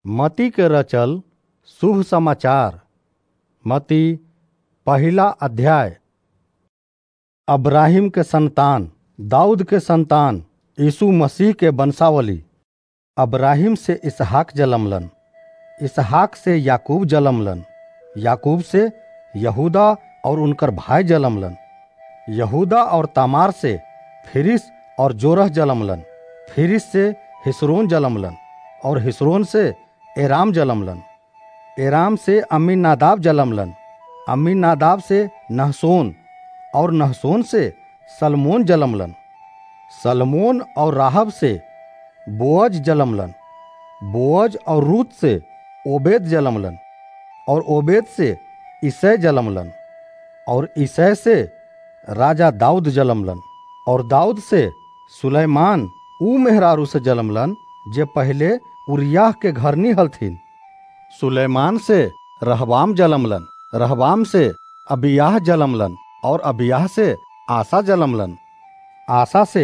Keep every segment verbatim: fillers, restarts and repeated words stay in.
मती के रचल शुभ समाचार। मती पहला अध्याय। अब्राहिम के संतान, दाऊद के संतान, यीशु मसीह के वंशावली। अब्राहिम से इसहाक जलमलन, इसहाक से याकूब जलमलन, याकूब से यहूदा और उनकर भाई जलमलन, यहूदा और तामार से फिरिस और जोरह जलमलन, फिरिस से हिस्रोन जलमलन और हिस्रोन से एराम जलमलन, एराम से अम्मीनादाब जलमलन, अम्मीनादाब से नहसोन और नहसोन से सलमोन जलमलन, सलमोन और राहब से बोअज जलमलन, बोअज और रूत से ओबेद जलमलन और ओबेद से इसै जलमलन और इसै से राजा दाऊद जलमलन और दाऊद से सुलैमान ऊ मेहरारू से जलमलन जे पहले उरियाह के घरनी हलथिन। सुलैमान से रहबाम जलमलन, रहबाम से अबियाह जलमलन और अबियाह से आसा जलमलन, आसा से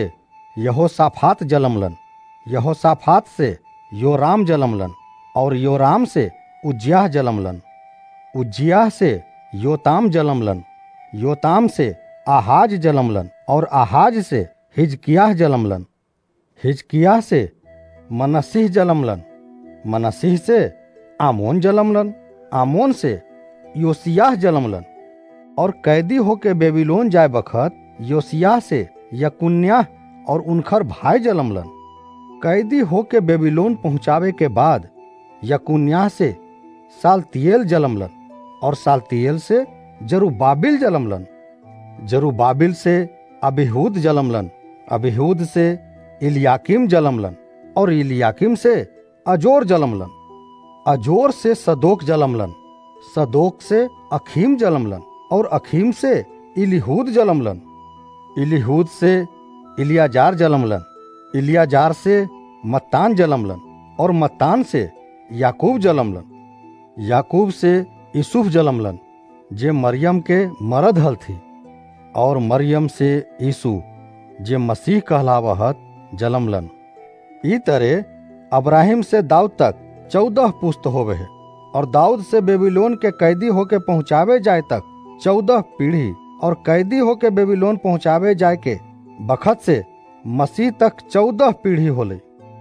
यहोशाफात जलमलन, यहोशाफात से योराम जलमलन और योराम से उज्जियाह जलमलन, उज्जियाह से योताम जलमलन, योताम से आहाज जलमलन और आहाज से हिजकिय्याह जलमलन, हिजकिय्याह से मनश्शिह जलमलन, मनश्शिह से आमोन जलमलन, आमोन से योसिय्याह जलमलन और कैदी होके बेबीलोन जाए बखत योसिय्याह से यकुन्याह और उनकर भाई जलमलन। कैदी होके बेबीलोन पहुँचावे के बाद यकुन्याह से सालतियेल जलमलन और सालतियेल से जरुब्बाबिल जलमलन, जरुब्बाबिल से अबीहूद जलमलन, अबीहूद से इलियाकीम जलमलन और इलियाकीम से अजोर जलमलन, अजोर से सदोक जलमलन, सदोक से अखीम जलमलन और अखीम से इलीहूद जलमलन, इलीहूद से इलियाजार जलमलन, इलियाजार से मत्तान जलमलन और मत्तान से याकूब जलमलन, याकूब से यूसुफ जलमलन जे मरियम के मरद हल थी और मरियम से यीशु जे मसीह कहलावहत जलमलन। ई तरह अब्राहिम से दाऊद तक चौदह पुस्त होवे है और दाऊद से बेबीलोन के कैदी होके पहुँचावे जाए तक चौदह पीढ़ी और कैदी होके बेबीलोन पहुँचावे जाए के बखत से मसीह तक चौदह पीढ़ी होले।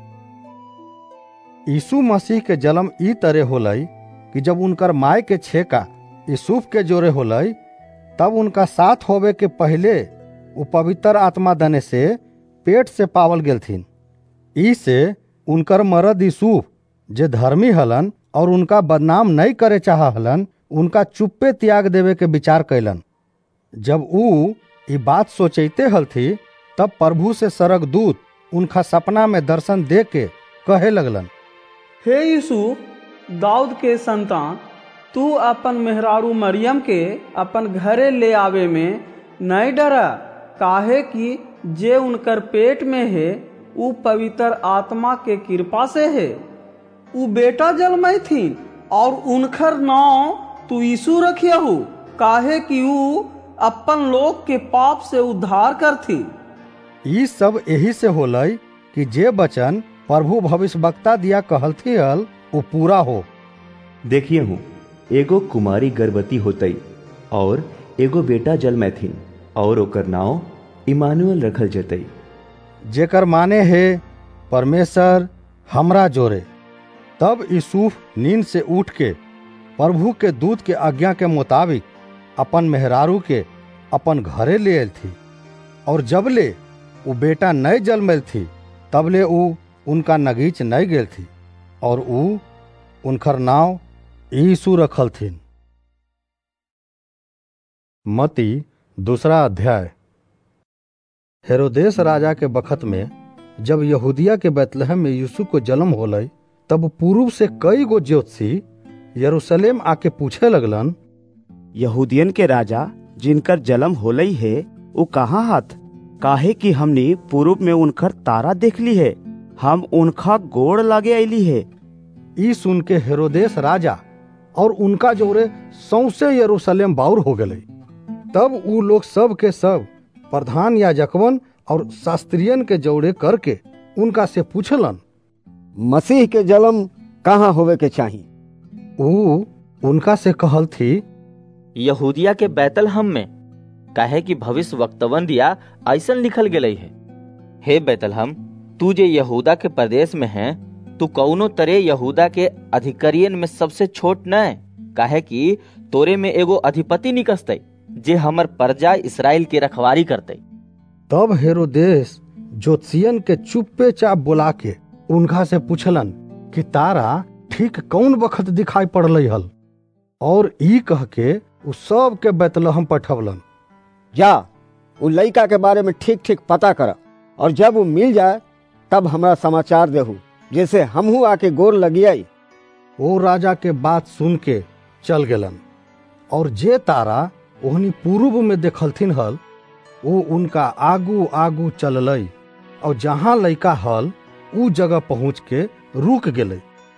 यीशु मसीह के जन्म ई तरह होलई कि जब उनकर माय के छेका यूसुफ के जोरे होलई तब उनका साथ होवे के पहले वो पवित्र आत्मा दने से पेट से पावल गेलथिन। ई से उनकर मरद यूसुफ जे धर्मी हलन और उनका बदनाम नहीं करे चाह हलन उनका चुप्पे त्याग देवे के विचार कैलन। जब ऊ ई बात सोचते हलथी तब प्रभु से सरक दूत उनका सपना में दर्शन दे के कहे लगलन, हे यूसुफ, दाऊद के संतान, तू अपन मेहरारू मरियम के अपन घरे ले आवे में नहीं डरा, काहे कि जे उनकर पेट में है ऊ पवित्र आत्मा के कृपा से है। ऊ बेटा जन्मई थी और उनकर नाम तू यीशु रखियहु, काहे कि ऊ अपन लोग के पाप से उद्धार करथी। ई सब यही से होलई कि जे वचन प्रभु भविष्यवक्ता दिया कहलथी हल वो पूरा हो। देखिए हूँ एगो कुमारी गर्भवती होतई और एगो बेटा जन्मैथिन और ओकर नाम इमानुएल रखल जतई, जेकर माने है परमेश्वर हमरा जोरे। तब यूसुफ नींद से उठ के प्रभु के दूत के आज्ञा के मुताबिक अपन मेहरारू के अपन घरे ले आयल थी और जब ले वो बेटा नई जन्मल थी तब ले ऊ उनका नगीच नहीं गेल थी और ऊ उनकर नाम यीशु रखल थीन। मती दूसरा अध्याय। हेरोदेस राजा के बखत में जब यहूदिया के बैतलहम में यीशु को जन्म होलई तब पूर्व से कई गो ज्योतिषी यरूशलेम आके पूछे लगलन, यहूदियन के राजा जिनकर जन्म होलई है वो कहाँ हाथ, काहे कि हमने पूर्व में उनकर तारा देख ली है, हम उनका गोड़ लागे अली है। ई सुन के हेरोदेस राजा और उनका जोरे सौसे यरूशलेम बाउर हो गए। तब ऊ लोग सब के सब प्रधान याजकवन और शास्त्रियन के जोड़े करके उनका से पूछलन, मसीह के जन्म कहाँ होवे के चाहिए? ऊ उनका से कहल थी, यहूदिया के बैतलहम में, काहे कि भविष्य वक्तवन दिया ऐसन लिखल गेलई है। हे बैतलहम, तू जे यहूदा के प्रदेश में है, तू कौनो तरे यहूदा के अधिकारियन में सबसे छोट न है, काहे कि तोरे में एगो अधिपति निकसते जे हमर प्रजा इसराइल के रखवारी करते। तब हेरोदेस ज्योतिषियन के चुप्पे चाप बुला के उनका से पूछलन कि तारा ठीक कौन बखत दिखाई पड़ल हल, और ई कह के उ सब के बैतलहम पठवलन। जा उ लड़का के बारे में ठीक ठीक पता कर, और जब वो मिल जाए तब हमरा समाचार देहू, जैसे हमहू आके गोर लगियाई। वो राजा के बात सुन के चल गेलन, और जे तारा ओहनी पूर्व में देखलथिन हल, वो उनका आगू आगू चललई, और जहाँ लड़का हल ऊ जगह पहुँच के रुक गेलई।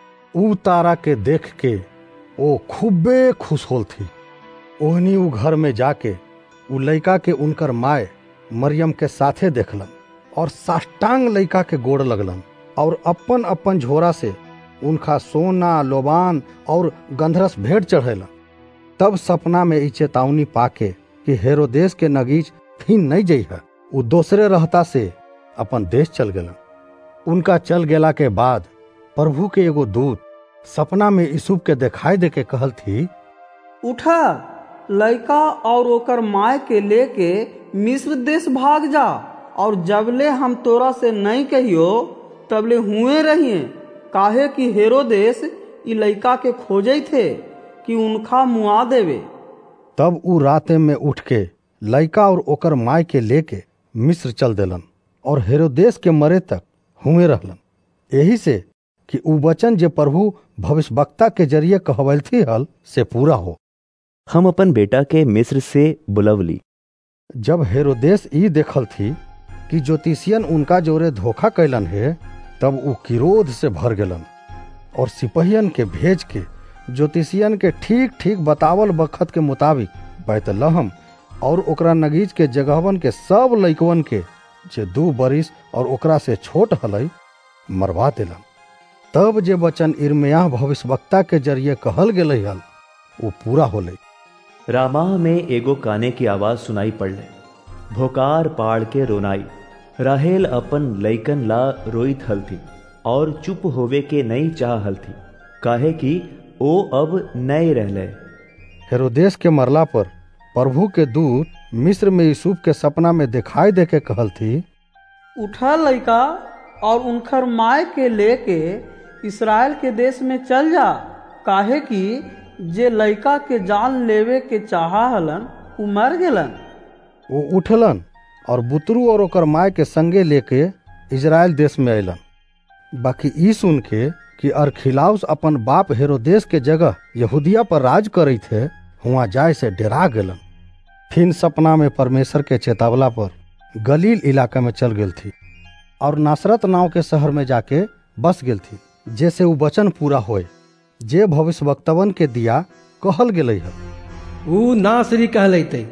ऊ तारा के देख के वो खूबे खुश होल थी। ओहनी ऊ घर में जाके ऊ लड़का के उनकर माए मरियम के साथे देखलन, और साष्टांग लड़का के गोड़ लगलन, और अपन अपन झोरा से उनका सोना लोबान और गंधरस भेंट चढ़ेलन। तब सपना में ई चेतावनी पाके कि हेरोदेस के नगीच फिर नहीं जई है, ऊ दूसरे रहता से अपन देश चल गेलन। उनका चल गेला के बाद प्रभु के एगो दूत सपना में यूसुफ के दिखाई दे के कहल थी, उठा लड़का और ओकर माय के लेके मिस्र देश भाग जा, और जबले हम तोरा से नहीं कहियो तबले हुए रहिए, काहे कि हेरोदेस ई लड़का के खोजे थे कि उनका मुआ देवे। तब ऊ राते में उठ के लड़का और ओकर माय के लेके मिस्र चल देलन, और हेरोदेस के मरे तक हुए रहलन। यही से कि ऊ वचन जे प्रभु भविष्यवक्ता के जरिए कहवल थी हल से पूरा हो। हम अपन बेटा के मिस्र से बुलवली। जब हेरोदेस ई देखल थी कि ज्योतिषियन उनका जोरे धोखा कैलन है, तब ऊ क्रोध से भर गेलन, और सिपहियन के भेज के ज्योतिषियन के ठीक ठीक बतावल बखत के मुताबिक बैतलहम और ओकरा नगीच के जगहवन के सब लइकवन के जे दू बरिस और ओकरा से छोट हलई मरवा देलन। तब जे वचन इर्मिया भविष्यवक्ता के जरिए कहल गेलै हल वो पूरा होले। रामाह में एगो काने की आवाज सुनाई पड़ले, भोकार पाड़ के रोनाई। राहेल अपन लइकन ला रोइत हलथी और चुप होवे के नहीं चाह हलथी, काहे कि ओ अब नए रहले। हेरोदेस के मरला पर प्रभु के दूत मिस्र में यूसुफ के सपना में दिखाई दे के कहल थी, उठा लड़का और उनकर माय के लेके इसराइल के देश में चल जा, काहे कि जे लड़का के जान लेवे के चाहा हलन उ मर गेलन। वो उठलन और बुतरू और ओकर माय के संगे लेके इजराइल देश में अलन। बाकी ई सुन के कि अरखिलाउस अपन बाप हेरोदेस के जगह यहूदिया पर राज करे थे, हुआ जाए से डरा गेलन। फिर सपना में परमेश्वर के चेतावला पर गलील इलाका में चल गेल थी, और नासरत नाव के शहर में जाके बस गेल थी, जैसे वो वचन पूरा होए जे भविष्यवक्तवन के दिया कहल गेलै है। ऊ नासरी कहलैते।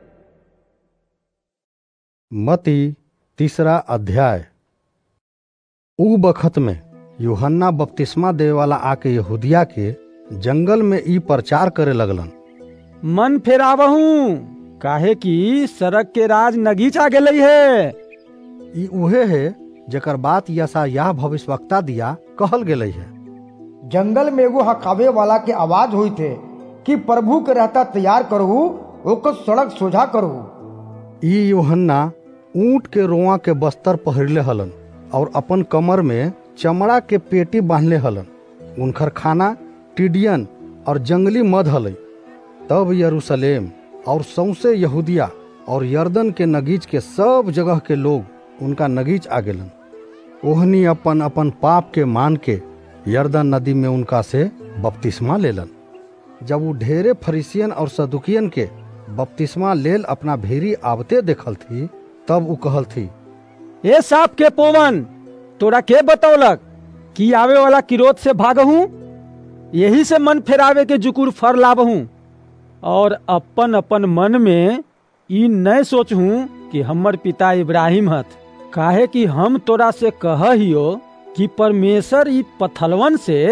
मती तीसरा अध्याय। ऊ बखत में यूहन्ना बपतिस्मा देवे वाला आके यहूदिया के जंगल में ई प्रचार करे लगलन, मन फेरावहू, काहे कि सड़क के राज नगीच आ गेलै है। ई उहे है जेकर बात यशायाह भविष्यवक्ता दिया कहल गेलै है। जंगल में एगो हकावे वाला के आवाज हुई थे कि प्रभु के रहता तैयार करहू, ओकर सड़क सोझा करहू। ई यूहन्ना ऊंट के रोआ के बस्तर पहिरले हलन और अपन कमर में चमड़ा के पेटी बांधले हलन। उनकर खाना टिडियन और जंगली मध हलै। तब यरूशलेम और सौंसे यहूदिया और यरदन के नगीच के सब जगह के लोग उनका नगीच आ गेलन। ओहनी अपन अपन पाप के मान के यरदन नदी में उनका से बपतिस्मा लेलन। जब वो ढेरे फरीसियन और सदुकियन के बपतिस्मा लेल अपना भेरी आवते देखल थी, तब वो कहल थी, ए सांप के पोवन, तोरा के बतौलक कि आवे वाला किरोध से भागहूं? यही से मन फेरावे के जुकुर फर लाबहूं, और अपन अपन मन में ई न सोचहूं कि हमर पिता इब्राहिम हथ, काहे कि हम तोरा से कहहियो कि परमेश्वर ई पथलवन से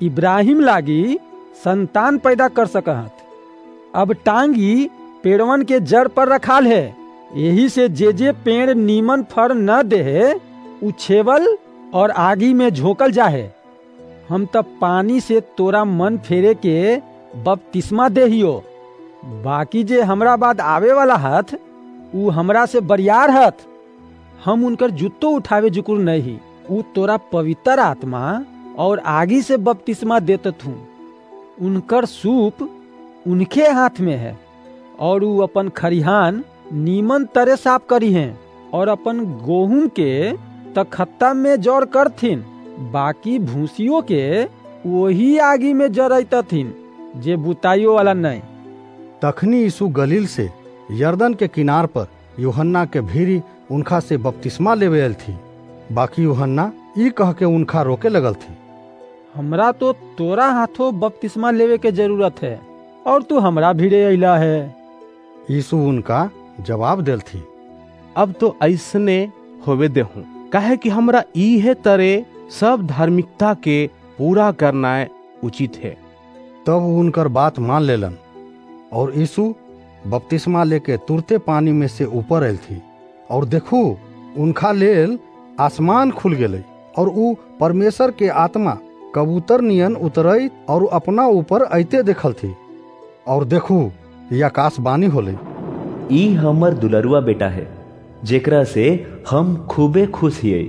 इब्राहिम लागी संतान पैदा कर सकत। अब टांगी पेड़वन के जड़ पर रखाल है, यही से जे जे पेड़ नीमन फल न दे उछेवल और आगी में झोंकल जाहे। हम तब पानी से तोरा मन फेरे के बपतिस्मा देहियो, बाकी जे हमरा बाद आवे वाला हथ ऊ हमरा से बरियार हथ, हम उनकर जुत्तो उठावे जुकुर नहीं। ऊ तोरा पवित्र आत्मा और आगी से बपतिस्मा देतत हूँ। उनकर सूप उनके हाथ में है और ऊ अपन खरिहान नीमन तरह साफ करी हैं और अपन गोहूम के तखत्ता में जड़ करथिन, बाकी भूसियों के वही आगी में जरैतथिन जे बुताइयो वाला नहीं। तखनी यीशु गलील से यरदन के किनार पर यूहन्ना के भीरी उनका से बपतिस्मा लेवे आयल थी। बाकी यूहन्ना ई कह के उनका रोके लगल थी, हमरा तो तोरा हाथों बपतिस्मा लेवे के जरूरत है और तू हमरा भीड़े अइला है। यीशु उनका जवाब देल थी, अब तो ऐसने होवे देहूं, काहे कि हमरा ई है तरे सब धार्मिकता के पूरा करना उचित है। तब उनकर बात मान लेलन और यीशु बपतिस्मा लेके तुरते पानी में से ऊपर आयल थी और देखू उनका लेल आसमान खुल गेलै और ऊ परमेश्वर के आत्मा कबूतर नियन उतरई और अपना ऊपर अइते देखल थी। और देखू ये आकाशवाणी होले, ई हमर दुलरुआ बेटा है जेकरा से हम खूबे खुश हिये।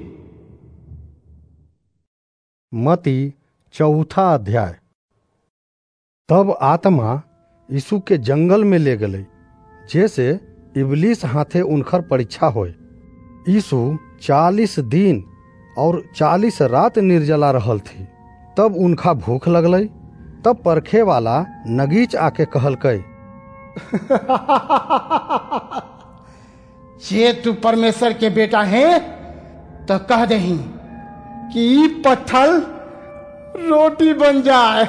मती चौथा अध्याय। तब आत्मा यीशु के जंगल में ले गले, जैसे इबलीस हाथे उनकर परीक्षा होए। यीशु चालीस दिन और चालीस रात निर्जला रहल थी। तब उनका भूख लगल। तब परखे वाला नगीच आके कहलकै, जे तू परमेश्वर के बेटा है तो कह दही कि ई पत्थर रोटी बन जाए।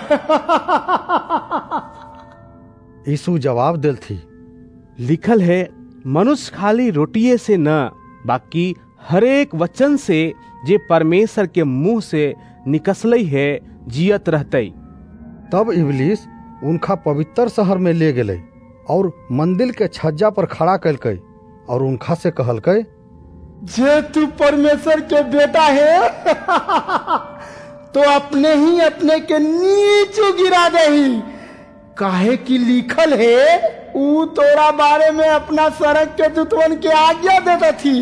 यीशु जवाब देल थी, लिखल है, मनुष्य खाली रोटिये से न बाकी हरेक वचन से जे परमेश्वर के मुंह से निकसलई है जियत रहतई। तब इबलीस उनका पवित्र शहर में ले गेले और मंदिर के छज्जा पर खड़ा कैलकै और उनका से कहलकै, जे तू परमेश्वर के बेटा है तो अपने ही अपने के नीचे गिरा दही, काहे कि लिखल है ऊ तोरा बारे में अपना सड़क के दूतवन के आज्ञा देता थी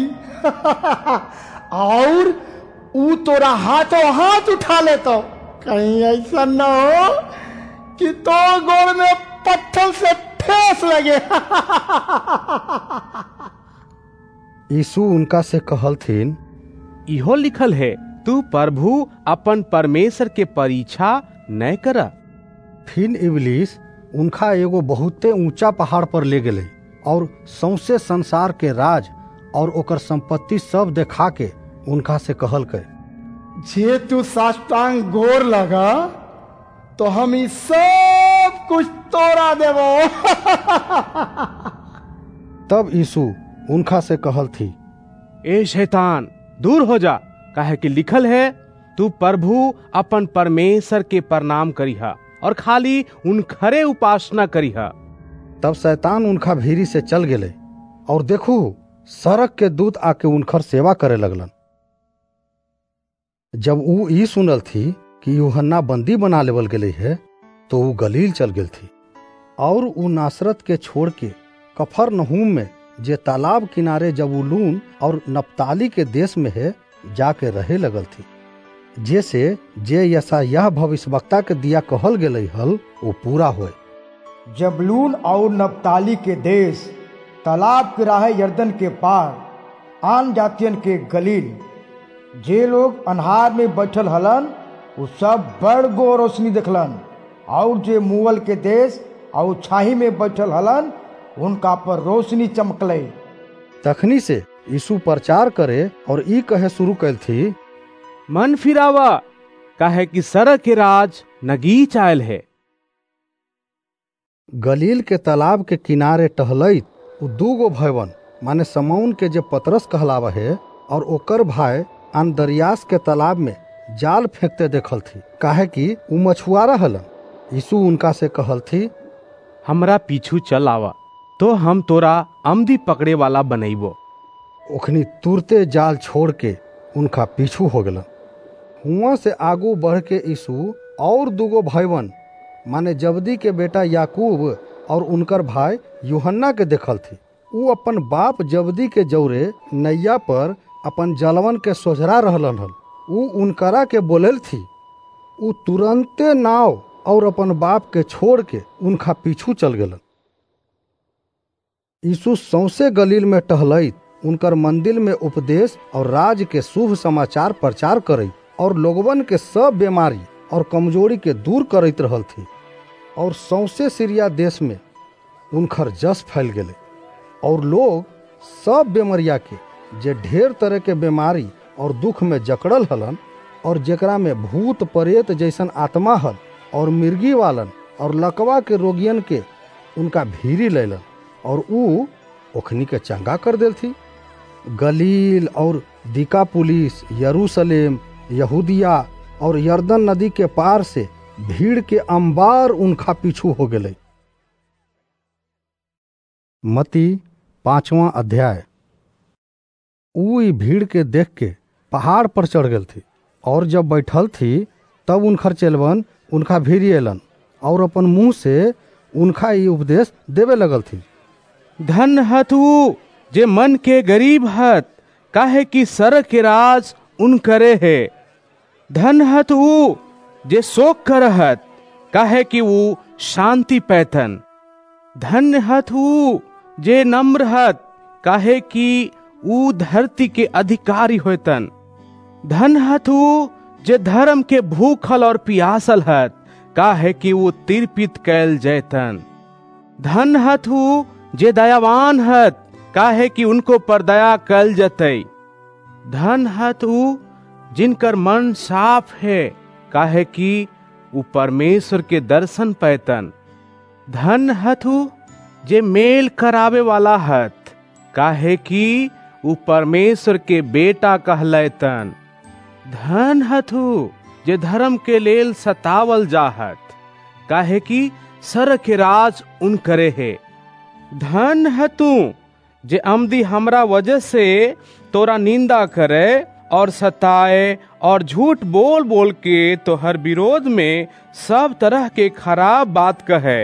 और ऊ तोरा हाथों हाथ उठा लेता, कहीं ऐसा न हो कि तो गोड़ में पत्थर से ठेस लगे। यीशु उनका से कहलथिन, इहो लिखल है, तू प्रभु अपन परमेश्वर के परीक्षा न करा। फिर इबलीस उनका एगो बहुते ऊंचा पहाड़ पर ले गेले और सौंसे संसार के राज और ओकर संपत्ति सब देखा के उनका से कहलकै, जे तू साष्टांग गोर लगा तो हम ई सब कुछ तोरा देवो। तब यीशु उनका से कहल थी, ए शैतान दूर हो जा, काहे कि लिखल है, तू प्रभु अपन परमेश्वर के प्रणाम करिहा और खाली उनखरे उपासना करिहा। तब शैतान उनका भीरी से चल गेले और देखू सड़क के दूत आके उनकर सेवा करे लगलन। जब ऊ ई सुनल थी कि यूहन्ना बंदी बना लेवल गेले है तो ऊ गलील चल गेल थी और ऊ नासरत के छोड़ के कफरनहूम में जे तालाब किनारे जबूलून और नप्ताली के देश में है जाके रहे लगल थी, जैसे जे यशायाह भविष्यवक्ता के दिया कहल गेलै हल वो पूरा होए। जबलून और नप्ताली के देश, तालाब के राह यरदन के पार, आन जातियन के गलील, जे लोग अन्हार में बैठल हलन वो सब बड़ गो रोशनी देखलन, और जे मुअल के देश और छाही में बैठल हलन उनका पर रोशनी चमकले। तखनी से यीशु प्रचार करे और ई कहे शुरू कैल थी, मन फिरावा, काहे कि सड़क के राज नगीच आयल है। गलील के तालाब के किनारे टहलैत उ दूगो भयवन माने समौन के जे पतरस कहलावा है और ओकर भाई अन्द्रियास के तालाब में जाल फेंकते देखल थी, काहे कि उ मछुआरा हलन। यीशु उनका से कहल थी, हमरा पीछू चल आवा, तो हम तोरा आमदी पकड़े वाला बनैबो। ओखनी तुरते जाल छोड़ के उनका पीछू हो गलन। हुआ से आगू बढ़ के यीशु और दूगो भाईवन माने जबदी के बेटा याकूब और उनकर भाई यूहन्ना के देखल थी। उ अपन बाप जबदी के जौरे नैया पर अपन जलवन के सोझरा रहलन हल। उ उनकरा के बोलेल थी। उ तुरंते नाव और अपन बाप के छोड़ के उनका पीछू चल गलन। यीशु सौंसे गलील में टहलैत उनकर मंदिर में उपदेश और राज के शुभ समाचार प्रचार करैत और लोगवन के सब बीमारी और कमजोरी के दूर करैत रहल थी। और सौंसे सीरिया देश में उनकर जस फैल गए और लोग सब बीमारिया के जे ढेर तरह के बीमारी और दुख में जकड़ल हलन और जेकरा में भूत प्रेत जैसन आत्मा हल और मिर्गी वालन और लकवा के रोगियन के उनका भीरी लेलन और ऊ ओखनी के चंगा कर देल थी। गलील और दिकापुलिस, यरूशलेम, यहूदिया और यरदन नदी के पार से भीड़ के अंबार उनका पीछू हो गए। मती पांचवा अध्याय। ऊ भीड़ के देख के पहाड़ पर चढ़ गई थी और जब बैठल थी तब उनकर चेलवन उनका भीड़ एलन और अपन मुंह से उनका ये उपदेश देवे लगल थी। धन हतु जे मन के गरीब हत, काहे कि सर के राज उन करे है। धन हतु जे शोक करहत, काहे कि वो शांति पैतन। धन्य हतु जे नम्र हत, काहे कि ऊ धरती के अधिकारी होतन। धन हतु जे धर्म के भूखल और पियासल हत, काहे कि वो तिरपित कैल जैतन। धन हतु जे दयावान हत, काहे कि उनको पर दया कैल जतई। धन हतु जिनकर मन साफ है, काहे कि वो परमेश्वर के दर्शन पैतन। धन हतु जे मेल करावे वाला हत, काहे कि वो परमेश्वर के बेटा कहलैतन। धन हतु जे धर्म के लेल सतावल जाहत, काहे कि सर के राज उन करे है। धन हतु जे आमदी हमरा वजह से तोरा निंदा करे और सताए और झूठ बोल बोल के तोहर विरोध में सब तरह के खराब बात कहे,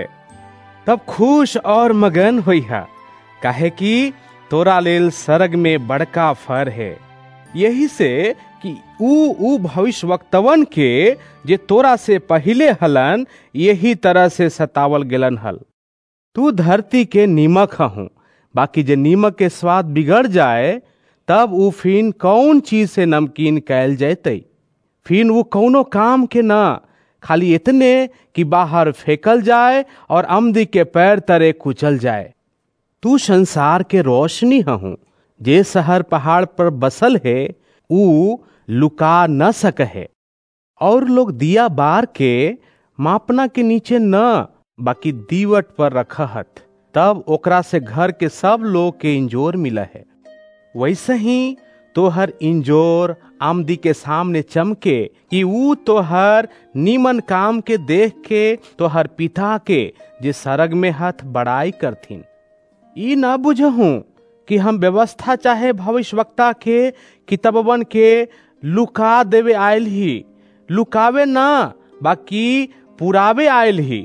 तब खुश और मगन होइहा, काहे कि तोरा लेल सरग में बड़का फर है। यही से कि ऊ ऊ भविष्यवक्तवन के जे तोरा से पहिले हलन यही तरह से सतावल गेलन हल। तू धरती के नीमक हूँ, बाकी जे नीमक के स्वाद बिगड़ जाए तब ऊ फिन कौन चीज से नमकीन कैल जैतई। फिन वो कौनो काम के ना, खाली इतने कि बाहर फेंकल जाए और आमदी के पैर तरे कुचल जाए। तू संसार के रोशनी हूँ। जे शहर पहाड़ पर बसल है ऊ लुका न सक है। और लोग दिया बार के मापना के नीचे न, बाकी दीवट पर रखहत, तब ओकरा से घर के सब लोग के इंजोर मिला है। वैसे ही तोहर इंजोर आमदी के सामने चमके कि ऊ तोहर नीमन काम के देख के तोहर पिता के जे सरग में हाथ बड़ाई करथिन। ई ना बुझहूं कि हम व्यवस्था चाहे भविष्यवक्ता के किताबवन के लुका देवे आयल ही। लुकावे ना, बाकी पुरावे आयल ही।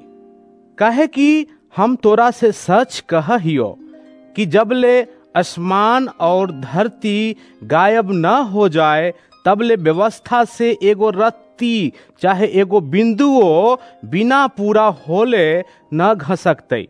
कहे कि हम तोरा से सच कह हियो कि जबले आसमान और धरती गायब न हो जाए तबले व्यवस्था से एगो रत्ती चाहे एगो बिंदुओ बिना पूरा होले न घसकते।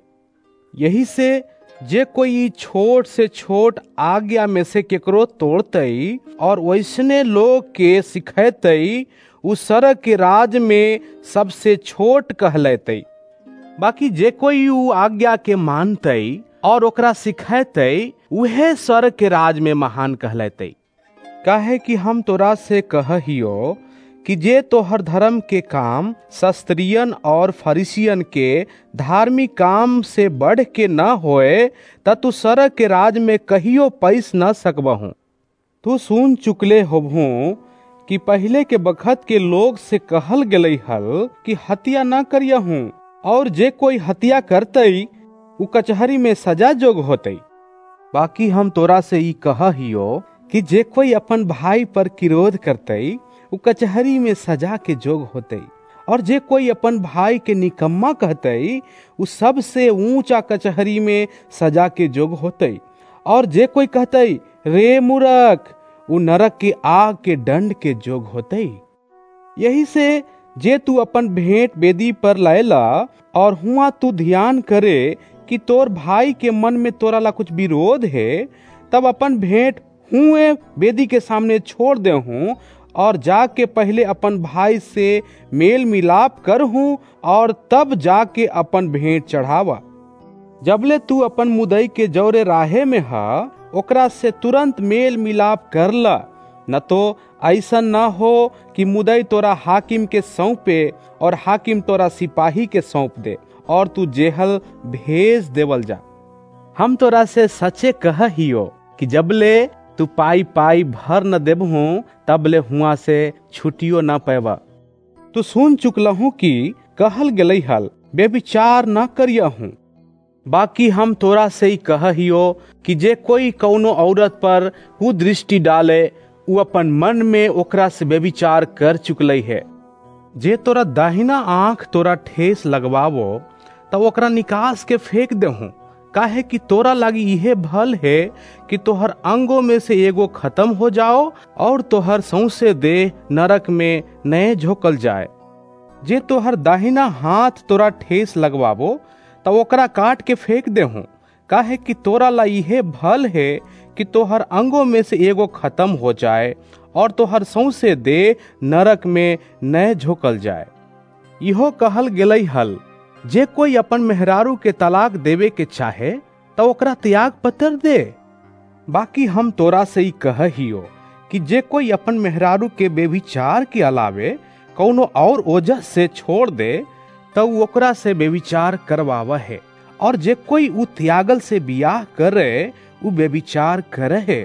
यही से जे कोई छोट से छोट आज्ञा में से केकरो तोड़तई और वैसने लोग के सिखैतई, उस सरग के राज में सबसे छोट कहलैतई। बाकी जे कोई उ आज्ञा के मानतई और ओकरा सिखैतई, उहे स्वर्ग के राज में महान कहलैतई। काहे कि हम तोरा से कहियो कि जे तोहर धर्म के काम शास्त्रियन और फरीसियन के धार्मिक काम से बढ़ के न होए, त तू स्वर्ग के राज में कहियो पैस न सकबहू। तू सुन चुकले होबहू कि पहले के बखत के लोग से कहल गई हल कि हत्या न करियहूँ, और जे कोई हत्या करतई उ कचहरी में सजा जोग होतई। बाकी हम तोरा से ई कहियो कि जे कोई अपन भाई पर किरोध करतई उ कचहरी में सजा के जोग होतई, और जे कोई अपन भाई के निकम्मा कहतई उ सबसे ऊंचा कचहरी में सजा के जोग होतई, और जे कोई कहतई रे मूर्ख उ नरक के आग के दंड के जोग होतई। यही से जे तू अपन भेंट बेदी पर लाएला और हुआ तू ध्यान करे कि तोर भाई के मन में तोरा ला कुछ विरोध है, तब अपन भेंट हुए बेदी के सामने छोड़ दे हूँ और जाके पहले अपन भाई से मेल मिलाप कर हूँ और तब जाके अपन भेंट चढ़ावा। जबले तू अपन मुदई के जौरे राहे में हा ओकरा से तुरंत मेल मिलाप कर ला, न तो ऐसा न हो कि मुदई तोरा हाकिम के सौंपे और हाकिम तोरा सिपाही के सौंप दे और तू जेहल भेज देवल जा। हम तोरा से सच्चे कहियो कि जबले तू पाई पाई भर न देबहूँ तबले हुआ से छुट्टियो न पैबा। तू सुन चुकलहूँ कि कहल गलई हल बेविचार न करियहूँ। बाकी हम तोरा से ही कहियो कि जे कोई कौनो औरत पर कुदृष्टि डाले उ अपन मन में ओकरा से बेविचार कर चुकलई है। जे तोरा दाहिना आंख तोरा ठेस लगवावो तब ओकरा निकास के फेंक देहूँ, काहे कि तोरा लागी इहे भल है कि तोहर अंगों में से एगो खत्म हो जाओ और तोहर सौंसे देह नरक में नए झोकल जाए। जे तोहर दाहिना हाथ तोरा ठेस लगवावो तब ओकरा काट के फेंक देहूँ, काहे कि तोरा ला इहे भल है कि तोहर अंगों में से एगो खत्म हो जाए और तोहर सौंसे देह नरक में नए झोकल जाए। इहो कहल गेलई हल जे कोई अपन मेहरारू के तलाक देवे के चाहे तो ओकरा त्याग पत्र दे। बाकी हम तोरा से ही कहियो कि जे कोई अपन मेहरारू के बेविचार के अलावे कौनो और वजह से छोड़ दे तो ओकरा से बेविचार करवावा है, और जे कोई उ त्यागल से बियाह करे उ बेविचार करे है।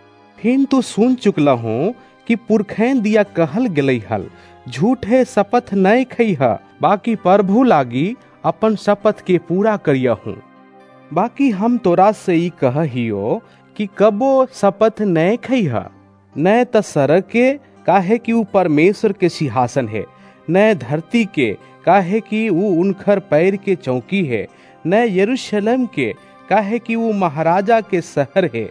फिर तू सुन चुकला हूँ कि पुरखैन दिया कहल गलई हल झूठे शपथ नहीं खइहा, बाकी प्रभु लागी अपन शपथ के पूरा करियहूँ। बाकी हम तोरा से ही कहियो कि कबो शपथ नहीं खइहा, न त सरक के काहे कि उ परमेश्वर के सिंहासन है, न धरती के काहे कि उ उनखर पैर के चौकी है, न यरूशलेम के काहे कि उ महाराजा के शहर है।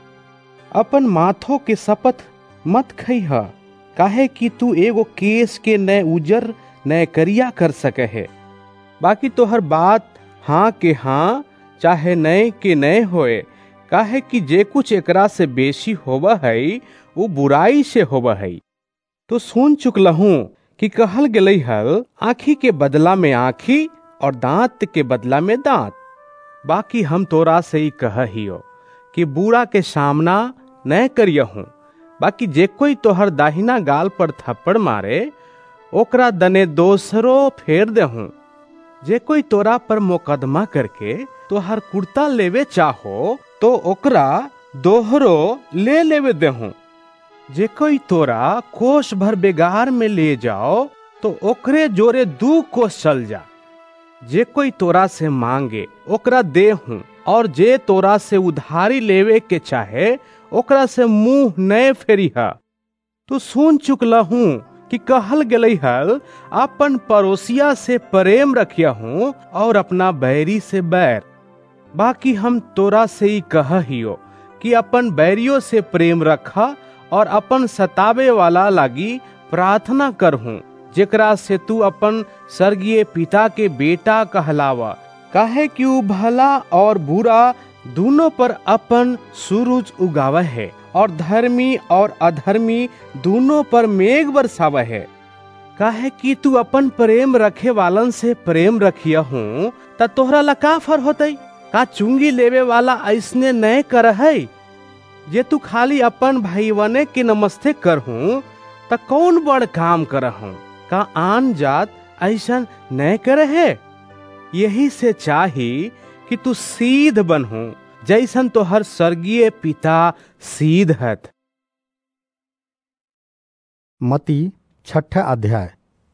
अपन माथों के शपथ मत खइहा, काहे कि तू एगो केस के न उजर न करिया कर सके है। बाकी तोहर बात हाँ के हाँ चाहे नए के नए होए, काहे कि जे कुछ एकरा से बेशी होवा है वो बुराई से होवा है। तो सुन चुकलहूँ कि कहल गलई हल आँखी के बदला में आँखी और दांत के बदला में दांत। बाकी हम तोरा से ही कहियो कि बुरा के सामना न करियहूँ। बाकी जे कोई तोहर दाहिना गाल पर थप्पड़ मारे ओकरा दने दोसरो फेर देहूँ। जे कोई तोरा पर मुकदमा करके तोहर कुर्ता लेवे चाहो तो ओकरा दोहरो ले लेवे देहूँ। जे कोई तोरा कोष भर बेगार में ले जाओ तो ओकरे जोरे दू कोष चल जा। जे कोई तोरा से मांगे ओकरा दे हूँ, और जे तोरा से उधारी लेवे के चाहे ओकरा से मुंह नए फेरिहा। तू सुन चुकला हूँ कि कहल गलई हल अपन पड़ोसिया से प्रेम रखिया हूँ और अपना बैरी से बैर। बाकी हम तोरा से ही कहियो कि अपन बैरियों से प्रेम रखा और अपन सतावे वाला लागी प्रार्थना करहूँ, जेकरा से तू अपन स्वर्गीय पिता के बेटा कहलावा। काहे कि उ भला और बुरा दोनों पर अपन सूरज उगावा है और धर्मी और अधर्मी दोनों पर मेघ बरसावा है। काहे कि तू अपन प्रेम रखे वालन से प्रेम रखिया हूँ त तोहरा ला का फर होतई? का चुंगी लेवे वाला ऐसने नए कर है? जे तू खाली अपन भाईवने के नमस्ते करहूँ त कौन बड़ काम करहूँ? का आन जात ऐसा नए करे है? यही से चाही कि तू सीध बनहूँ जैसन तोहर स्वर्गीय पिता सीध हत। मती छठा अध्याय।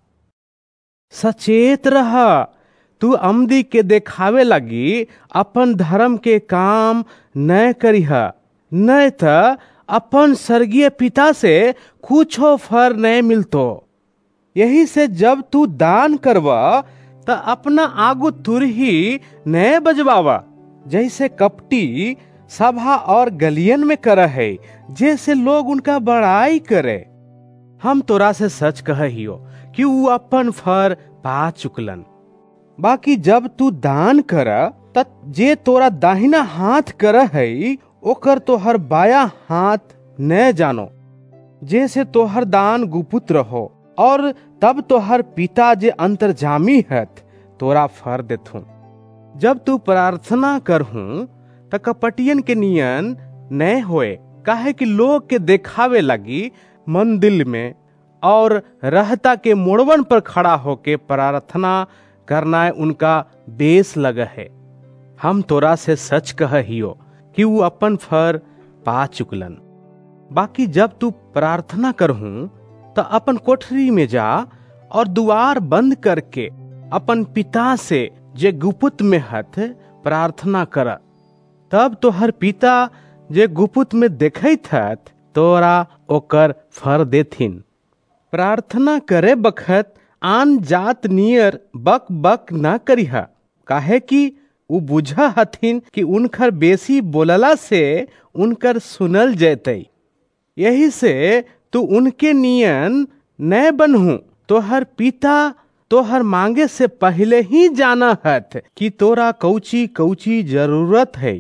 सचेत रह, तू अमदी के देखावे लगी अपन धर्म के काम न करिह, न त अपन स्वर्गीय पिता से कुछो फर न मिलतो। यही से जब तू दान करवा त अपना आगू तुरही न बजवावा, जैसे कपटी सभा और गलियन में कर है, जैसे लोग उनका बड़ाई करे। हम तोरा से सच कहियो कि वो अपन फर पा चुकलन। बाकी जब तू दान कर त जे तोरा दाहिना हाथ कर है, ओकर तोहर बाया हाथ न जानो, जैसे तोहर दान गुप्त रहो, और तब तोहर पिता जे अंतर्जामी हत तोरा फर देथुन। जब तू प्रार्थना करहूं त कपटियन के नियन न होए, काहे कि लोग के देखावे लगी मंदिर में और रहता के मोड़वन पर खड़ा होके प्रार्थना करना उनका बेस लग है। हम तोरा से सच कहियो कि वो अपन फर पा चुकलन। बाकी जब तू प्रार्थना करहूं तो अपन कोठरी में जा और दुआर बंद करके अपन पिता से जे गुप्त में हथ प्रार्थना कर, तब तोहर पिता जे गुप्त में देखत हत तोरा ओकर फर देथिन। प्रार्थना करे बखत आन जात नियर बक बक न करिहा, काहे कि उ बुझा हथिन कि उनकर बेसी बोलला से उनकर सुनल जैतै। यही से तू उनके नियन न बनहू, तोहर पिता तोहर मांगे से पहले ही जाना हत कि तोरा कौची कौची जरूरत है।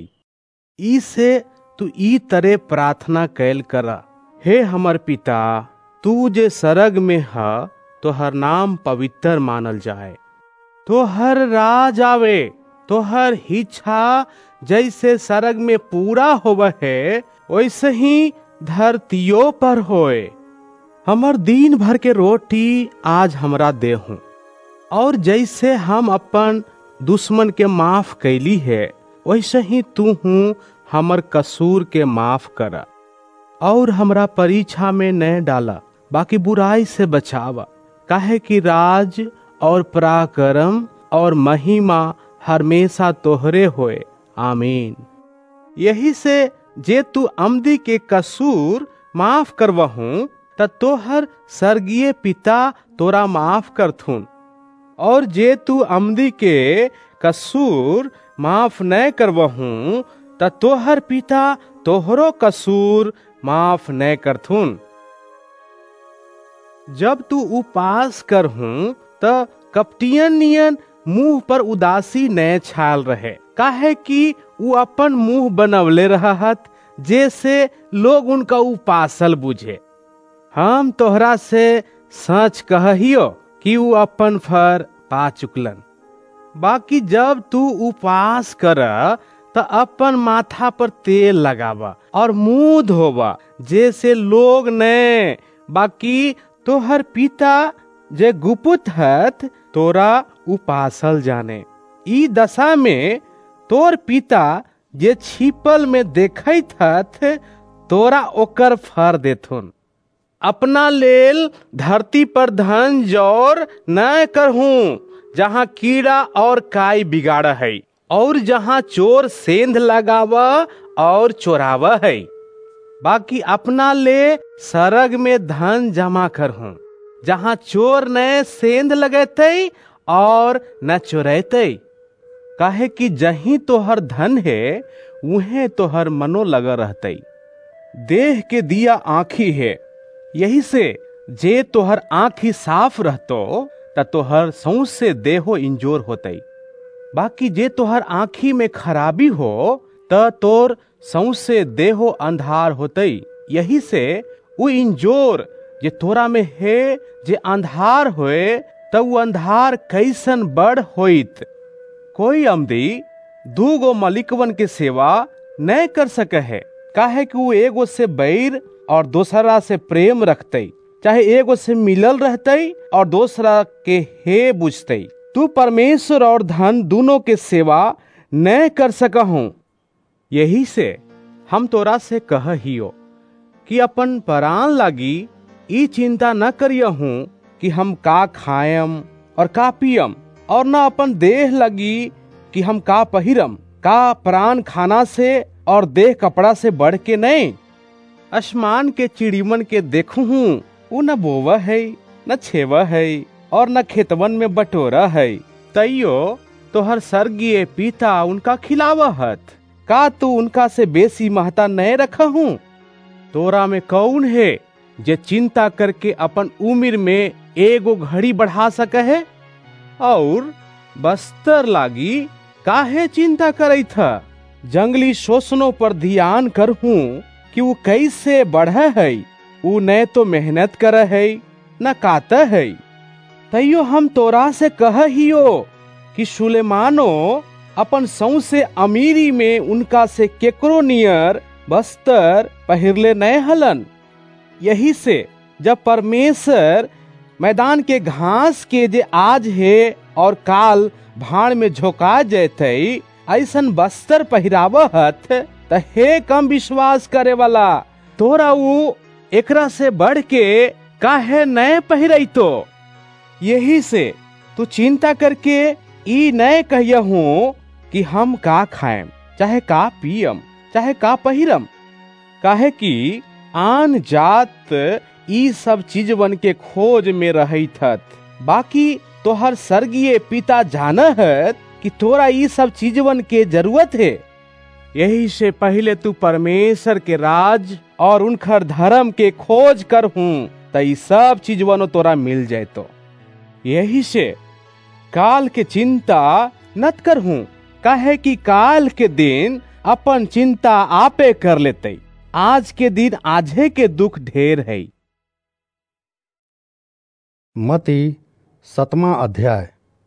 इसे तू ई तरह प्रार्थना कैल करा, हे हमर पिता, तू जे सरग में है तोहर नाम पवित्र मानल जाए, तोहर राज आवे, तोहर इच्छा जैसे सरग में पूरा होवे है वैसे ही धरतियों पर होए। हमर दिन भर के रोटी आज हमरा देहूं, और जैसे हम अपन दुश्मन के माफ कैली है वैसे ही तू हूँ हमर कसूर के माफ कर, और हमरा परीक्षा में न डाला, बाकी बुराई से बचावा, काहे कि राज और पराक्रम और महिमा हमेशा तोहरे होए। आमीन। यही से जे तू अमदी के कसूर माफ करवहूं त तोहर स्वर्गीय पिता तोरा माफ करथुन, और जे तू अमदी के कसूर माफ न करवहूं त तोहर पिता तोहरो कसूर माफ न करथुन। जब तू उपास करहूं त कपटियन नियन मुंह पर उदासी न छाल रहे, काहे कि वो अपन मुंह बनवले रहत जैसे लोग उनका उपासल बुझे। हम तोहरा से सच कहियो कि वो अपन फर पा चुकलन। बाकी जब तू उपास कर त अपन माथा पर तेल लगावा और मुंह धोवा, जैसे लोग ने, बाकी तोहर पिता जे गुप्त हत तोरा उपासल जाने। ई दशा में तोर पिता जे छिपल में देखत हत तोरा ओकर फर देथुन। अपना लेल धरती पर धन जौर न करहूं, जहाँ कीड़ा और काई बिगाड़ है, और जहाँ चोर सेंध लगावा और चोरावा है। बाकी अपना ले सरग में धन जमा करहूं, जहाँ चोर न सेंध लगेते और न चोरेते, काहे कि जहीं तोहर धन है उहे तोहर मनो लगा रहते। देह के दिया आँखी है, यही से जे तोहर आँखी साफ रहतो त तोहर सौंसे देहो इंजोर होते। बाकी जे तोहर आँखी में खराबी हो त तोर सौंसे देहो अंधार होते। यही से वो इंजोर जे तोरा में है जे अंधार होए त वो अंधार कैसन बड़ होइत। कोई अमदी दू गो मलिकवन के सेवा न कर सके है, काहे कि वो एगो से बैर और दूसरा से प्रेम रखते, चाहे एगो से मिलल रहते और दूसरा के हे बुझते। तू परमेश्वर और धन दोनों के सेवा न कर सकहूं। यही से हम तोरा से कहियो कि अपन प्राण लागी ई चिंता न करियहूँ कि हम का खायम और का पियम, और न अपन देह लगी कि हम का पहिरम। का प्राण खाना से और देह कपड़ा से बढ़ के नहीं? आसमान के चिड़िमन के देखूँ, उ न बोवा है, न छेवा है, और न खेतवन में बटोरा है, तैयो तोहर स्वर्गीय पिता उनका खिलावहत। का तू उनका से बेसी महता नहीं रखहूँ? तोरा में कौन है जे चिंता करके अपन उम्र में एगो घड़ी बढ़ा सके है? और बस्तर लागी काहे चिंता करे था? जंगली शोषणों पर ध्यान करहूँ कि वो कैसे बढ़े है। वो न तो मेहनत करे है न काता है। तैयो हम तोरा से कह हियो कि सुलेमानो अपन सौसे अमीरी में उनका से केकरो नियर बस्तर पहिरले नए हलन। यही से जब परमेश्वर मैदान के घास के जे आज है और काल भाड़ में झोंका जैते ऐसन बस्तर पहिरावत, त हे कम विश्वास करे वाला, तोरा वो एकरा से बढ़ के काहे नए पहिरई? तो यही से तू चिंता करके ई नए कहियहूँ कि हम का खाएम, चाहे का पियम, चाहे का पहिरम। काहे कि आन जात ई सब चीजवन के खोज में रहिथत, बाकी तोहर स्वर्गीय पिता जानत कि तोरा ई सब चीजवन के जरूरत है। यही से पहले तू परमेश्वर के राज और उनकर धर्म के खोज करहूँ, त ई सब चीजवन तोरा मिल जाए। तो यही से काल के चिंता नत करहूँ, काहे कि काल के दिन अपन चिंता आपे कर लेते। आज के दिन आजे के दुख ढेर है। मती सतमा अध्याय।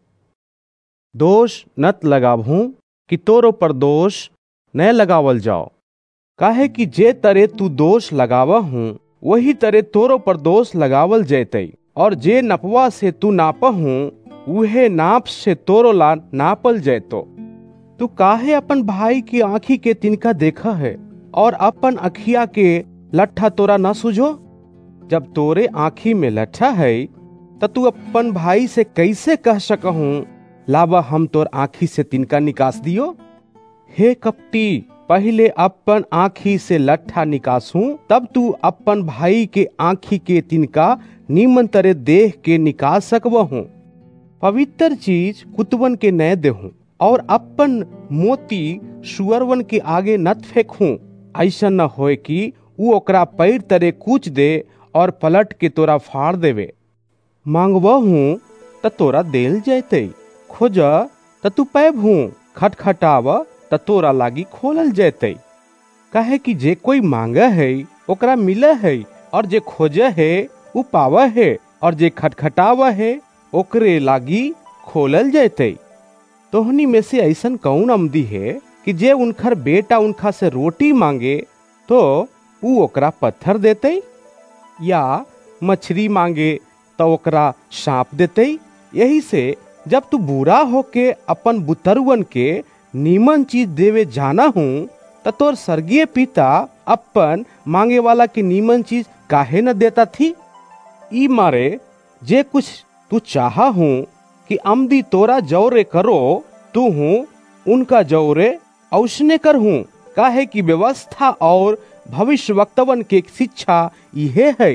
दोष नत लगावहूँ कि तोरो पर दोष न लगावल जाओ, काहे कि जे तरे तू दोष लगावहूँ वही तरे तोरो पर दोष लगावल जैते, और जे नपवा से तू नापहूँ उहे नाप से तोरो ला नापल जैतो। तू काहे अपन भाई की आँखी के तिनका देखा है और अपन अखिया के लट्ठा तोरा न सुझो? जब तोरे आँखी में लट्ठा है त तू अपन भाई से कैसे कह सकहूँ लावा हम तोर आँखी से तिनका निकास दियो? हे कपटी, पहले अपन आँखी से लट्ठा निकासूं तब तू अपन भाई के आँखी के तिनका नीमन तरे देख के निकास सकबहूँ। पवित्र चीज कुतवन के न देहूं और अपन मोती सुअरवन के आगे नत फेंकूं। ऐसा न होए कि वो ओकरा पैर तरे कूच दे और पलट के तोरा फाड़ देवे। मांगबहूँ त तोरा देल जैते, खोज त तू पैबहूँ, खटखटाव त तोरा लागी खोलल जैते। काहे कि जे कोई मांगे है ओकरा मिले है, और जे खोजे है वो पावे है, और जे खटखटाव है ओकरे लागी खोलल जैते। तोहनी में से ऐसन कौन अमदी है कि जे उनकर बेटा उनका से रोटी मांगे तो वो ओकरा पत्थर देते, या मछली मांगे तो ओकरा सांप देते? यही से जब तू बुरा होके अपन बुतरुवन के नीमन चीज देवे जाना हूँ त तोर स्वर्गीय पिता अपन मांगे वाला के नीमन चीज काहे न देता थी? ई मारे जे कुछ तू चाहा हूँ कि अमदी तोरा जौरे करो, तू हूँ उनका जौरे औसने कर हूँ। काहे कि व्यवस्था और भविष्य वक्तवन के शिक्षा यहे है।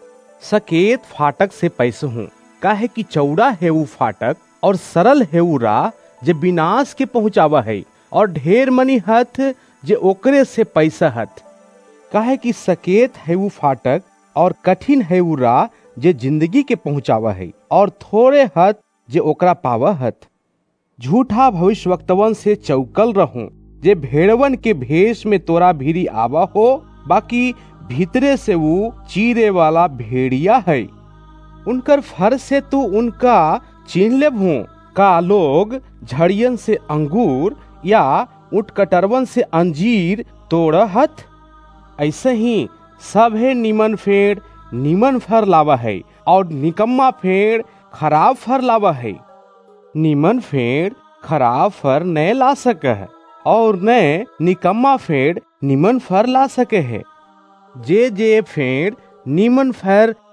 सकेत फाटक से पैसे हूँ, काहे कि चौड़ा है वो फाटक और सरल है वो राह जे विनाश के पहुँचावा है, और ढेर मनी हथ जे ओकरे से पैसा हथ। काहे कि सकेत है वो फाटक और कठिन है वो राह जे जिंदगी के पहुँचावा है, और थोड़े हथ जे ओकरा पावा हथ। झूठा भविष्यवक्तवन से चौकल रहूं, जे भेड़वन के भेष में तोरा भीरी आवा हो, बाकी भीतरे से वो चीरे वाला भेड़िया है। उनकर फर से तू उनका चीन लेबहूँ। का लोग झड़ियन से अंगूर या उटकटरवन से अंजीर तोड़हत? ऐसे ही सब है निमन फेड़ निमन फर लावा है, और निकम्मा फेड़ खराब फर लावा है। निमन फेड़ खराब फर न ला सके है, और न निकम्मा फेड़ निमन फर ला सके है। जे जे फेड़ निमन फर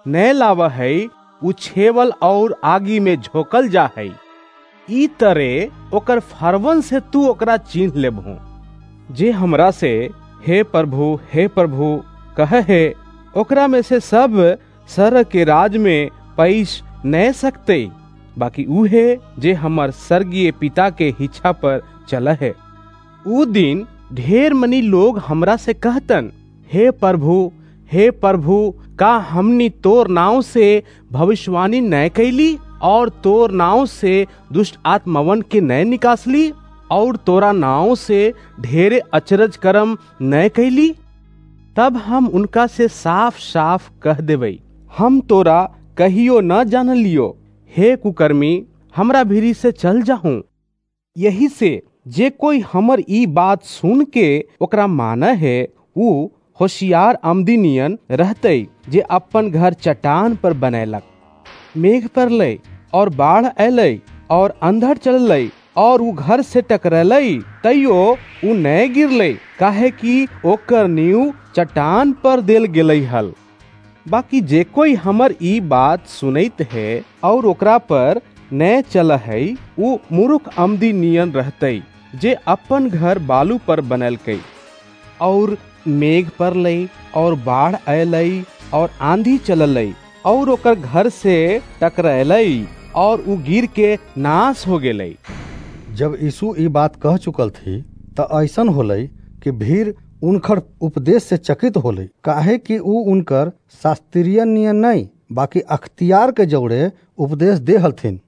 नए लावा है उ छेवल और आगी में झोकल जा है। ई तरह ओकर फरवन से तू ओकरा चिन्ह लेबहू। जे हमरा से हे प्रभु हे प्रभु कहे है, ओकरा में से सब सर के राज में पैस न सकते, बाकी ऊ है जे हमर स्वर्गीय पिता के इच्छा पर चला है। ऊ दिन ढेर मनी लोग हमरा से कहतन, हे प्रभु हे प्रभु का हमनी तोर नाव से भविष्यवाणी न कैली और तोर नाव से दुष्ट आत्मावन के न निकासली और तोरा नाव से ढेरे अचरज कर्म न कैली। तब हम उनका से साफ साफ कह देवई, हम तोरा कहियो न जान लियो, हे कुकर्मी हमरा भीरी से चल जाहूं। यही से जे कोई हमर ई बात सुन के ओकरा माना है, ऊ होशियार आमदी नियन रहते जे अपन घर चट्टान पर बनैलक। मेघ पड़लै और बाढ़ अलै और अंधड़ चललै और ऊ घर से टकरलै, तैयो ऊ न गिरलै, काहे कि ओकर नींव चट्टान पर देल गेलै हल। बाकी जे कोई हमर ई बात सुनैत है और ओकरा पर न चल है, ऊ मूर्ख आमदी नियन रहते जे अपन घर बालू पर बनलकै और मेघ पड़लै और बाढ़ अलै और आंधी चललै और ओकर घर से टकरालै और ऊ गिर के नाश हो गेलै। जब यीशु ई बात कह चुकल थी त ऐसन होलै कि भीड़ उनकर उपदेश से चकित होलै, काहे कि ऊ उनकर शास्त्रीय नियम नहीं बाकी अख्तियार के जौड़े उपदेश दे हलथिन।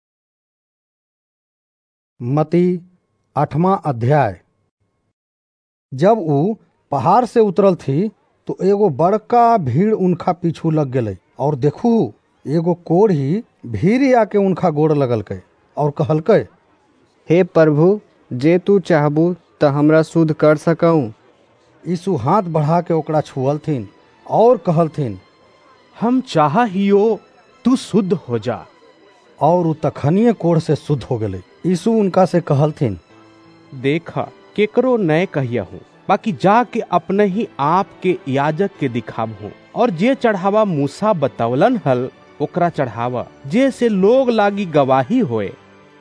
मती आठवां अध्याय। जब ऊ पहाड़ से उतरल थी तो एगो बड़का भीड़ उनका पीछू लग गई और देखू एगो कोढ़ी भीड़ आके उनका गोड़ लगलकै और कहलकै, हे प्रभु जे तू चाहबू त हमरा शुद्ध कर सकूं। यीशु हाथ बढ़ा के ओकरा छुअलथिन और कहलथिन, हम चाह हियो तू शुद्ध हो जा। और ऊ तखनिए कोढ़ से शुद्ध हो गए। यीशु उनका से कहलथिन, देखा केकरो नए कहिया हूँ, बाकी जाके अपने ही आप के याजक के दिखाबू और जे चढ़ावा मूसा बतौलन हल ओकरा चढ़ावा, जे से लोग लागी गवाही होए।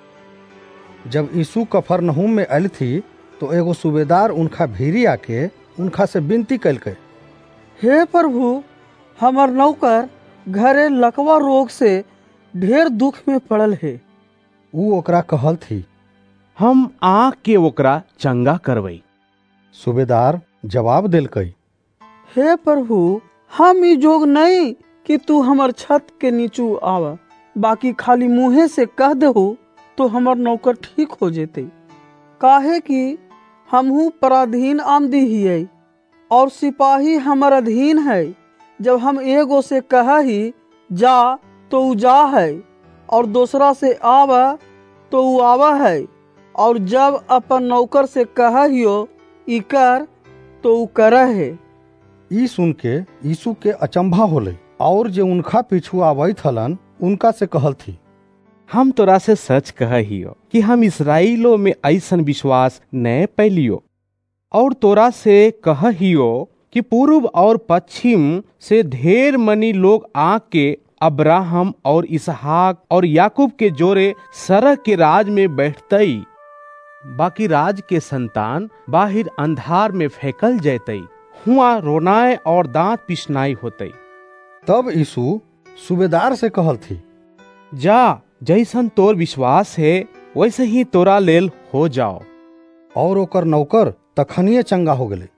जब यीशु कफरनहूम में आयल थी तो एगो सूबेदार उनका भीरी आके उनका से विनती कैलकै, हे प्रभु हमर नौकर घरे लकवा रोग से ढेर दुख में पड़ल है। ऊ ओकरा कहल थी, हम आ के ओकरा चंगा करवई। सूबेदार जवाब दिलकै, हे प्रभु हम ई जोग नहीं कि तू हमर छत के नीचू आवा, बाकी खाली मुँहे से कह देहु तो हमर नौकर ठीक हो जेते। काहे कि हमहू पराधीन आमदी हियै और सिपाही हमर अधीन है। जब हम एगो से कहा ही जा तो ऊ जा है और दूसरा से आवा तो ऊ आवा है, और जब अपन नौकर से कहा हियो ई कर तो ऊ करा है। ई सुन के यीशु के अचंभा होले और जे उनका पीछू आवैत हलन उनका से कहल थी, हम तोरा से सच कह हियो कि हम इसराइलों में ऐसन विश्वास न पैलियो। और तोरा से कह हियो कि पूर्व और पश्चिम से ढेर मनी लोग आके अब्राहम और इसहाक और याकूब के जोरे सरक के राज में बैठतई, बाकी राज के संतान बाहर अंधार में फेंकल जैतई, हुआ रोनाए और दांत पिसनाई होतई। तब यीशु सूबेदार से कहल थी, जा जैसन तोर विश्वास है वैसे ही तोरा लेल हो जाओ। और ओकर नौकर तखनिए चंगा हो गए।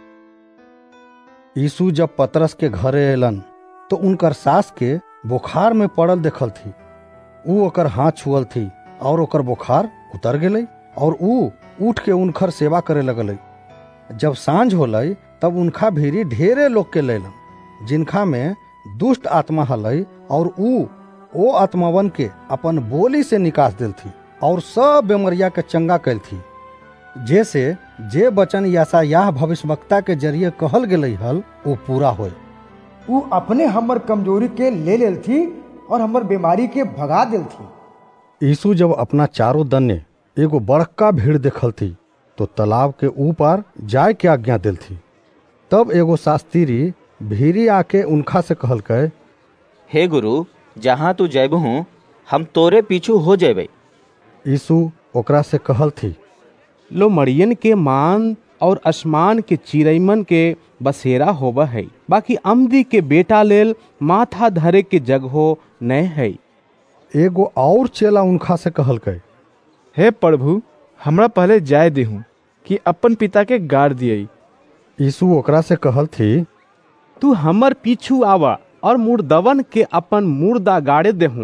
यीशु जब पतरस के घरे एलन तो उनकर सास के बुखार में पड़ल देखल थी। ऊ ओकर हाथ छुअल थी और ओकर बुखार उतर गए और ऊ उठ के उनकर सेवा करे लगल। जब सांझ होलई तब उनका भीरी ढेरे लोग के लेलन, जिनका में दुष्ट आत्मा हलई, और ऊ ओ आत्मावन के अपन बोली से निकास दिल थी और सब बीमारिया के चंगा कैल थी, जैसे जे वचन यशायाह भविष्यवक्ता के जरिए कहल गेलै हल वो पूरा होए। ऊ अपने हमर कमजोरी के ले लेल थी और हमर बीमारी के भगा दिल थी। यीशु जब अपना चारों दन्ने एगो बड़का भीड़ देखल थी तो तालाब के ऊपर जाए के आज्ञा दिल थी। तब एगो शास्त्री भीरी आके उनका से कहलकै, हे गुरु, जहाँ तू जैबहू हम तोरे पीछू हो जेबै। यीशु ओकरा से कहल थी, लो मरियन के मान और आसमान के चिड़ैमन के बसेरा होबा है, बाकी अमदी के बेटा लेल माथा धरे के जगहो नहीं है। एगो और चेला उनका से कहल के, हे प्रभु, हमरा पहले जाय देहूँ कि अपन पिता के गाड़ दिए। यीशु ओकरा से कहल थी, तू हमर पीछू आवा और मुर्दवन के अपन मुर्दा गाड़े देहूँ।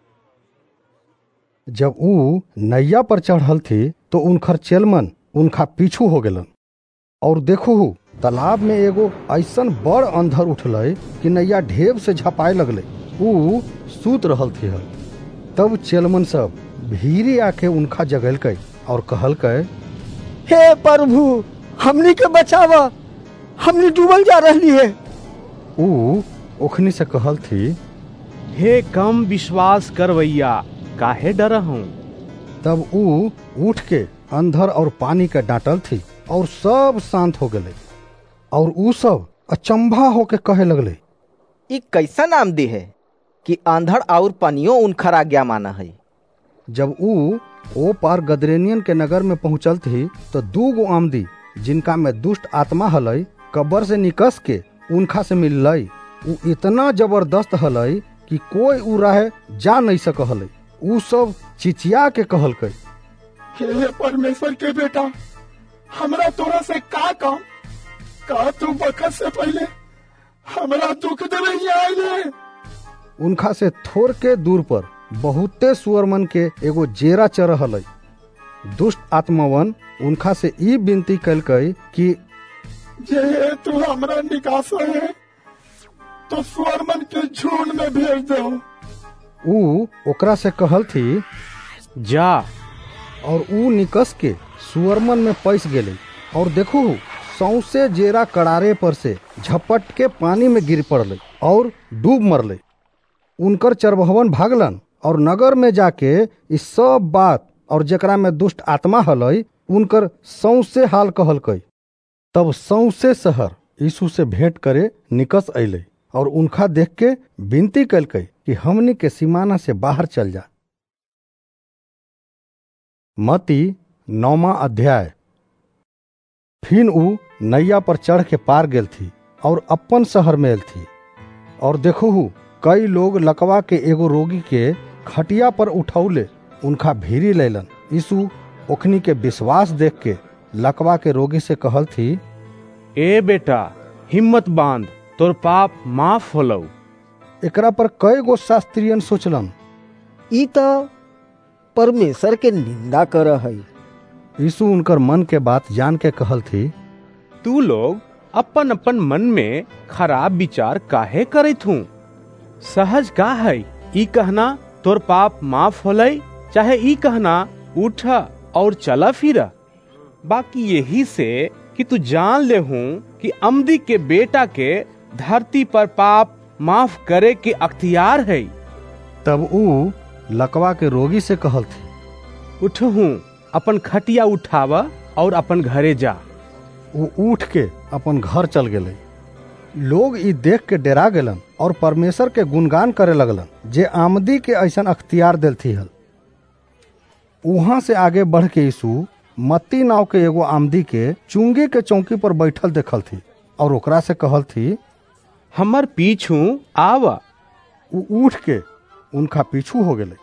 जब ऊ नैया पर चढ़ल थी तो उनकर चेलमन उनका पीछू हो गेलन। और देखू तालाब में एगो ऐसन बड़ अंधर उठल कि नैया ढेब से झपाए लगले। ऊ सूत रहल थी हल। तब चेलमन सब भीरी आके उनका जगल के और कहल के, हे प्रभु, हमनी के बचावा, हमनी डूबल जा रही है। ऊ ओखनी से कहल थी, हे कम विश्वास करवैया, काहे डर हूँ। तब ऊ उठ के अंधर और पानी के डांटल थी और सब शांत हो गए। और ऊ सब अचंभा होके कहे लगले, ई कैसा आमदी है कि आंधर और पानियों उनकर आज्ञा माना है। जब ऊ ओ पार गदरेनियन के नगर में पहुंचल थी तो दू गो आमदी, जिनका में दुष्ट आत्मा हलई, कब्र से निकस के उनका से मिललई। ऊ इतना जबरदस्त हलई कि कोई ऊ राह जा नहीं सक हलई। ऊ सब चिचिया के कहल के, हे परमेश्वर के बेटा, हमरा तोरा से का काम? का तू बखत से पहले हमरा दुख देवे ही आइले? उनका से थोर के दूर पर बहुते सुअरमन के एगो जेरा चर हलई। दुष्ट आत्मावन उनका से ई विनती कल कि जे तू हमरा निकास है तो सुअरमन के झुंड में भेज दो। ऊ ओकरा से कहल थी, जा। और ऊ निकस के सुअरमन में पैस गेले। और देखू सौसे जेरा कड़ारे पर से झपट के पानी में गिर पड़ले और डूब मरले। उनकर चरबहवन भागलन और नगर में जाके इस सब बात और जेकरा में दुष्ट आत्मा हलई उनकर सौसे हाल कहल कई। तब सौसे शहर यीशु से भेंट करे निकस अइले और उनका देख के विनती कल कई कि हमनी के सीमाना से बाहर चल जा। मती नौमा अध्याय। फिर ऊ नैया पर चढ़ के पार गेल थी और अपन शहर में एल थी। और देखू कई लोग लकवा के एगो रोगी के खटिया पर उठौले उनका भीरी लेलन। यीशु ओखनी के विश्वास देख के लकवा के रोगी से कहल थी, ए बेटा, हिम्मत बांध, तोर पाप माफ होलौ। एकरा पर कई गो शास्त्रियन सोचलन, ई तो परमेश्वर के निंदा कर है। यीशु उनकर मन के बात जान के कहल थी, तू लोग अपन अपन मन में खराब विचार काहे करत हूँ? सहज का है ई कहना तोर पाप माफ होलई, चाहे ई कहना उठ और चला फिरा? बाकी यही से कि तू जान ले हूँ कि अमदी के बेटा के धरती पर पाप माफ करे के अख्तियार है। तब ऊ लकवा के रोगी से कहल थी, उठ हूँ, अपन खटिया उठावा और अपन घरे जा। वो उठ के अपन घर चल गए। लोग ई देख के डरा गेलन और परमेश्वर के गुणगान करे लगलन जे आमदी के ऐसन अख्तियार दिल थी हल। वहां से आगे बढ़ के यीशु मत्ती नाव के एगो आमदी के चुंगी के चौकी पर बैठल देखल थी और ओकरा से कहल थी, हमर पीछू आवा। ऊ उठ के उनका पीछू हो गए।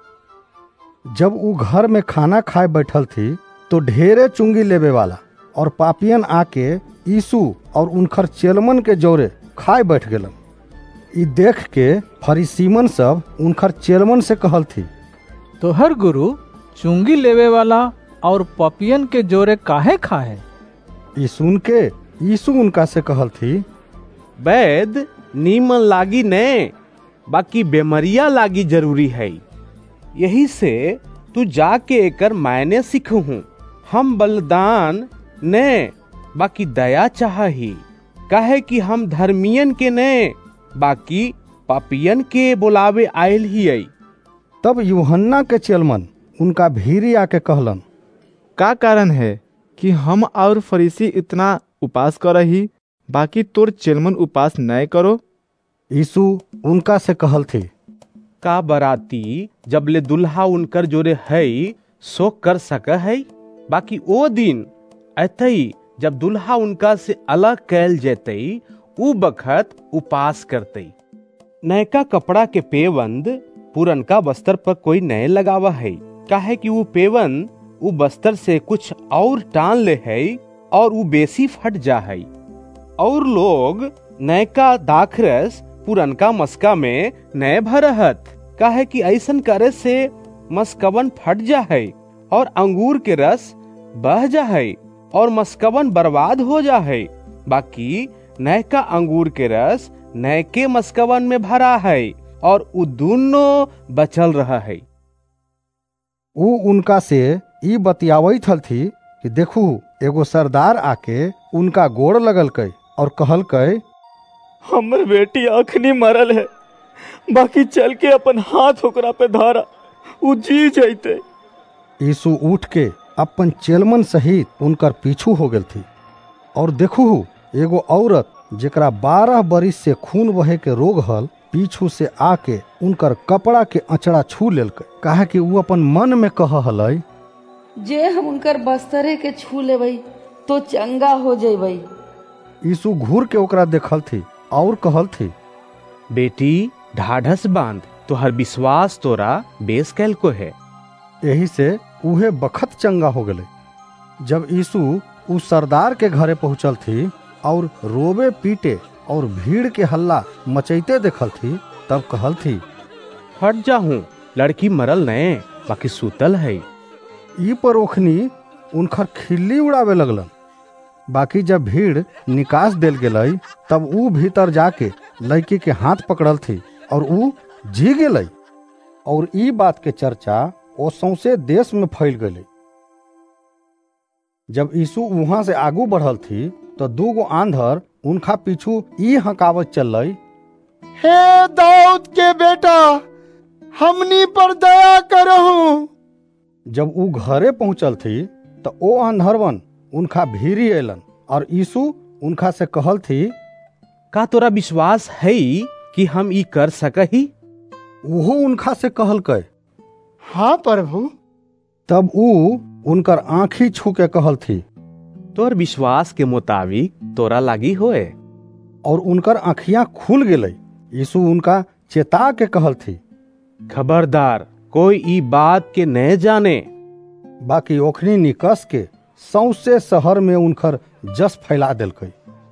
जब ऊ घर में खाना खाए बैठल थी तो ढेरे चुंगी लेवे वाला और पापियन आके यीशु और उनकर चेलमन के जोरे खाए बैठ गेलन। ई देख के फरीसीमन सब उनकर चेलमन से कहल थी, तो हर गुरु चुंगी लेवे वाला और पापियन के जोरे काहे खाए? ई सुन के यीशु उनका से कहल थी, वैद नीमन लागी ने, बाकी बेमरिया लागी जरूरी है। यही से तू जाके एकर मायने सीखू हूँ। हम बलिदान ने, बाकी दया चाही, काहे कि हम धर्मियन के ने, बाकी पापियन के बुलावे आयल ही आई। तब यूहन्ना के चेलमन उनका भीरी आके कहलन, का कारण है कि हम और फरीसी इतना उपास कर रही, बाकी तोर चेलमन उपास न करो? यीशु उनका से कहल थी, का बराती जब ले दुल्हा उनकर जोरे है शोक कर सक है, बाकी ओ दिन अतई जब दुल्हा उनका से अलग कैल जेते उ बखत उपास करते। नयका कपड़ा के पेवंद पुरनका बस्तर पर कोई नए लगावा है, काहे कि वो पेवंद वो बस्तर से कुछ और टान ले है और वो बेसी फट जा है। और लोग नयका दाखरस पुरनका मस्का में नए भरहत, काहे कि ऐसन करे से मस्कवन फट जा है और अंगूर के रस बह जा है और मस्कवन बर्बाद हो जा है। बाकी नयका अंगूर के रस नयके मस्कवन में भरा है और उ दोनों बचल रहा है। उ उनका से ई बतियावत हल थी कि देखू एगो सरदार आके उनका गोड़ लगल कई और कहल कई, हमर बेटी अखनी मरल है, बाकी चल के अपन हाथ ओकरा पे धारा, उ जी जाते। यीशु उठ के अपन चेलमन सहित उनकर पीछू हो गल थी। और देखू एगो औरत जेकरा बारह बरिस से खून बहे के रोग हल पीछू से आके उनकर कपड़ा के अचड़ा छू लेल, काहे कि वो अपन मन में कह हलई, जे हम उनकर बस्तरे के छू लेबै तो चंगा हो जेबै। यीशु घूर के ओकरा देखल थी और कहल थी, बेटी ढाढ़स बांध, तोहर विश्वास तोरा बेस कैल को है। यही से उहे बखत चंगा हो गले। जब यीशु उस सरदार के घरे पहुंचल थी और रोबे पीटे और भीड़ के हल्ला मचैते देखल थी, तब कहल थी, हट जाहूं, लड़की मरल नए बाकी सुतल है। ई पर ओखनी उनकर खिल्ली उड़ावे लगलन। बाकी जब भीड़ निकास देल गेलै तब ऊ भीतर जाके लड़की के हाथ पकड़ल थी और ऊ जी गेलै। और ई बात के चर्चा ओ सौंसे देश में फैल गई। जब यीशु वहां से आगू बढ़ल थी तो दूगो आंधर उनका पीछू ई हकावत चल, हे दाऊद के बेटा, हमनी पर दया करहु। जब ऊ घरे पहुंचल थी तो ओ आंधरवन उनका भीरी एलन और यीशु उनका से कहल थी, का तोरा विश्वास है कि हम ई कर सकही? वो उनका से कहल कै, हाँ प्रभु। तब ऊ उनकर आँखी छू के कहल थी, तोर विश्वास के मुताबिक तोरा लागी होए। और उनकर आँखियां खुल गेलै। यीशु उनका चेता के कहल थी, खबरदार कोई ई बात के न जाने। बाकी ओखनी निकस के सौंसे शहर में उनकर जस फैला देलकै।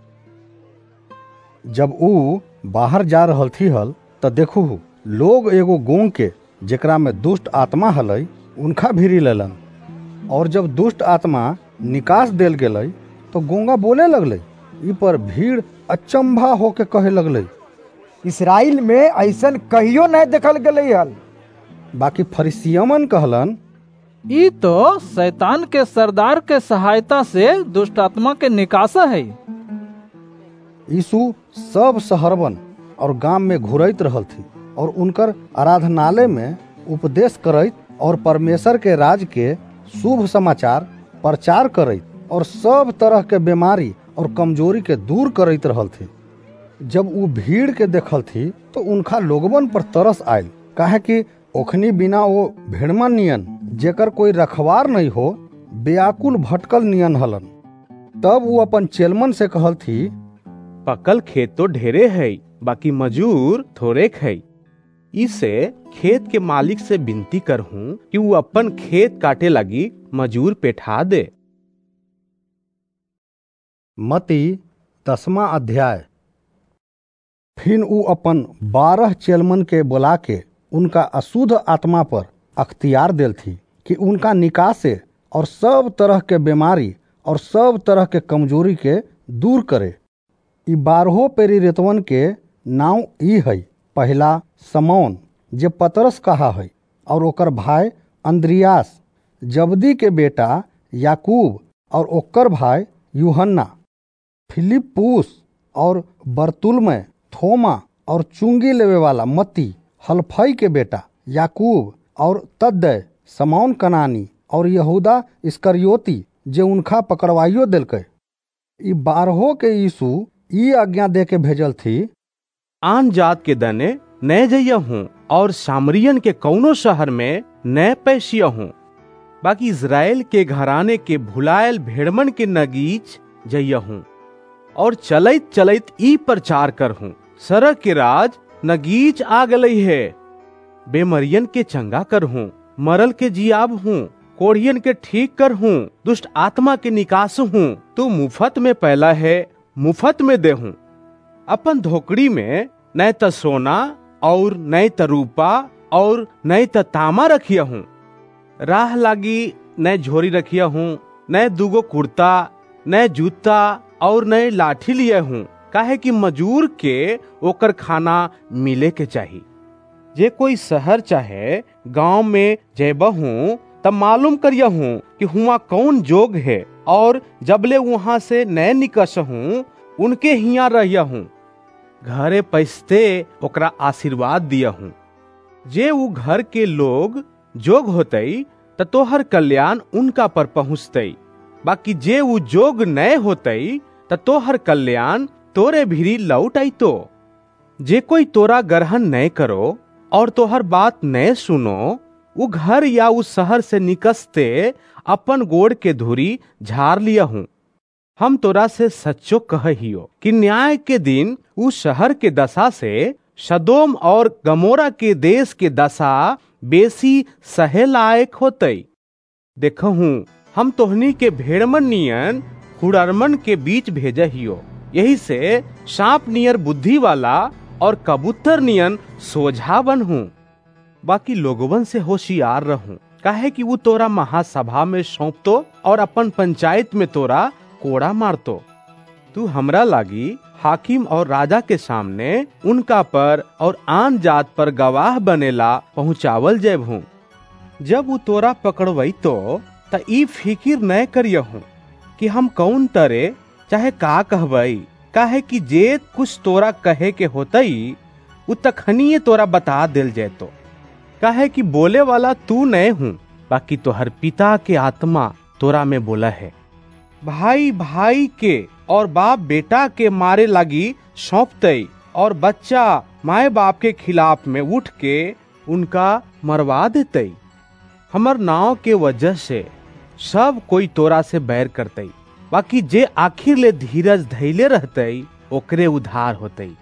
जब ऊ बाहर जा रहल थी हल त देखू लोग एगो गोंग के जेकरा में दुष्ट आत्मा हलै उनका भीरी लेलन। और जब दुष्ट आत्मा निकास देल गेलै तो गोंगा बोले लगलै। ई पर भीड़ अचंभा होके कहे लगलै, इसराइल में ऐसन कहियो नहीं देखल गेलै हल। बाकी फरीसियमन कहलन, ई तो शैतान के सरदार के सहायता से दुष्ट आत्मा के निकासा है। यीशु सब शहरवन और गांव में घुरैत रहल थी और उनकर आराधनालय में उपदेश करैत और परमेश्वर के राज के शुभ समाचार प्रचार करैत और सब तरह के बीमारी और कमजोरी के दूर करैत रहल थी। जब वो भीड़ के देखल थी तो उनका लोगवन पर तरस आयल, काहे कि ओखनी बिना वो भेड़मन नियन जेकर कोई रखवार नहीं हो बेआकुल भटकल नियन हलन। तब वो अपन चेलमन से कहल थी, पकल खेत तो ढेरे है, बाकी मजूर थोड़े है। इसे खेत के मालिक से विनती करहूं कि वो अपन खेत काटे लगी मजूर पेठा दे। मती दसवां अध्याय। फिर ऊ अपन बारह चेलमन के बुला के उनका अशुद्ध आत्मा पर अख्तियार देल थी कि उनका निकासे और सब तरह के बीमारी और सब तरह के कमजोरी के दूर करे। ई बारहो प्रेरितवन के नाम ई है, पहला समौन जे पतरस कहा है, और ओकर भाई अंद्रियास, जबदी के बेटा याकूब और ओकर भाई यूहन्ना, फिलिप्पुस और बरतुल्मै, थोमा और चुंगी लेवे वाला मत्ती, हलफई के बेटा याकूब और तद्दै, समौन कनानी और यहूदा इस्करियोती जे उनका पकड़वाइयो दिलकै। ई बारहो के यीशु ई आज्ञा दे के भेजल थी, आन जात के दने न जइया हूँ और सामरियन के कौनो शहर में न पैसिया हूँ। बाकी इज़राइल के घराने के भुलायल भेड़मन के नगीच जइया हूँ और चलैत चलैत ई प्रचार कर हूँ, सरक के राज नगीच आ गई है। बेमरियन के चंगा कर हूँ, मरल के जियाब हूँ, कोढ़ियन के ठीक कर हूँ, दुष्ट आत्मा के निकास हूँ। तू मुफ्त में पहला है, मुफ्त में दे हूँ। अपन धोकड़ी में न त सोना और न त रूपा और न त तामा रखिया हूँ। राह लागी न झोरी रखिया हूँ, न दूगो कुर्ता, न जूता और न लाठी लिया हूँ, काहे कि मजूर के ओकर खाना मिले के चाहिए। जे कोई शहर चाहे गांव में जेबा हूँ तब मालूम करिया हूँ कि हुआ कौन जोग है, और जबले वहां से न निकस हूँ उनके हिया रहिया हूँ। घरे पैसते ओकरा आशीर्वाद दिया हूँ। जे वो घर के लोग जोग होतई त तोहर कल्याण उनका पर पहुँचतई, बाकी जे वो जोग न होतई त तोहर कल्याण तोरे भीरी लौट आई। तो जे कोई तोरा ग्रहण न करो और तोहर बात न सुनो, वो घर या उस शहर से निकसते अपन गोड़ के धूरी झाड़ लिया हूँ। हम तोरा से सच्चो कहियो कि न्याय के दिन उस शहर के दशा से सदोम और गमोरा के देश के दशा बेसी सहे लायक होतई। देखो हूँ हम तोहनी के भेड़मन नियन हुड़रमन के बीच भेजा हियो, यही से सांप नियर बुद्धि वाला और कबूतर नियन सोझा बन हूँ। बाकी लोगवन से होशियार रहूं, काहे कि वो तोरा महासभा में सौंपतो और अपन पंचायत में तोरा कोड़ा मारतो। तू हमरा लागी हाकिम और राजा के सामने उनका पर और आन जात पर गवाह बनेला पहुँचावल जेब हूँ। जब वो तोरा पकड़वई तो त ई फिकिर न करिया हूँ कि हम कौन तरे चाहे का कहबई, काहे कि जे कुछ तोरा कहे के होतई उ तखनिए तोरा बता दिल जेतो। काहे कि बोले वाला तू न हूँ, बाकी तोहर पिता के आत्मा तोरा में बोला है। भाई भाई के और बाप बेटा के मारे लगी सौंपतई, और बच्चा माए बाप के खिलाफ में उठ के उनका मरवा देतई। हमर नाव के वजह से सब कोई तोरा से बैर करतई, बाकी जे आखिर ले धीरज धैले रहतई ओकरे उधार होतई।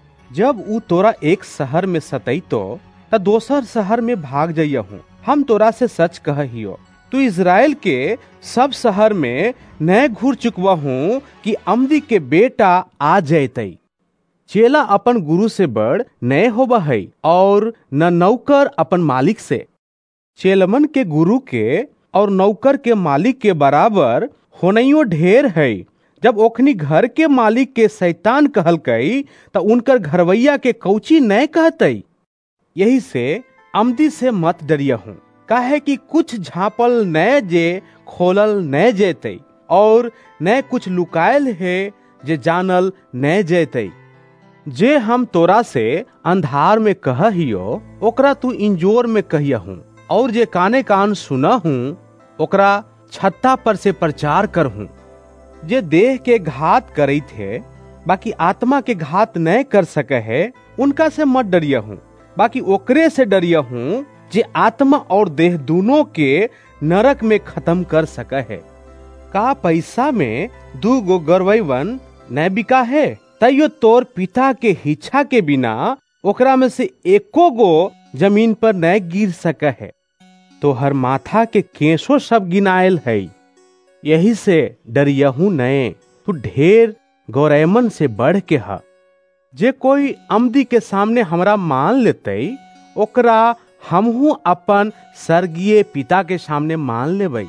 जब ऊ तोरा एक शहर में सतई तो त दोसर शहर में भाग जाइया हूँ। हम तोरा से सच कहियो, तू इज़राइल के सब शहर में न घूर चुकवा हूँ कि अमदी के बेटा आ जैतई। चेला अपन गुरु से बड़ न होबा है और न नौकर अपन मालिक से। चेलमन के गुरु के और नौकर के मालिक के बराबर होनइयो ढेर है। जब ओखनी घर के मालिक के शैतान कहल कई त उनकर घरवैया के कौची न कहतई। यही से अमदी से मत डरिया हूँ, काहे कि कुछ झापल न जे खोलल न जेतई, और न कुछ लुकायल है जे जानल न जेतई। जे हम तोरा से अंधार में कहियो ओकरा तू इंजोर में कहिया हूँ, और जे काने कान सुना हूँ ओकरा छत्ता पर से प्रचार कर हूँ। जे देह के घात करी थे बाकी आत्मा के घात न कर सके है, उनका से मत डरिया हूँ, बाकी ओकरे से डरिया हूँ जे आत्मा और देह दोनों के नरक में खत्म कर सका है। का पैसा में दू गो गरवैवन न बिका है, तैयो तोर पिता के हिच्छा के बिना ओकरा में से एको गो जमीन पर न गिर सका है। तो हर माथा के केशो सब गिनायल है, यही से डरिया हूँ नए। तू ढेर गौरैमन से बढ़ के हा। जे कोई अमदी के सामने हमरा मान लेतई ओकरा हमहू अपन स्वर्गीय पिता के सामने मान लेबई,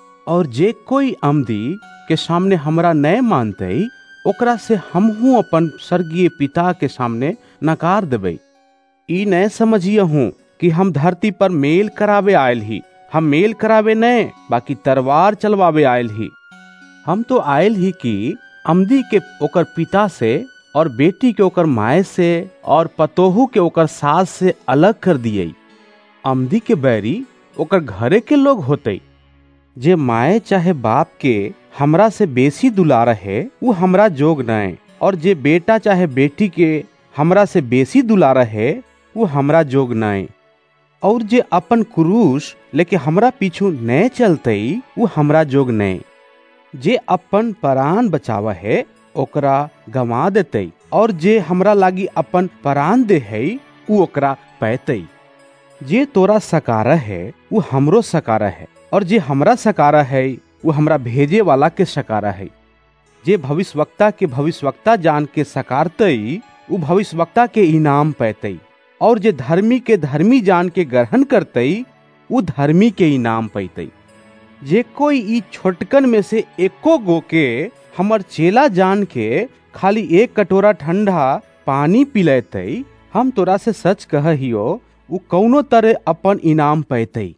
और जे कोई अमदी के सामने हमरा न मानतई ओकरा से हमहू अपन स्वर्गीय पिता के सामने नकार देबई। ई न समझिए हूँ कि हम धरती पर मेल करावे आयल ही। हम मेल करावे न बाकी तलवार चलवावे आयल ही। हम तो आयल ही कि अमदी के ओकर पिता से और बेटी के ओकर माए से और पतोहू के ओकर सास से अलग कर दिए। अमदी के बैरी ओकर घरे के लोग होते। जे माए चाहे बाप के हमरा से बेसी दुलार है वो हमरा जोग न, और जे बेटा चाहे बेटी के हमरा से बेसी दुलारा है वो हमरा जोग नाय, और जे अपन क्रूस लेके हमरा पीछू नए चलते वो हमरा जोग नए। जे अपन प्राण बचावा है ओकरा गंवा देते, और जे हमरा लागी अपन प्राण दे है वो ओकरा पैते। जे तोरा सकारा है वो हमरो सकारा है, और जे हमरा सकारा है वो हमरा भेजे वाला के सकारा है। जे भविष्यवक्ता के भविष्यवक्ता जान के सकारते वो भविष्यवक्ता के इनाम पैते, और जे धर्मी के धर्मी जान के ग्रहण करते वो धर्मी के इनाम पैते। जे कोई ई छोटकन में से एको गो के हमर चेला जान के खाली एक कटोरा ठंडा पानी पिलेते, हम तोरा से सच कहियो वो कौनो तरह अपन इनाम पैते।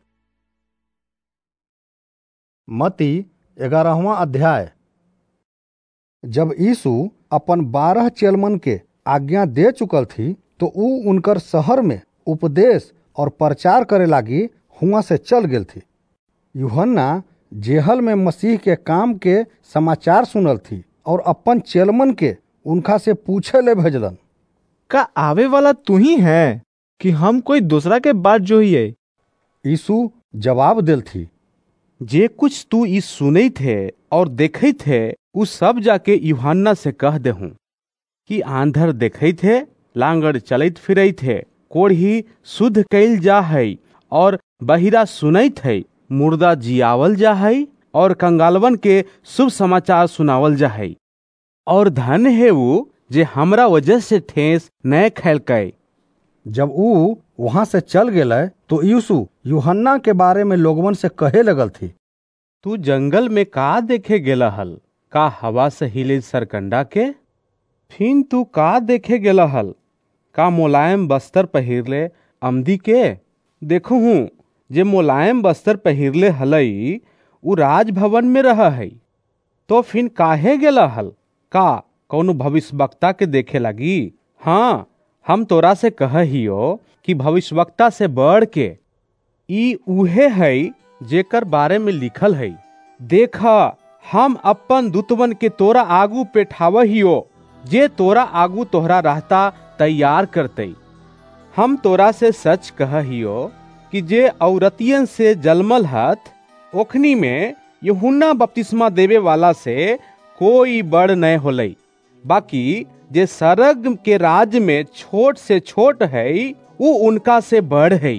मती ग्यारहवां अध्याय। जब यीशु अपन बारह चेलमन के आज्ञा दे चुकल थी तो ऊ उनकर शहर में उपदेश और प्रचार करे लागी हुआ से चल गेल थी। यूहन्ना जेहल में मसीह के काम के समाचार सुनल थी और अपन चेलमन के उनका से पूछे ले भेजलन, का आवे वाला तू ही है कि हम कोई दूसरा के बात जो ही है? यीशु जवाब दिल थी, जे कुछ तू इस सुने थे और देखे थे उ सब जाके यूहन्ना से कह देहूं कि आंधर देखे थे, लांगड़ चलत फिरई थे, कोढ़ी शुद्ध कैल जा है, और बहिरा सुनई थे, मुर्दा जियावल जा है, और कंगालवन के शुभ समाचार सुनावल जा है। और धन है वो जे हमरा वजह से ठेस न खैल कै। जब ऊ वहां से चल गेले तो यीशु यूहन्ना के बारे में लोगवन से कहे लगल थी, तू जंगल में का देखे गेला हल? का हवा से हिले सरकंडा के? फिन तू का देखे गेला हल? का मुलायम बस्तर पहिरले अमदी के? देखो हूँ जे मुलायम बस्तर पहिरले हलई उ राजभवन में रहा है। तो फिन काहे गेला हल? का कौनो भविष्यवक्ता के देखे लगी? हाँ, हम तोरा से कहियो कि भविष्यवक्ता से बढ़ के ई उहे है जेकर बारे में लिखल है, देखा हम अपन दूतवन के तोरा आगू पेठावहियो, जे तोरा आगू तोहरा रहता तैयार करते। हम तोरा से सच कहियो कि जे औरतियन से जलमल हथ ओखनी में यूहन्ना बपतिस्मा देवे वाला से कोई बड़ न होलई, बाकी जे सरग के राज्य में छोट से छोट है वो उनका से बड़ है।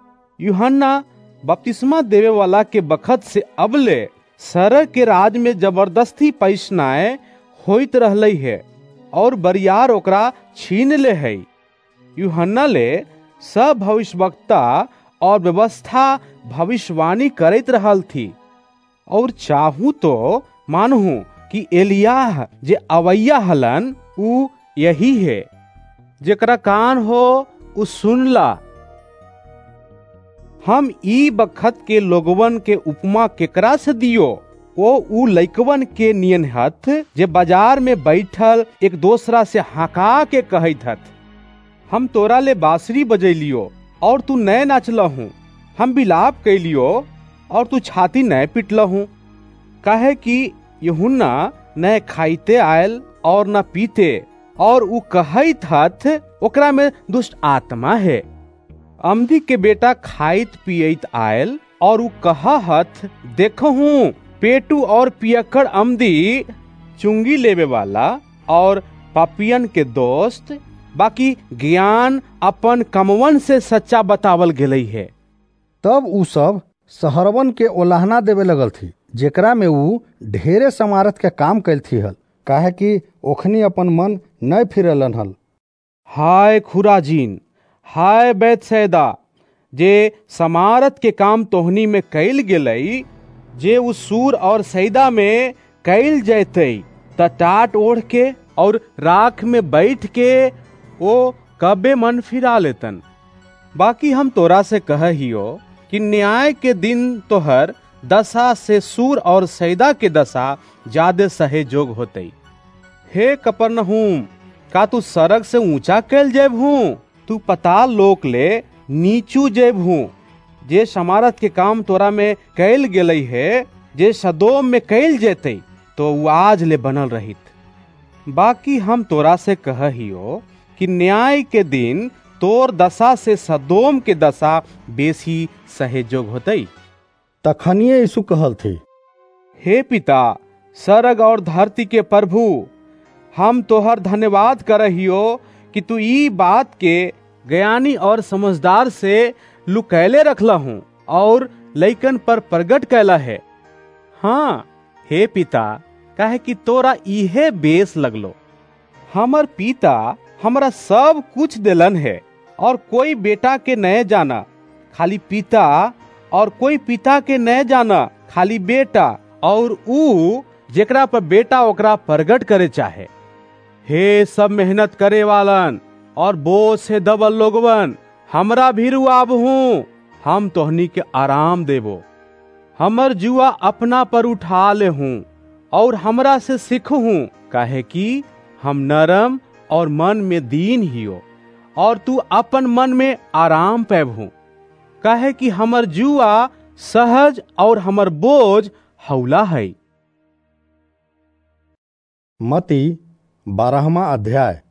यूहन्ना बपतिस्मा देवे वाला के बखत से अबले सरग के राज में जबरदस्ती पैसनाए होइत रहलई है, और बरियार ओकरा छीन ले है। यूहन्ना ले सब भविष्यवक्ता और व्यवस्था भविष्यवाणी करैत रहल थी, और चाहूं तो मानहूं कि एलियाह जे अवैया हलन उ यही है। जेकरा कान हो उ सुनला। हम ई बखत के लोगवन के उपमा केकरा से दियो? ओ उ लइकवन के नियन हथ जे बाजार में बैठल एक दूसरा से हाका के कहत हथ, हम तोरा ले बांसुरी बजैलियो और तू नए नाचलहूं, हम बिलाप कैलियो और तू छाती नए पिटलहूं। काहे कि यूहन्ना न खाइते आयल और न पीते, और उ कहत हथ ओकरा में दुष्ट आत्मा है। अमदी के बेटा खाइत पियत आयल और उ कहत, देखहूं पेटू और पियक्कड़ अमदी, चुंगी लेवे वाला और पापियन के दोस्त, बाकी ज्ञान अपन कमवन से सच्चा बतावल गेलई है। तब उ सब शहरवन के ओलाहना देवे लगल थी, जेकरा में उ ढेरे समारत के काम कैल थी हल, काहे कि ओखनी अपन मन न फिरलन हल। हाय खुराजीन, हाय बैतसैदा, जे समारत के काम तोहनी में कैल गेलई, जे उस सूर और सैदा में कैल जैते त टाट ओढ़ के और राख में बैठ के ओ कबे मन फिरा लेतन। बाकी हम तोरा से कहियो कि न्याय के दिन तोहर दशा से सूर और सैदा के दशा ज्यादा सहे जोग होते। हे कपरनहूम, का तू सरग से ऊंचा कैल जेबहू? तू पताल लोक ले नीचू जेबहू। जे समारत के काम तोरा में कैल गेलई है, जे सदोम में कैल जेते तो वो आज ले बनल रहित। बाकी हम तोरा से कहियो कि न्याय के दिन तोर दशा से सदोम के दशा बेसी सहेजोग होतई। तखनिए यीशु कहल थी, हे पिता, सरग और धरती के प्रभु, हम तोहर धन्यवाद करहियो कि तू ई बात के ज्ञानी और समझदार से लुकैले रखला हूँ और लइकन पर प्रगट कैला है। हाँ हे पिता, काहे कि तोरा इहे बेस लगलो। हमर पिता हमरा सब कुछ दिलन है और कोई बेटा के नए जाना खाली पिता और कोई पिता के नए जाना खाली बेटा और ऊ जेकरा पर बेटा ओकरा प्रगट करे चाहे। हे सब मेहनत करे वालन और बोझ से दबल लोगवन, हमरा भीरू आबहू, हम तोहनी के आराम देबो। हमर जुआ अपना पर उठा ले हूँ और हमरा से सीखहूँ, काहे कि हम नरम और मन में दीन हियो और तू अपन मन में आराम पैबहू, काहे कि हमर जुआ सहज और हमर बोझ हौला है। मती बारहवां अध्याय।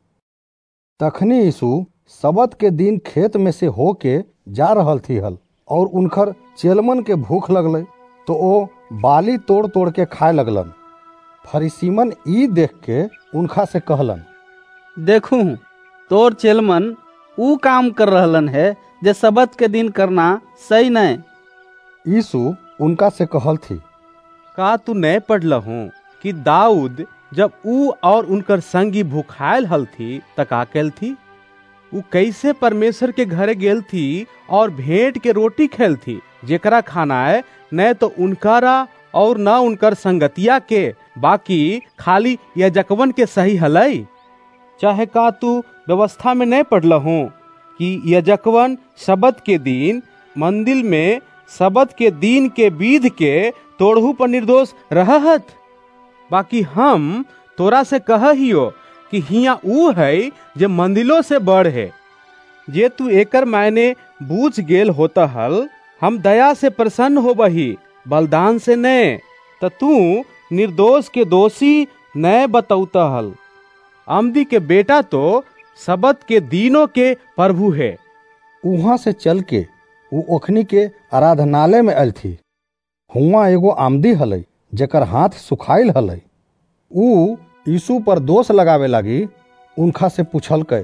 तखनी यीशु सबत के दिन खेत में से होके जा रहल थी हल और उनकर चेलमन के भूख लगले तो ओ बाली तोड़ तोड़ के खाए लगलन। फरीसीमन ई देख के उनका से कहलन, देखू तोर चेलमन ऊ काम कर रहलन है जे सबत के दिन करना सही नहीं। यीशु उनका से कहल थी, का तू नहीं पढ़ल हूँ कि दाऊद जब ऊ और उनकर संगी भूखायल हल थी त का कैल थी? ऊ कैसे परमेश्वर के घरे गेल थी और भेंट के रोटी खेल थी, जेकरा खाना है न तो उनकारा और न उनकर संगतिया के, बाकी खाली याजकवन के सही हलई। चाहे का तू व्यवस्था में नहीं पढ़ल हूँ कि याजकवन सबत के दिन मंदिर में सबत के दिन के विध के तोड़हू पर निर्दोष रहत। बाकी हम तोरा से कहियो कि हिया ऊ है जे मंदिलों से बड़ है। जे तू एकर मायने बूझ गेल होता हल, हम दया से प्रसन्न हो बही, बलिदान से न, तो तू निर्दोष के दोषी न बतौता हल। आमदी के बेटा तो सबत के दिनों के प्रभु है। वहां से चल के ऊ ओखनी के आराधनालय में आयल थी। हुआ एगो आमदी हलई जेकर हाथ सुखाइल हलई। ऊ यीशु पर दोष लगावे लगी। उनका से पूछल के,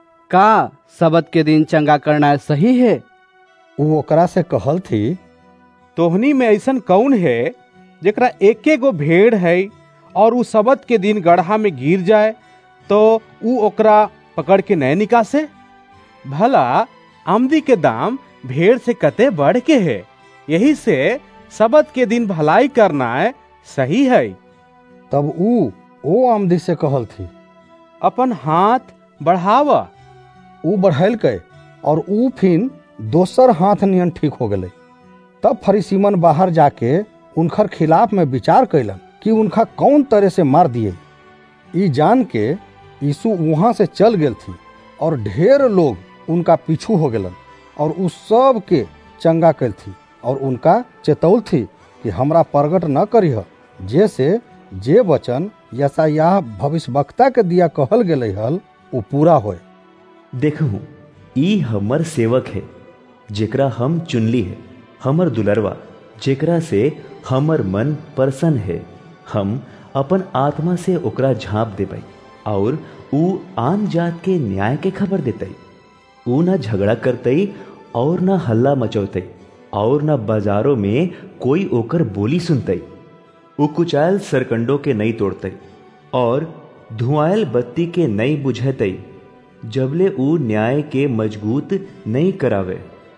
का सबत के दिन चंगा करना सही है? ऊ ओकरा से कहल थी, तोहनी में ऐसन कौन है जेकरा एके गो भेड़ है और ऊ सबत के दिन गड्ढा में गिर जाए तो ऊ ओकरा पकड़ के नहीं निकासे? भला आमदी के दाम भेड़ से कते बढ़ के है। यही से सबत के दिन भलाई करना है सही है। तब ऊ ओ आमदी से कहल थी, अपन हाथ बढ़ावा। ऊ बढ़ल के और ऊ फिन दोसर हाथ नियन ठीक हो गए। तब फरीसीमन बाहर जाके उनकर खिलाफ में विचार कैलन कि उनका कौन तरह से मार दिए। ई जान के यीशु वहां से चल गेल थी और ढेर लोग उनका पीछू हो गलन और उस सब के चंगा कैल थी और उनका चेतौल थी कि हमरा प्रगट न करिह, जैसे जे वचन यशायाह भविष्यवक्ता के दिया कहल गेलै हल वो पूरा होए। देखहु ई हमर सेवक है जेकरा हम चुनली है, हमर दुलरवा जेकरा से हमर मन प्रसन्न है। हम अपन आत्मा से ओकरा झाँप देबै और ऊ आन जात के न्याय के खबर देतै। ऊ न झगड़ा करतै और न हल्ला मचौतै और न बाजारों में कोई ओकर बोली सुनतै। ऊ कुचायल सरकंडों के नहीं तोड़तै और धुआयल बत्ती के नहीं बुझतै, जबले ऊ न्याय के मजबूत नहीं करावे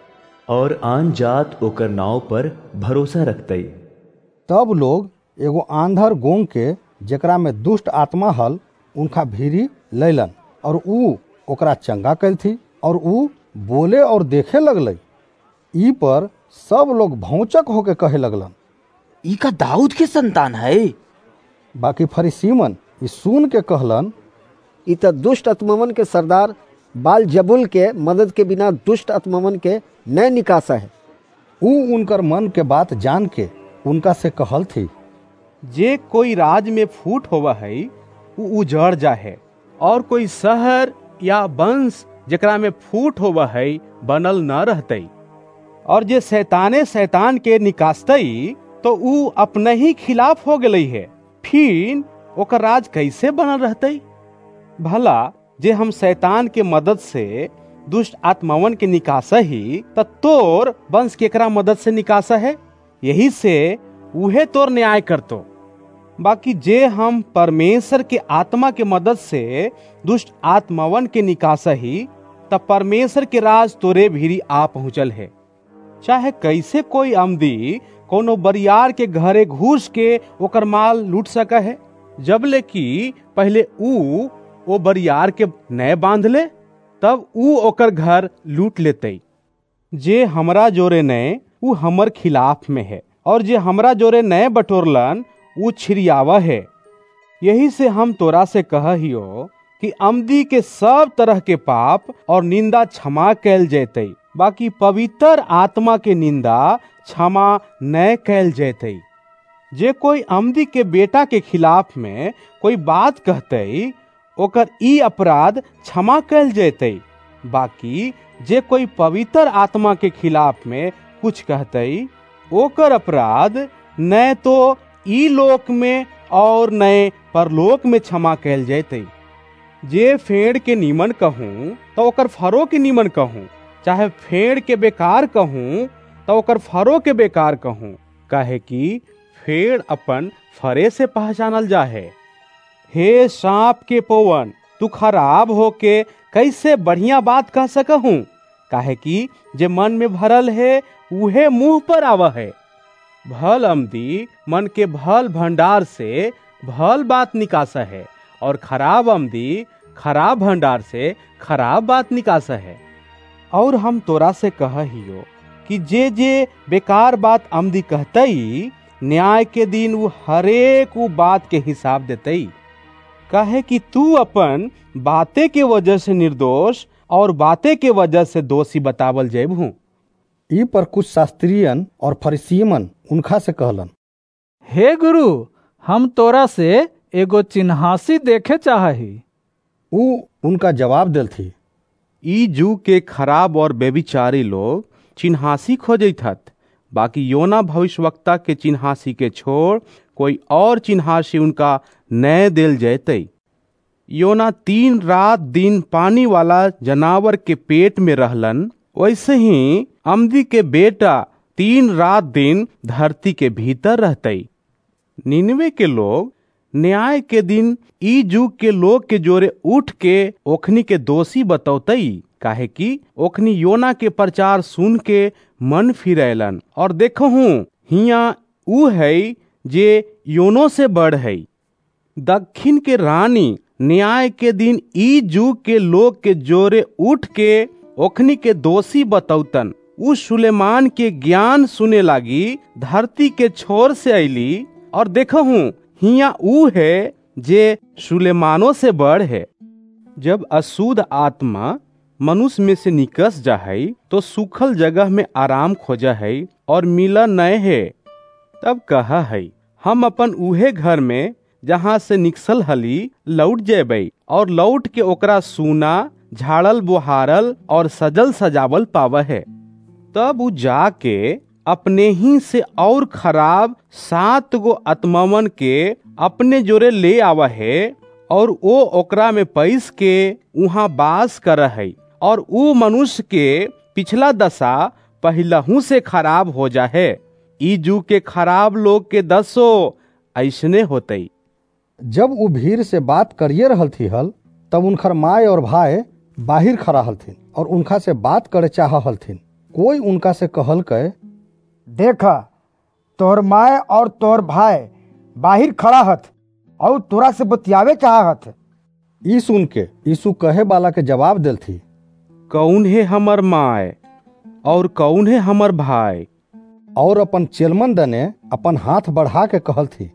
और आन जात ओकर नाव पर भरोसा रखतै। तब लोग एगो आंधर गोंग के जेकरा में दुष्ट आत्मा हल उनका भीरी लैलन और ऊ ओकरा चंगा कैल थी और ऊ बोले और देखे लगलै। ई पर सब लोग भौचक होके कहे लगलन, ई का दाऊद के संतान है। बाकी फरीसीमन ई सुन के कहलन, ई तो दुष्ट आत्मावन के सरदार बाल जबुल के मदद के बिना दुष्ट आत्मावन के न निकासा है। ऊ उनकर मन के बात जान के उनका से कहल थी, जे कोई राज में फूट होवा है ऊ उजड़ जा है और कोई शहर या वंश जेकरा में फूट होवा है बनल न रहते। और जे शैताने शैतान के निकासतई तो ऊ अपने ही खिलाफ हो गई है, फिर ओकर राज कैसे बनल रहते? भला जे हम शैतान के मदद से दुष्ट आत्मावन के निकासा ही त तोर वंश केकरा मदद से निकासा है? यही से उहे तोर न्याय करतो। बाकी जे हम परमेश्वर के आत्मा के मदद से दुष्ट आत्मावन के निकासा ही तब परमेश्वर के राज तोरे भीरी आ पहुंचल है। चाहे कैसे कोई आमदी कोनो बरियार के घरे घुस के ओकर माल लूट सका है, जबले कि पहले ऊ ओ बरियार के नए बांध ले तब ऊ ओकर घर लूट लेते। जे हमरा जोरे नए ऊ हमर खिलाफ में है, और जे हमरा जोरे नए बटोरलन ऊ छिरियावा है। यही से हम तोरा से कहियो कि आमदी के सब तरह के पाप और निंदा क्षमा कैल जैते, बाकी पवित्र आत्मा के निंदा क्षमा न कैल जैते। जे कोई आमदी के बेटा के खिलाफ में कोई बात कहते ओकर ई अपराध क्षमा कैल जैते, बाकी जे कोई पवित्र आत्मा के खिलाफ में कुछ कहते ओकर अपराध न तो ई लोक में और न परलोक में क्षमा कैल जैते। जे फेड़ के नीमन कहूँ तो ओकर फरो के नीमन कहूँ, चाहे फेड़ के बेकार कहूँ तो ओकर फरो के बेकार कहूँ, काहे कि फेड़ अपन फरे से पहचानल जा है। हे सांप के पवन, तू खराब होके कैसे बढ़िया बात कह सकहूँ? काहे कि जे मन में भरल है उहे मुंह पर आवा है। भल आमदी मन के भल भंडार से भल बात निकासा है, और खराब आमदी खराब भंडार से खराब बात निकासा है। और हम तोरा से कहियो कि जे जे बेकार बात आमदी कहतई, न्याय के दिन वो हरेक वो बात के हिसाब देतई। काहे कि तू अपन बातें के वजह से निर्दोष और बातें के वजह से दोषी बतावल जेबहू। ई पर कुछ शास्त्रियन और फरीसियन उनका से कहलन, हे गुरु, हम तोरा से एगो चिन्हासी देखे चाही। ऊ उनका जवाब दिल थी, ई जू के खराब और बेविचारी लोग चिन्हासी खोजत हत, बाकी योना भविष्यवक्ता के चिन्हासी के छोड़ कोई और चिन्हासी उनका नए दिल जैते। योना तीन रात दिन पानी वाला जनावर के पेट में रहलन, वैसे ही आमदी के बेटा तीन रात दिन धरती के भीतर रहते। निनवे के लोग न्याय के दिन ई जुग के लोग के जोरे उठ के ओखनी के दोषी बतौतई, काहे कि ओखनी योना के प्रचार सुन के मन फिरैलन, और देखहूं हिया ऊ है जे योनो से बड़ है। दक्षिण के रानी न्याय के दिन ई जुग के लोग के जोरे उठ के ओखनी के दोषी बतौतन। ऊ सुलेमान के ज्ञान सुने लागी धरती के छोर से ऐली, और देखहूं हिया ऊ है जे सुलेमानो से बड़ है। जब अशुद्ध आत्मा मनुष्य में से निकस जा है तो सूखल जगह में आराम खोजा है और मिला नए है। तब कहा है, हम अपन उहे घर में जहाँ से निकसल हली लौट जेबै, और लौट के ओकरा सूना झाड़ल बुहारल और सजल सजावल पावा है। तब ऊ जाके अपने ही से और खराब सात गो आत्मावन के अपने जोरे ले आवा है, और वो ओकरा में पैस के वहाँ बास कर है, और ऊ मनुष्य के पिछला दशा पहलहू से खराब हो जा है। ई जू के खराब लोग के दसो ऐसने होते। जब वो भीड़ से बात करिए रहल थी हल, तब उनकर माय और भाई बाहर खड़ा हलथिन और उनका से बात करे चाह हलथिन। कोई उनका से कहल के, देखा तोर माय और तोर भाई बाहर खड़ा हथ और तोरा से बतियावे चाहत। ई सुन के यीशु कहे वाला के जवाब दिल थी, कौन है हमर माय और कौन है हमर भाई? और अपन चेलमन दने अपन हाथ बढ़ा के कहल थी,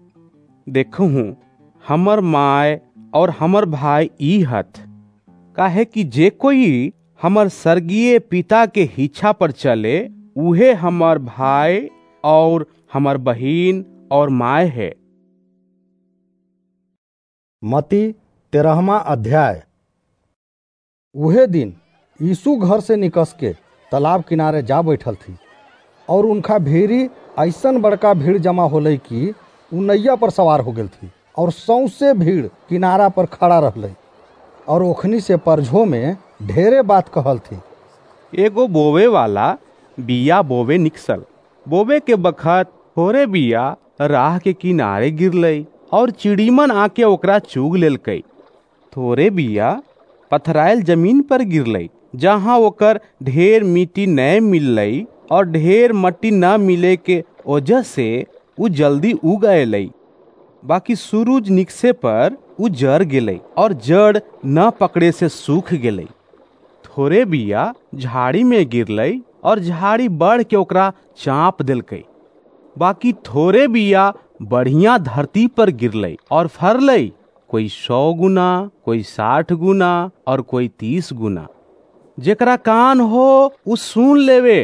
देखहूं हमर माय और हमर भाई ई हथ। काहे कि जे कोई हमर स्वर्गीय पिता के इच्छा पर चले उहे हमर भाई और हमर बहिन और माय है। मती तेरहवां अध्याय। वहे दिन यीशु घर से निकस के तालाब किनारे जा बैठल थी और उनका भीड़ी ऐसन बड़का भीड़ जमा होले कि उ नैया पर सवार हो गेल थी और सौंसे भीड़ किनारा पर खड़ा रहले और ओखनी से परझो में ढेरे बात कहल थी। एगो बोवे वाला बिया बोवे निकसल। बोवे के बखत थोड़े बिया राह के किनारे गिरलई और चिड़ीमन आके ओकरा चुग लेलकई। थोड़े बिया पथरायल जमीन पर गिरलई जहाँ ओकर ढेर मिट्टी न मिललई और ढेर मट्टी न मिले के वजह से उ जल्दी उग अयलई। बाकी सूरज निकसे पर उ जर गेलई और जड़ न पकड़े से सूख गेलई। थोड़े बिया झाड़ी में गिरलई और झाड़ी बढ़ के ओकरा चाँप देलकई। बाकी थोड़े बिया बढ़िया धरती पर गिरलई और फरलई, कोई सौ गुना, कोई साठ गुना और कोई तीस गुना। जेकरा कान हो उ सुन लेवे।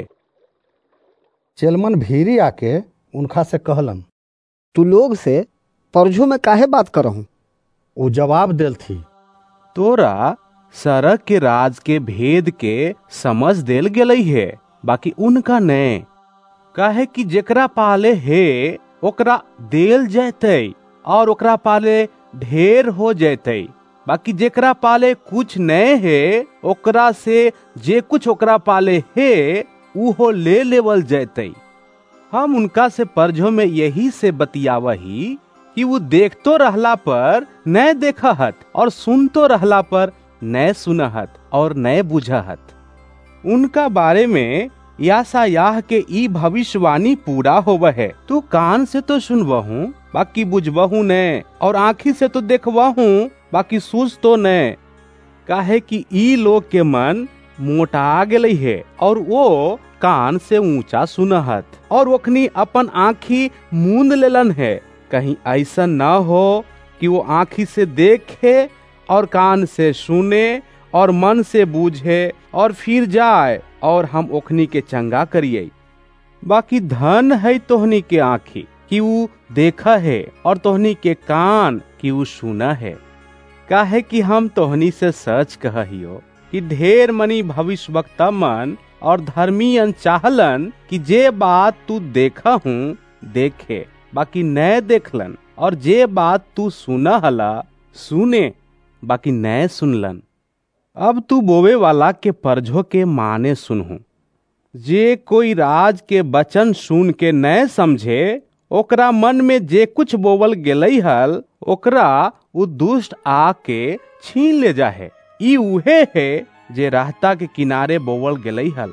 चेलमन भीरी आके उनका से कहलन, तू लोग से परझो में काहे बात करहूं? वो जवाब देल थी, तोरा सड़क के राज के भेद के समझ देल गेलई है, बाकी उनका नहीं। काहे कि जेकरा पाले है ओकरा देल जैते और ओकरा पाले ढेर हो जैते, बाकी जेकरा पाले कुछ नहीं है ओकरा से जे कुछ ओकरा पाले है उहो ले लेवल जैते। हम उनका से परझो में यही से बतियावही कि वो देखतो रहला पर न देखहत और सुनतो रहला पर न सुनहत और न बुझहत। उनका बारे में याशायाह के ई भविष्यवाणी पूरा होव है, तू कान से तो सुनबहू बाकी बुझबहू न, और आँखी से तो देखबहू बाकी सूझ तो न। काहे कि ई लोग के मन मोटा गेलई है और वो कान से ऊंचा सुनहत और ओखनी अपन आँखी मूंद लेलन है। कहीं ऐसा न हो कि वो आँखी से देखे और कान से सुने और मन से बूझे और फिर जाए और हम ओखनी के चंगा करिए। बाकी धन है तोहनी के आँखी कि वो देखा है और तोहनी के कान कि वो सुना है। काहे कि हम तोहनी से सच कहियो कि ढेर मनी भविष्यवक्ता मन और धर्मीयन चाहलन कि जे बात तू देखा हूँ देखे, बाकी न देखलन, और जे बात तू सुना हला सुने बाकी न सुनलन। अब तू बोवे वाला के परझो के माने सुनहू। जे कोई राज के वचन सुन के न समझे, ओकरा मन में जे कुछ बोवल गेलई हल ओकरा उ दुष्ट आके छीन ले जाहे। ई उहे है जे रास्ता के किनारे बोवल गेलई हल,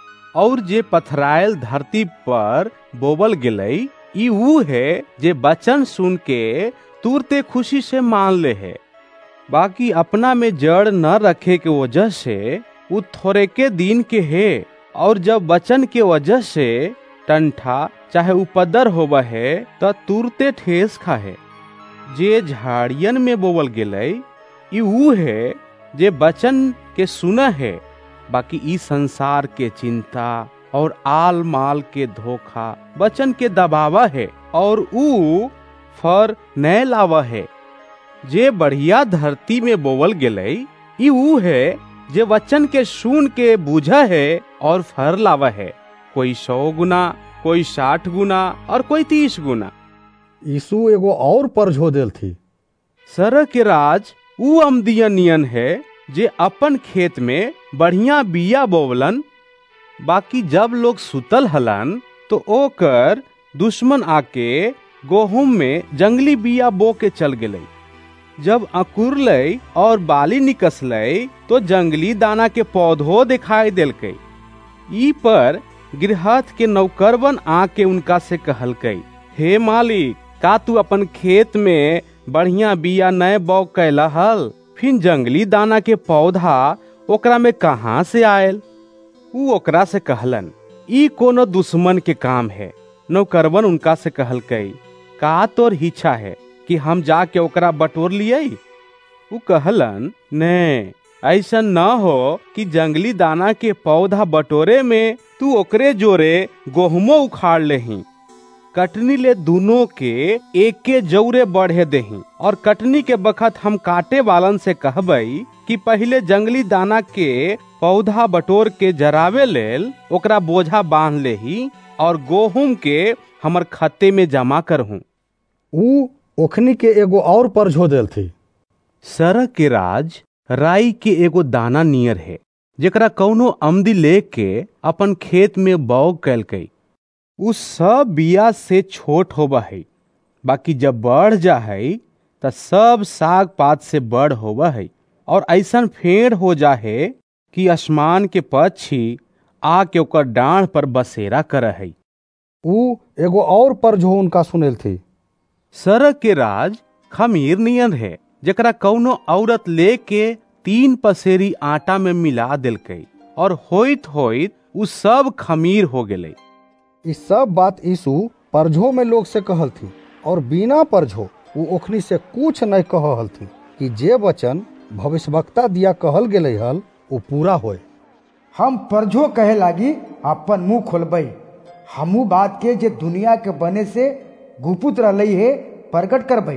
और जे पथरायल धरती पर बोवल गेलई ई ऊ है जे वचन सुन के तुरते खुशी से मान ले है। बाकी अपना में जड़ न रखे के वजह से वो थोड़े के दिन के है, और जब वचन के वजह से टंठा चाहे उपदर होवा है तो तुरते ठेस खाहे। जे झाड़ियन में बोवल गेलई ई ऊ है जे वचन के सुना है, बाकी ई संसार के चिंता और आल माल के धोखा वचन के दबावा है और ऊ फर न लावा है। जे बढ़िया धरती में बोवल गेलई ई ऊ है जे वचन के सुन के बूझा है और फर लावा है, कोई सौ गुना, कोई साठ गुना और कोई तीस गुना। यीशु एगो और परझो देल थी, सर के राज ऊ अमदियन नियन है जे अपन खेत में बढ़िया बिया बोवलन, बाकी जब लोग सुतल हलन तो ओकर दुश्मन आके गेहूं में जंगली बिया बो के चल गेलई। जब अंकुरलई और बाली निकसलई तो जंगली दाना के पौधो दिखाई देलकई। ई पर गृहस्थ के नौकरवन आके उनका से कहलकई, हे मालिक, का तू अपन खेत में बढ़िया बिया नए बो कैला हल? फिर जंगली दाना के पौधा ओकरा में कहाँ से आयल? ऊ ओकरा से कहलन, ई कोनो दुश्मन के काम है। नौकरवन उनका से कहलकई, का तोर इच्छा है कि हम जाके ओकरा बटोर लिये? ऊ कहलन, नहीं, ऐसा न हो कि जंगली दाना के पौधा बटोरे में तू ओकरे जोरे गेहूं उखाड़ लेही। कटनी ले दोनों के एक के जौरे बढ़े देही, और कटनी के बखत हम काटे वालन से कहबई कि पहले जंगली दाना के पौधा बटोर के जरावे लेल ओकरा बोझा बांध लेही, और गेहूं के हमर खत्ते में जमा करहूं। ऊ ओखनी के एगो और परझो देल थी। सरक के राज राई के एगो दाना नियर है, जेकरा कौनो आमदी लेके अपन खेत में बौ कैलकई। उ सब बिया से छोट होबा है, बाकी जब बढ़ जा है त सब साग पात से बड़ होबा है, और ऐसन फेड़ हो जा है कि आसमान के पक्षी आके ओकर डांढ़ पर बसेरा कर है। ऊ एगो और परझो उनका सुनेल थी। सरक के राज खमीर नियन है, जेकरा कौनो औरत लेके तीन पसेरी आटा में मिला दिलकई, और होइत होइत उ सब खमीर हो गेले। इस सब बात यीशु परझो में लोग से कहल थी, और बिना परझो वो ओखनी से कुछ नहीं कहल थी, कि जे वचन भविष्यवक्ता दिया कहल गेले हल वो पूरा होए। हम परझो कहे लागी अपन मुंह खोलबई, हमू बात के जे दुनिया के बने से गुपुत रही है प्रकट करबई।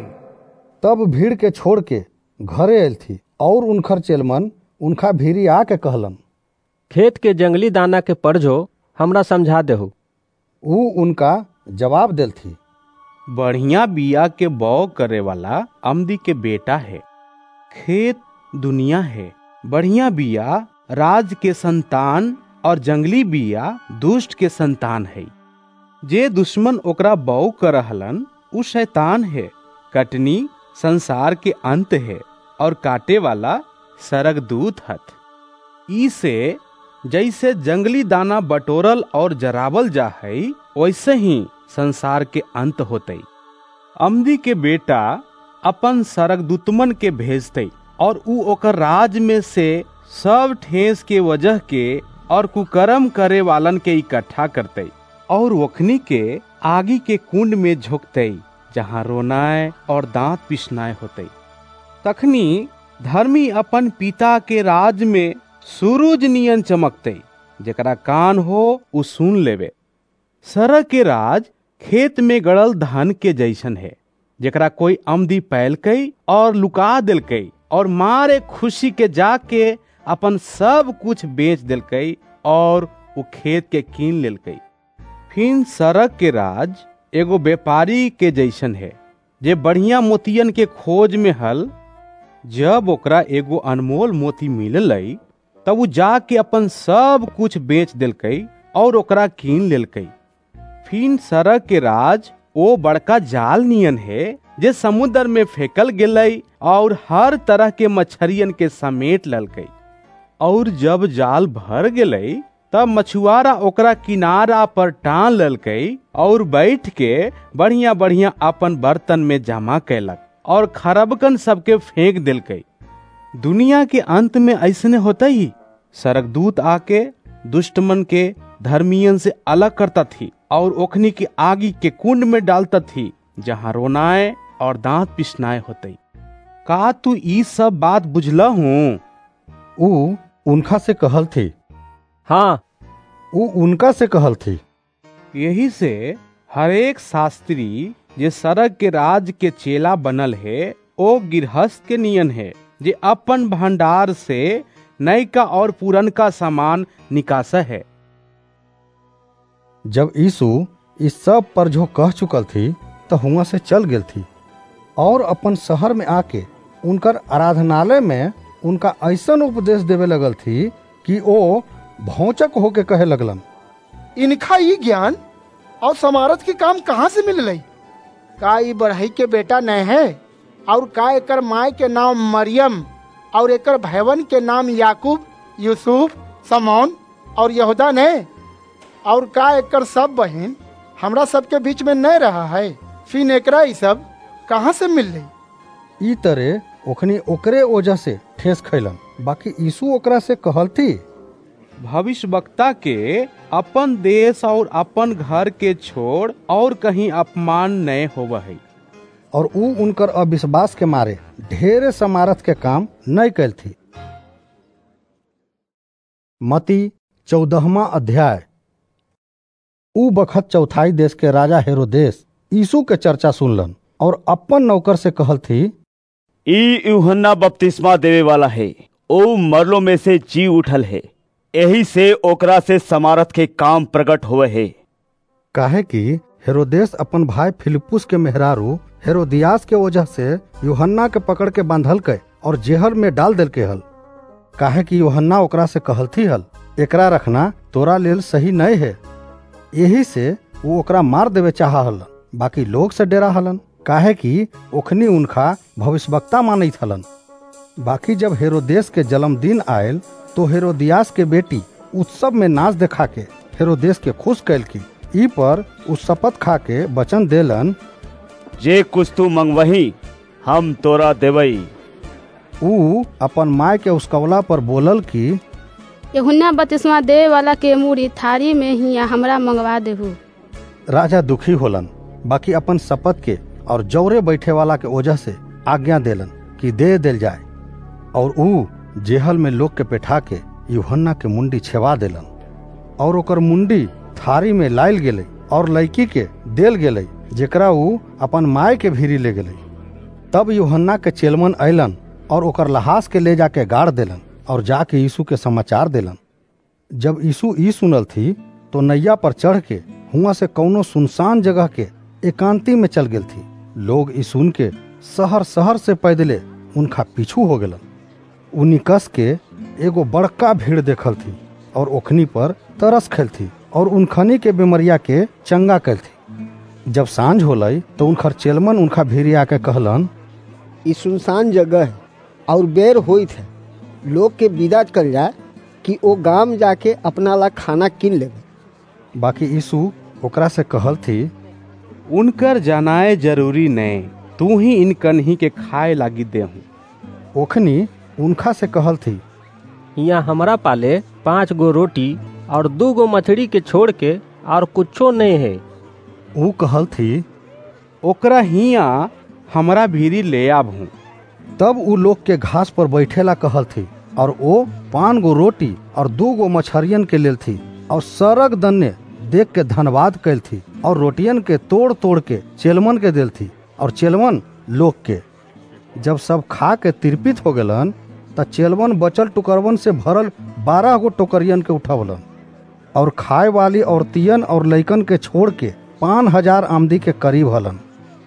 तब भीड़ के छोड़ के घरे आयल थी, और उनखर चेलमन उनका भीरी आके कहलन, खेत के जंगली दाना के परझो हमरा समझा देहु। ऊ उनका जवाब देल थी, बढ़िया बिया के बौ करे वाला आमदी के बेटा है। खेत दुनिया है, बढ़िया बिया राज के संतान, और जंगली बिया दुष्ट के संतान है। जे दुश्मन ओकरा बौ करहलन उ शैतान है। कटनी संसार के अंत है, और काटे वाला सरक दूत हथ। ई से जैसे जंगली दाना बटोरल और जरावल जा है, वैसे ही संसार के अंत होते। आमदी के बेटा अपन सरक दूतमन के भेजते, और ऊ ओकर राज में से सब ठेस के वजह के और कुकर्म करे वालन के इकट्ठा करते, और वखनी के आगी के कुंड में झोंकते, जहाँ रोनाए और दांत पिसनाए होते। तखनी धर्मी अपन पिता के राज में सूरज नियन चमकते, जेकरा कान हो उ सुन लेवे। सरक के राज खेत में गड़ल धान के जैसन है, जेकरा कोई आमदी पैलकई और लुका दिलकई, और मारे खुशी के जाके अपन सब कुछ बेच दिलकई, और वो खेत के कीन लेलकई। फिर सरक के राज एगो व्यापारी के जैसन है, जे बढ़िया मोतियन के खोज में हल। जब ओकरा एगो अनमोल मोती मिललई, तब वो जाके अपन सब कुछ बेच दिलकई, और ओकरा कीन लेलकई। फिर सरक के राज ओ बड़का जाल नियन है, जे समुद्र में फेंकल गेलई, और हर तरह के मछरियन के समेट ललकई। और जब जाल भर गेलई, तब मछुआरा ओकरा किनारा पर टान ललकई, और बैठ के बढ़िया बढ़िया अपन बर्तन में जमा कैलक, और खरबकन सबके फेंक दिलकई। दुनिया के अंत में ऐसने होता ही सरक दूत आके दुष्टमन के धर्मियन से अलग करता थी, और ओखनी के आगी के कुंड में डालता थी, जहाँ रोनाए और दांत पिसनाए होते। का तू ई सब बात बुझला हूँ? ऊ उनका से कहल थी। हाँ, ऊ उनका से कहल थी। यही से हरेक शास्त्री जे सरक के राज के चेला बनल है, ओ गिरहस्थ के नियन है, जे अपन भंडार से नयका और पुरनका सामान निकासा है। जब यीशु इस सब पर जो कह चुकल थी, तो हुआ से चल गेल थी, और अपन शहर में आके उनकर आराधनालय में उनका ऐसन उपदेश देवे लगल थी कि ओ भौचक होके कहे लगलन, इनका ये ज्ञान और समारत के काम कहाँ से मिललई? का ई बढ़ई के बेटा नहीं है? और का एकर माय के नाम मरियम, और एकर भाईवन के नाम याकूब, यूसुफ, समौन और यहूदा ने? और का एकर सब बहन हमरा सबके बीच में नहीं रहा है? फिर एकरा ई सब कहाँ से मिल रही? ई तरह ओखनी ओकरे वजह से ठेस खैलन, बाकी यीशु ओकरा से कहल थी, भविष्यवक्ता के अपन देश और अपन घर के छोड़ और कहीं अपमान नहीं होवा है। और ऊ उनकर अविश्वास के मारे ढेरे समारत के काम नहीं कैल थी। मती चौदहवा अध्याय। ऊ बखत चौथाई देश के राजा हेरोदेस यीशु के चर्चा सुनलन और अपन नौकर से कहल थी, ई यूहन्ना बपतिस्मा देवे वाला है, ओ मरलो में से जी उठल है, यही से ओकरा से समारत के काम प्रकट हुए है। काहे कि हेरोदेस अपन भाई फिलिपुस के मेहरारू हेरोदियास के वजह से यूहन्ना के पकड़ के बांधल के और जेहल में डाल दिल के हल। काहे कि यूहन्ना ओकरा से कहल थी हल, एकरा रखना तोरा लेल सही नहीं है। यही से वो ओकरा मार देवे चाहा हलन, बाकी लोग से डेरा हलन, काहे कि ओखनी उनका भविष्यवक्ता मानित हलन। बाकी जब हेरोदेस के जन्मदिन आयल तो हेरोदियास के बेटी उत्सव में नाच देखा के हेरोदेस के खुश कैल की। ई पर उस शपथ खा के वचन देलन, जे कुछ तू मंगवही हम तोरा देवई। ऊ अपन माय के उसकवला पर बोलल कि यूहन्ना बपतिस्मा देवे वाला के मूरी थारी में ही हमरा मंगवा देहु। राजा दुखी होलन, बाकी अपन शपथ के और जौरे बैठे वाला के वजह से आज्ञा देलन कि दे दिल जाए। और ऊ जेहल में लोग के बैठा के यूहन्ना के मुंडी छेवा देलन और ओकर मुंडी थारी में लायल गेले और लड़की के देल गेले, जेकरा ऊ अपन माय के भीरी ले गेले। तब यूहन्ना के चेलमन अयलन और ओकर लहास के ले जाके गाड़ देलन और जाके यीशु के समाचार देलन। जब यीशु ई सुनल थी तो नैया पर चढ़ के हुआ से कौनो सुनसान जगह के एकांती में चल गेल थी। लोग ई सुन के शहर शहर से पैदले उनका पीछू हो गेलन। उ निकस के एगो बड़का भीड़ देखल थी और ओखनी पर तरस खेल थी और उनखनी के बीमरिया के चंगा कैल थी। जब सांझ होलई तो उनकर चेलमन उनका भीरिया के कहलन, ई सुनसान जगह है और बेर होइत है, लोग के विदा कर जाए कि ओ गांव जाके अपना ला खाना किन लेवे। बाकी यीशु ओकरा से कहल थी, उनकर जानाए जरूरी नहीं, तू ही इनकन ही के खाए लागी देहूं। ओखनी उनका से कहल थी, यहाँ हमरा पाले पांच गो रोटी और दो गो मछली के छोड़ के और कुछो नहीं है। ऊ कहल थी, ओकरा हिया हमरा भीरी ले आबहूं। तब ऊ लोग के घास पर बैठेला कहल थी और वो पान गो रोटी और दो गो मछरियन के लेल थी और सरग दन्ने देख के धन्यवाद कैल थी और रोटियन के तोड़ तोड़ के चेलमन के दिल थी और चेलमन लोग के। जब सब खा के तिरपित हो गलन त चेलमन बचल टुकरवन से भरल बारह गो टोकरियन के उठवलन और खाए वाली औरतियन और लइकन के छोड़ के पाँच हजार आमदी के करीब हलन।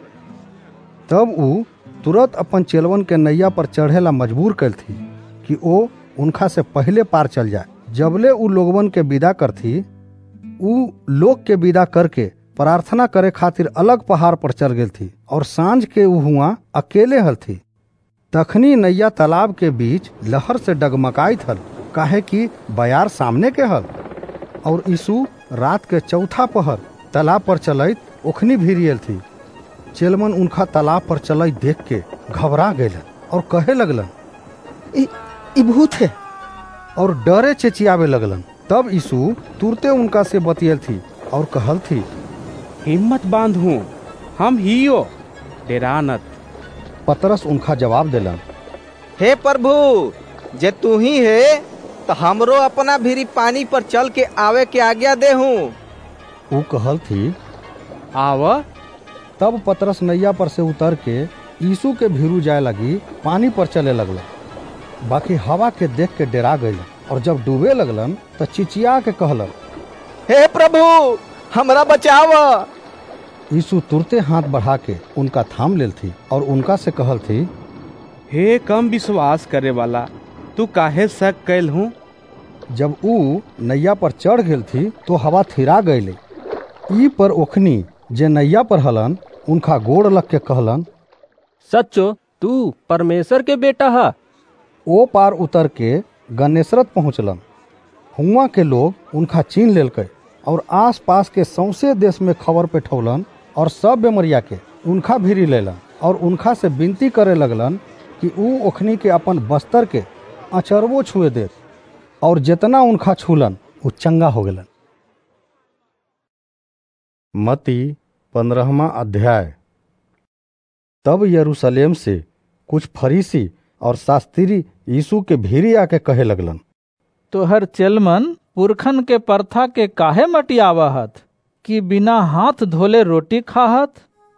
तब ऊ तुरंत अपन चेलवन के नैया पर चढ़ेला मजबूर कैल थी कि ओ उनका से पहले पार चल जाए। जबले ऊ लोगवन के विदा कर थी, ऊ लोग के विदा करके प्रार्थना करे खातिर अलग पहाड़ पर चल गेल थी और सांझ के ऊ हुआ अकेले हल थी। तखनी नैया तालाब के बीच लहर से डगमगाइत हल, काहे कि बयार सामने के हल। और यीशु रात के चौथा पहर तालाब पर चलैत ओखनी भिरियल थी। चेलमन उनका तालाब पर चलैत देख के घबरा गए और कहे लगलन, ई, ई भूत है, और डरे चेचियावे लगलन। तब यीशु तुरते उनका से बतियल थी और कहल थी, हिम्मत बांधू, हम हियो, डेरानत। पतरस उनका जवाब दिलन, हे प्रभु, जे तू ही है तो हमरो अपना भीरी पानी पर चल के आवे के आज्ञा देहूं। वो कहल थी, आव। तब पतरस नैया पर से उतर के यीशु के भीरू जाए लगी पानी पर चले लगल। बाकी हवा के देख के डेरा गई और जब डूबे लगलन तो चिचिया के कहलन, हे प्रभु, हमरा बचाव। यीशु तुरते हाथ बढ़ा के उनका थाम लेल थी और उनका से कहल थी, हे कम विश्वास करे वाला, तू काहे शक कैल हूँ। जब ऊ नैया पर चढ़ गेल थी तो हवा थिरा गईले। ई पर ओखनी जे नैया पर हलन उनका गोड़ लग के कहलन, सच्चो तू परमेश्वर के बेटा है। ओ पार उतर के गन्नेसरत पहुँचलन। हुआ के लोग उनका चीन लेलकै और आस पास के सौसे देश में खबर पेठौलन और सब बेमरिया के उनका भीरी लेलन और उनका से विनती करे लगलन कि ऊ ओखनी के अपन बस्तर के अचरबो छुए दे, और जितना उनका छूलन ऊ चंगा हो गेलन। मत्ती पंद्रहवा अध्याय। तब यरूशलेम से कुछ फरीसी और शास्त्री यीशु के भीरी आके कहे लगलन, तोहर चेलमन पुरखन के प्रथा के काहे मटियावहत कि बिना हाथ धोले रोटी खाहत?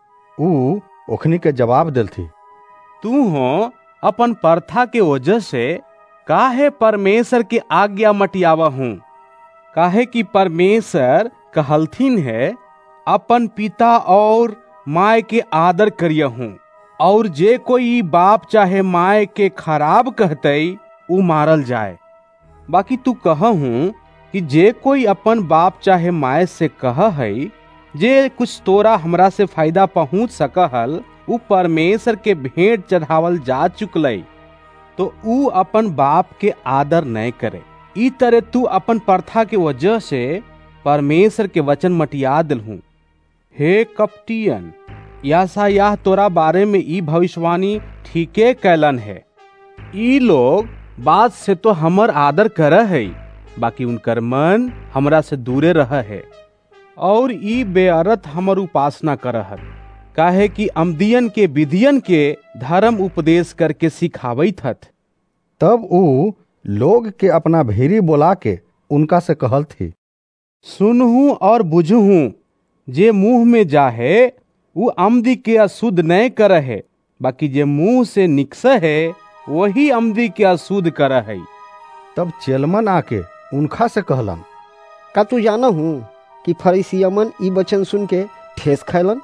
ऊ ओखनी के जवाब दिलथी, तू हो अपन प्रथा के वजह से काहे परमेश्वर के आज्ञा मटियावा हूँ। काहे कि परमेश्वर कहलथिन है, अपन पिता और माय के आदर करिया हूँ, और जे कोई बाप चाहे माय के खराब कहते ऊ मारल जाए। बाकी तू कह हूँ कि जे कोई अपन बाप चाहे माय से कह है जे कुछ तोरा हमरा से फायदा पहुँच सकल, ऊ परमेश्वर के भेंट चढ़ावल जा चुकलई, तो ऊ अपन बाप के आदर नहीं करे। ई तरह तू अपन प्रथा के वजह से परमेश्वर के वचन मटिया दिलहूँ। हे कपटियन, यशायाह तोरा बारे में ई भविष्यवाणी ठीके कैलन है। ई लोग बात से तो हमर आदर कर है, बाकी उनकर मन हमरा से दूरे रह है, और ई बेअरत हमर उपासना कर है। काहे कि अमदियन के विधियन के धर्म उपदेश करके सिखावत हथ। तब ऊ लोग के अपना भेरी बोला के उनका से कहल थी, सुनहूँ और बुझहूँ, जे मुंह में जाहे वो अमदी के अशुद्ध नहीं कर है, बाकी जे मुंह से निकस है वही अमदी के अशुद्ध कर है। तब चेलमन आके उनका से कहलन, का तू जाना हूँ कि फरीसियमन ई वचन सुन के ठेस खैलन?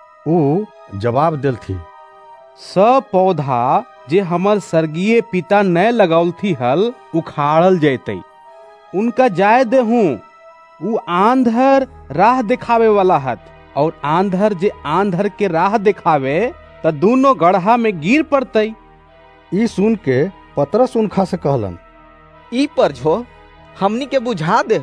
ऊ जवाब दिल थी, सब पौधा जे हमर स्वर्गीय पिता न लगावल थी हल उखाड़ल जैते। उनका जाय दे हूँ, ऊ आंधर राह दिखावे वाला हत, और आंधर जे आंधर के राह दिखावे त दोनों गढ़ा में गिर पड़ते। ई सुन के पतरस उनका से कहलन, ई पर झो हमनी के बुझा दे।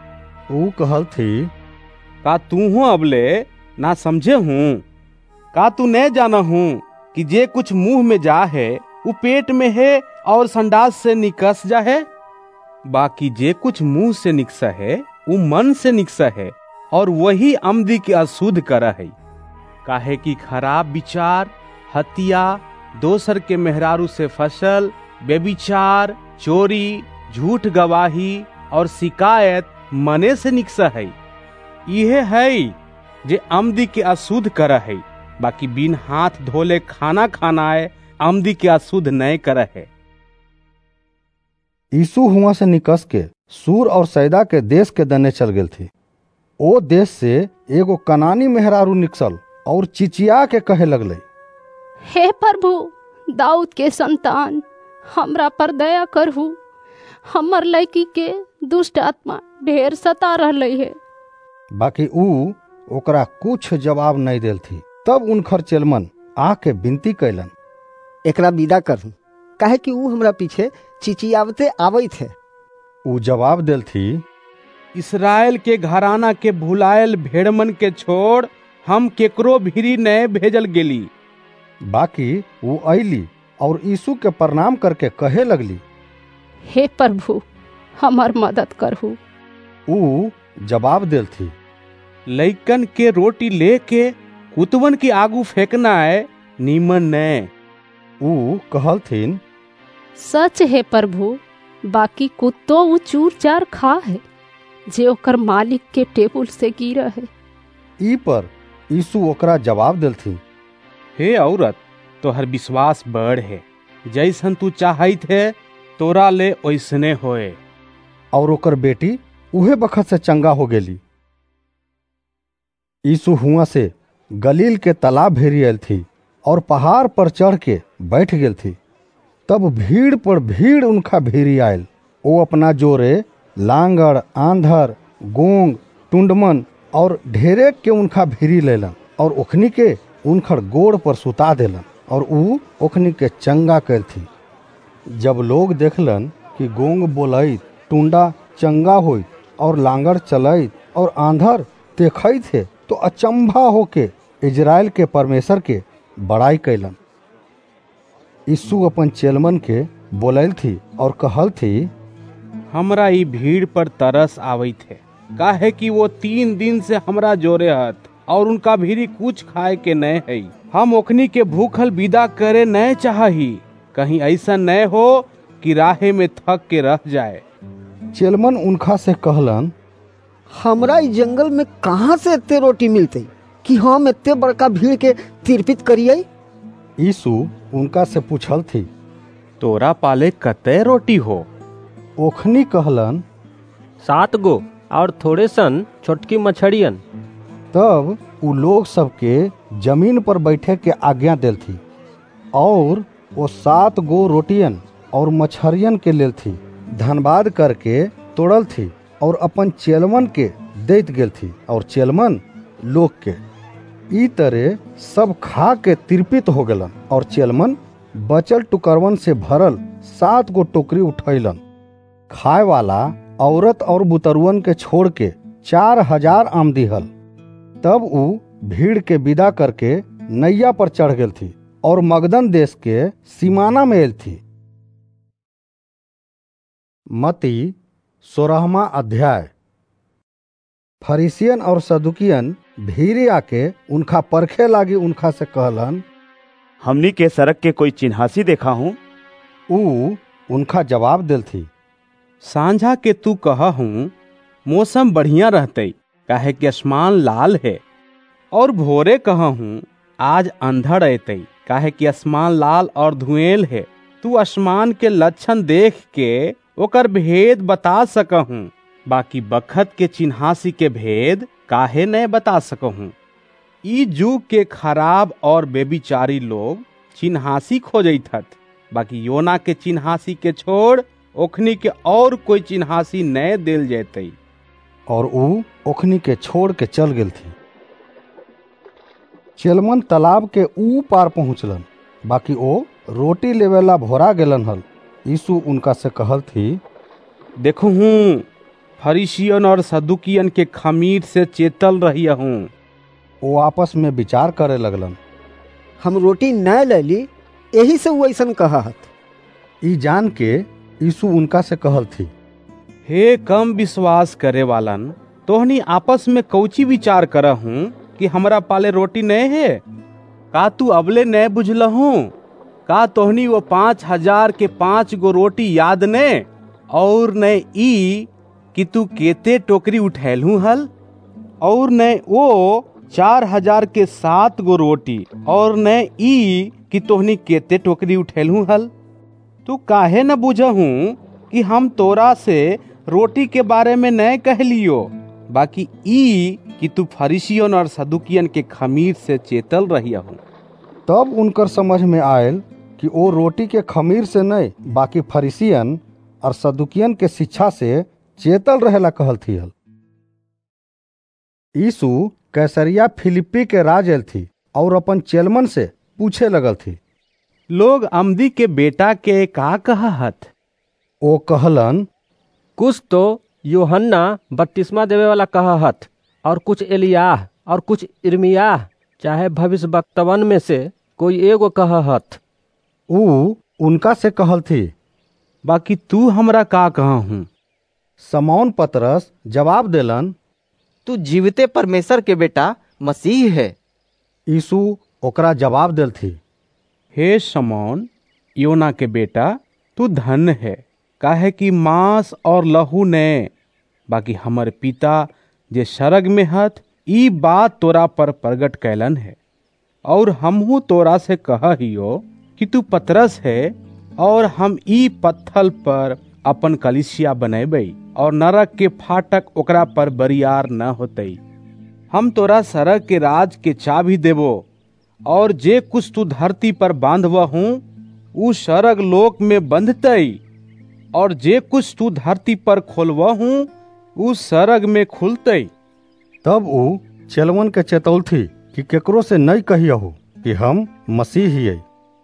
ऊ कहल थी, का तू हो अबले ना समझे हूँ? का तू नहीं जाना हूँ कि जे कुछ मुंह में जा है वो पेट में है और संडास से निकस जा है? बाकी जे कुछ मुंह से निकसा है वो मन से निकसा है, और वही अमदी के अशुद्ध करा है। काहे कि खराब विचार, हत्या, दोसर के मेहरारू से फसल, बेविचार, चोरी, झूठ गवाही और शिकायत मने से निकसा है। यह है जे अमदी के अशुद्ध करा है, बाकी बिन हाथ धोले खाना खाना है अमदी के अशुद्ध नहीं करा है। यीशु हुआ से निकस के सूर और सैदा के देश के दने चल गेल थी। ओ देश से एगो कनानी मेहरारू निकसल और चिचिया के कहे लगले, हे प्रभु, दाऊद के संतान, हमरा पर दया करहु, हमर लड़की के दुष्ट आत्मा ढेर सता रहले है। बाकी ऊ ओकरा कुछ जवाब नहीं देल थी। तब उनकर चेलमन आके विनती कैलन, एकरा विदा करहु, काहे कि ऊ हमरा पीछे चिचियावते आवई थे। ऊ जवाब देल थी, इसराइल के घराना के भुलायल भेड़मन के छोड़ हम केकरो भीरी नए भेजल गेली। बाकी वो अली और यीशु के प्रणाम करके कहे लगली, हे प्रभु, हमार मदद करहु। ऊ जवाब देल थी, लइकन के रोटी लेके कुतवन की आगू फेंकना है नीमन ने। ऊ कहल थीन, सच है प्रभु, बाकी कुत्तो ऊ चूर चार खा है जे ओकर मालिक के टेबुल से गिरा है। ई पर यीशु ओकरा जवाब दिल थी, हे औरत, तोहर विश्वास बढ़ है, जैसन तू चाहत है तोरा ले ओइसने होए। और ओकर बेटी उहे बखत से चंगा हो गेली। यीशु हुआ से गलील के तालाब भेरी आयल थी और पहाड़ पर चढ़ के बैठ गेल थी। तब भीड़ पर भीड़ उनका भेरी आयल। वो अपना जोरे लांगड़, आंधर, गोंग, टुंडमन और ढेरे के उनका भेरी लेलन और ओखनी के उनखर गोड़ पर सुता देलन और ऊ ओखनी के चंगा कैल थी। जब लोग देखलन कि गोंग बोलैत, टुंडा चंगा होइत और लांगड़ चलैत और आंधर देखैत थे, तो अचंभा होके इजराइल के परमेश्वर के बड़ाई कैलन। यीशु अपन चेलमन के बोलैल थी और कहल थी, हमरा ई भीड़ पर तरस आवैत है, काहे कि वो तीन दिन से हमरा जोरे हत और उनका भीरी कुछ खाए के नहीं है। हम ओखनी के भूखल विदा करे नहीं चाही, कहीं ऐसा नहीं हो कि राहे में थक के रह जाए। चेलमन उनका से कहलन, हमरा इस जंगल में कहाँ से इतने रोटी मिलते कि हम इतने बड़का भीड़ के तिरपित करिए? यीशु उनका से पूछल थी, तोरा पाले कते रोटी हो? ओखनी कहलन, सात गो और थोड़े सन छोटकी मछड़ियन। तब उ लोग सबके जमीन पर बैठे के आज्ञा देल थी और वो सात गो रोटियन और मछरियन के लेल थी धन्यवाद करके तोड़ल थी और अपन चेलमन के देत गेल थी और चेलमन लोग के। ई तरह सब खा के तिरपित हो गलन और चेलमन बचल टुकरवन से भरल सात गो टोकरी उठैलन। खाए वाला औरत और बुतरुअन के छोड़ के चार हजार आमदी हल। तब उ भीड़ के विदा करके नैया पर चढ़ गेल थी और मगदन देश के सीमाना में एल थी। मती सोलहवां अध्याय। फरीसियन और सदुकियन भीड़ आके उनका परखे लागी उनका से कहलन, हमनी के सड़क के कोई चिन्हासी देखा हूँ? उ उनका जवाब दिल थी, सांझा के तू कहा हूँ मौसम बढ़िया रहते काहे कि आसमान लाल है, और भोरे कहा हूँ आज अंधड़ अतई काहे कि आसमान लाल और धुएल है। तू आसमान के लक्षण देख के ओकर भेद बता सकहूँ, बाकी बखत के चिन्हासी के भेद काहे नहीं बता सकहूँ। ई जुग के खराब और बेबिचारी लोग चिन्हासी खोजत हत, बाकी योना के चिन्हासी के छोड़ ओखनी के और कोई चिन्हासी नए दिल जेतई। और उ ओखनी के छोड़ के चल गेल थी। चेलमन तालाब के ऊ पार पहुँचलन, बाकी ओ रोटी लेवेला भोरा गेलन हल। यीशु उनका से कहल थी, देखो हूँ फरीसियन और सदुकियन के खमीर से चेतल रही हूँ। वो आपस में विचार करे लगलन, हम रोटी न ले ली यही से वो ऐसन कहत। ई जान के यीशु उनका से कहल थी, हे कम विश्वास करे वालन, तोहनी आपस में कौची विचार कर हूँ कि हमरा पाले रोटी नहीं है? का तू अबले नहीं बुझलहूँ? का तोहनी वो पाँच हजार के पाँच गो रोटी याद ने? और न ई कि तू केते टोकरी उठैलहूँ हल? और न वो चार हजार के सात गो रोटी? और न ई कि तोहनी केते टोकरी उठैलहूँ हल? तू काहे न बुझहूँ कि हम तोरा से रोटी के बारे में नहीं कहलियो, बाकी ई कि तू फरीसियन और सदुकियन के खमीर से चेतल रही हूँ। तब उनकर समझ में आयल कि वो रोटी के खमीर से नहीं, बाकी फरीसियन और सदुकियन के शिक्षा से चेतल रहेला कहल थी हल। यीशु कैसरिया फिलिप्पी के राज एल थी और अपन चेलमन से पूछे लगल थी, लोग अमदी के बेटा के का कहत? ओ कहलन, कुछ तो यूहन्ना बपतिस्मा देवे वाला कहत, और कुछ एलियाह, और कुछ इर्मियाह चाहे भविष्यवक्तवन में से कोई एगो कहत। ऊ उनका से कहल थी, बाकी तू हमरा का कहा हूँ? समौन पतरस जवाब देलन, तू जीविते परमेश्वर के बेटा मसीह है। यीशु ओकरा जवाब दिल थी, हे समौन योना के बेटा, तू धन है, काहे कि मांस और लहू ने, बाकी हमर पिता जे सरग में हत ई बात तोरा पर प्रगट कैलन है। और हमहू तोरा से कह हियो कि तू पतरस है, और हम ई पत्थल पर अपन कलिसिया बनेबै, और नरक के फाटक ओकरा पर बरियार न होतई। हम तोरा सरग के राज के चाबी देबो, और जे कुछ तू धरती पर बांधवहूँ ऊ सरग लोक में बंधतई, और जे कुछ तू धरती पर खोलवहूँ ऊ सरग में खुलतई। तब ऊ चेलवन के चेतौल थी कि केकरो से नहीं कहियहु कि हम मसीह हियै।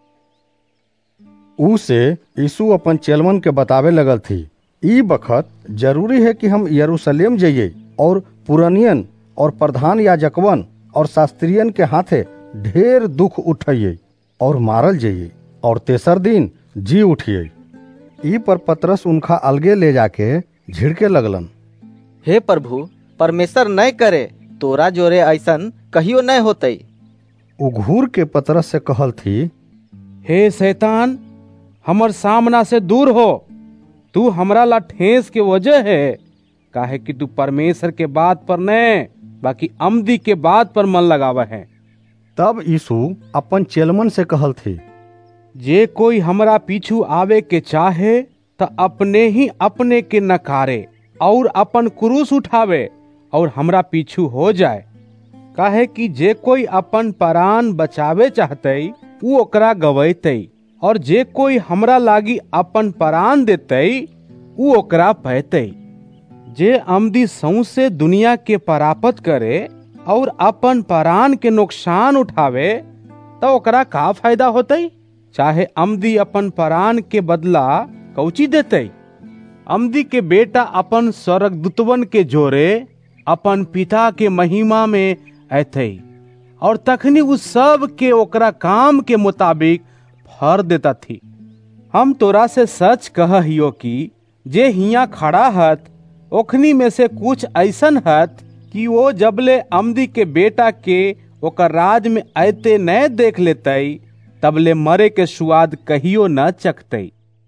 ऊ से यीशु अपन चेलवन के बतावे लगल थी, ई बखत जरूरी है कि हम यरूशलेम जाइए और पुरनियन और प्रधान याजकवन और शास्त्रियन के हाथे ढेर दुख उठाइए और मारल जाइए और तेसर दिन जी उठिए। ई पर पतरस उनका अलगे ले जाके झिड़के लगलन, हे प्रभु, परमेश्वर नहीं करे तोरा जोरे ऐसन कहियो नहीं होतई। उ घूर के पतरस से कहल थी, हे शैतान, हमर सामना से दूर हो, तू हमरा ला ठेस के वजह है, काहे कि तू परमेश्वर के बात पर नहीं बाकी आमदी के बात पर मन लगावा है। तब यीशु अपन चेलमन से कहल थी, जे कोई हमरा पीछू आवे के चाहे तो अपने ही अपने के नकारे और अपन क्रूस उठावे और हमरा पीछू हो जाए। काहे कि जे कोई अपन प्राण बचावे चाहते वो ओकरा गवैते, और जे कोई हमरा लागी अपन प्राण देते वो ओकरा पैते। जे आमदी सौंसे दुनिया के परापत करे और अपन प्राण के नुकसान उठावे तो ओकरा का फायदा होते? चाहे आमदी अपन प्राण के बदला कौची देते? आमदी के बेटा अपन स्वर्गदूतवन के जोरे अपन पिता के महिमा में अथे और तखनी उस सब के ओकरा काम के मुताबिक फर देता थी। हम तोरा से सच कहियो कि जे हिया खड़ा हत ओखनी में से कुछ ऐसन हत कि वो जबले आमदी के बेटा के ओकर राज में आते न देख लेते तबले मरे के स्वाद कहियो न चखते।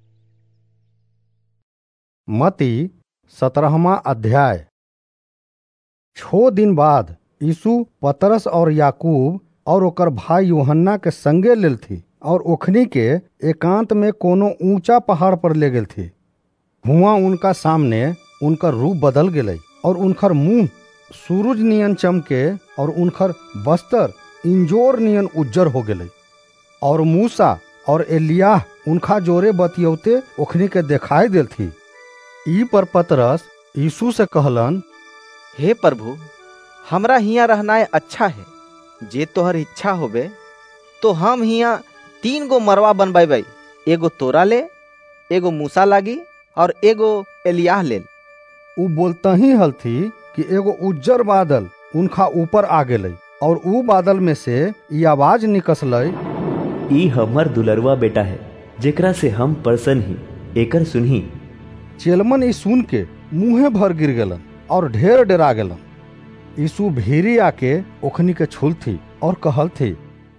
मती सत्रहवां अध्याय। छो दिन बाद यीशु पतरस और याकूब और ओकर भाई यूहन्ना के संगे लेल थी और ओखनी के एकांत में कोनो ऊंचा पहाड़ पर ले गेल थी। हुआ उनका सामने उनकर रूप बदल गेलै और उनकर मुंह सूरज नियन चमके और उनकर बस्तर इंजोर नियन उज्जर हो गेलै। और मूसा और एलियाह उनका जोरे बतियौते ओखनी के दिखाई देल थी। ई पर पतरस यीशु से कहलन, हे प्रभु, हमरा हिया रहना अच्छा है। जे तोहर इच्छा होबे तो हम हिया तीन गो मरवा बनवाई, एगो तोरा ले, एगो मूसा लागी और एगो एलियाह ले। उ बोलता ही हल थी कि एगो उज्जर बादल उनका ऊपर आ गेलै और उ बादल में से ई आवाज निकसलै, ई हमर दुलरवा बेटा है जेकरा से हम प्रसन्न ही, एकर सुनही। चेलमन ई सुन के मुँहे भर गिर गेलन और ढेर डरा गेलन। यीशु भीरी आके ओखनी के छुल थी और कहल थी,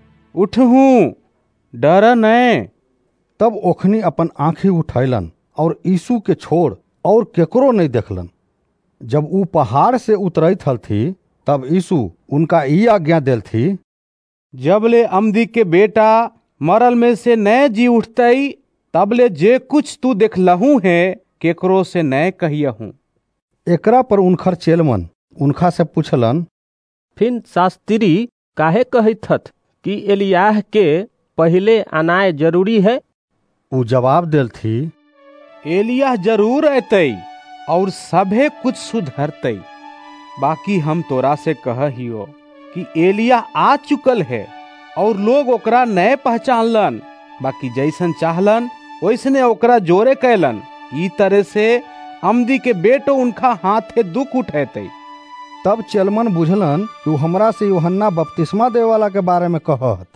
उठहूं, डर न। तब ओखनी अपन आंखें उठैलन और यीशु के छोड़ और केकरो नहीं देखलन। जब ऊ पहाड़ से उतरत हल थी तब यीशु उनका ई आज्ञा देल थी, जबले आमदी के बेटा मरल में से न जी उठतई तबले जे कुछ तू देखलहू है केकरो से न कहियहूं। एकरा पर उनकर चेलमन उनका से पूछलन, फिर शास्त्री काहे कहत हत कि एलियाह के पहले आनाय जरूरी है? ऊ जवाब देल थी, एलियाह जरूर अतई और सभे कुछ सुधरतई। बाकी हम तोरा से कहियो कि एलियाह आ चुकल है और लोग ओकरा नए पहचानलन, बाकी जैसन चाहलन वैसने ओकरा जोरे कैलन। ई तरह से आमदी के बेटो उनका हाथे दुख उठेते। तब चेलमन बुझलन कि ऊ हमरा से यूहन्ना बपतिस्मा देवे वाला के बारे में कहत।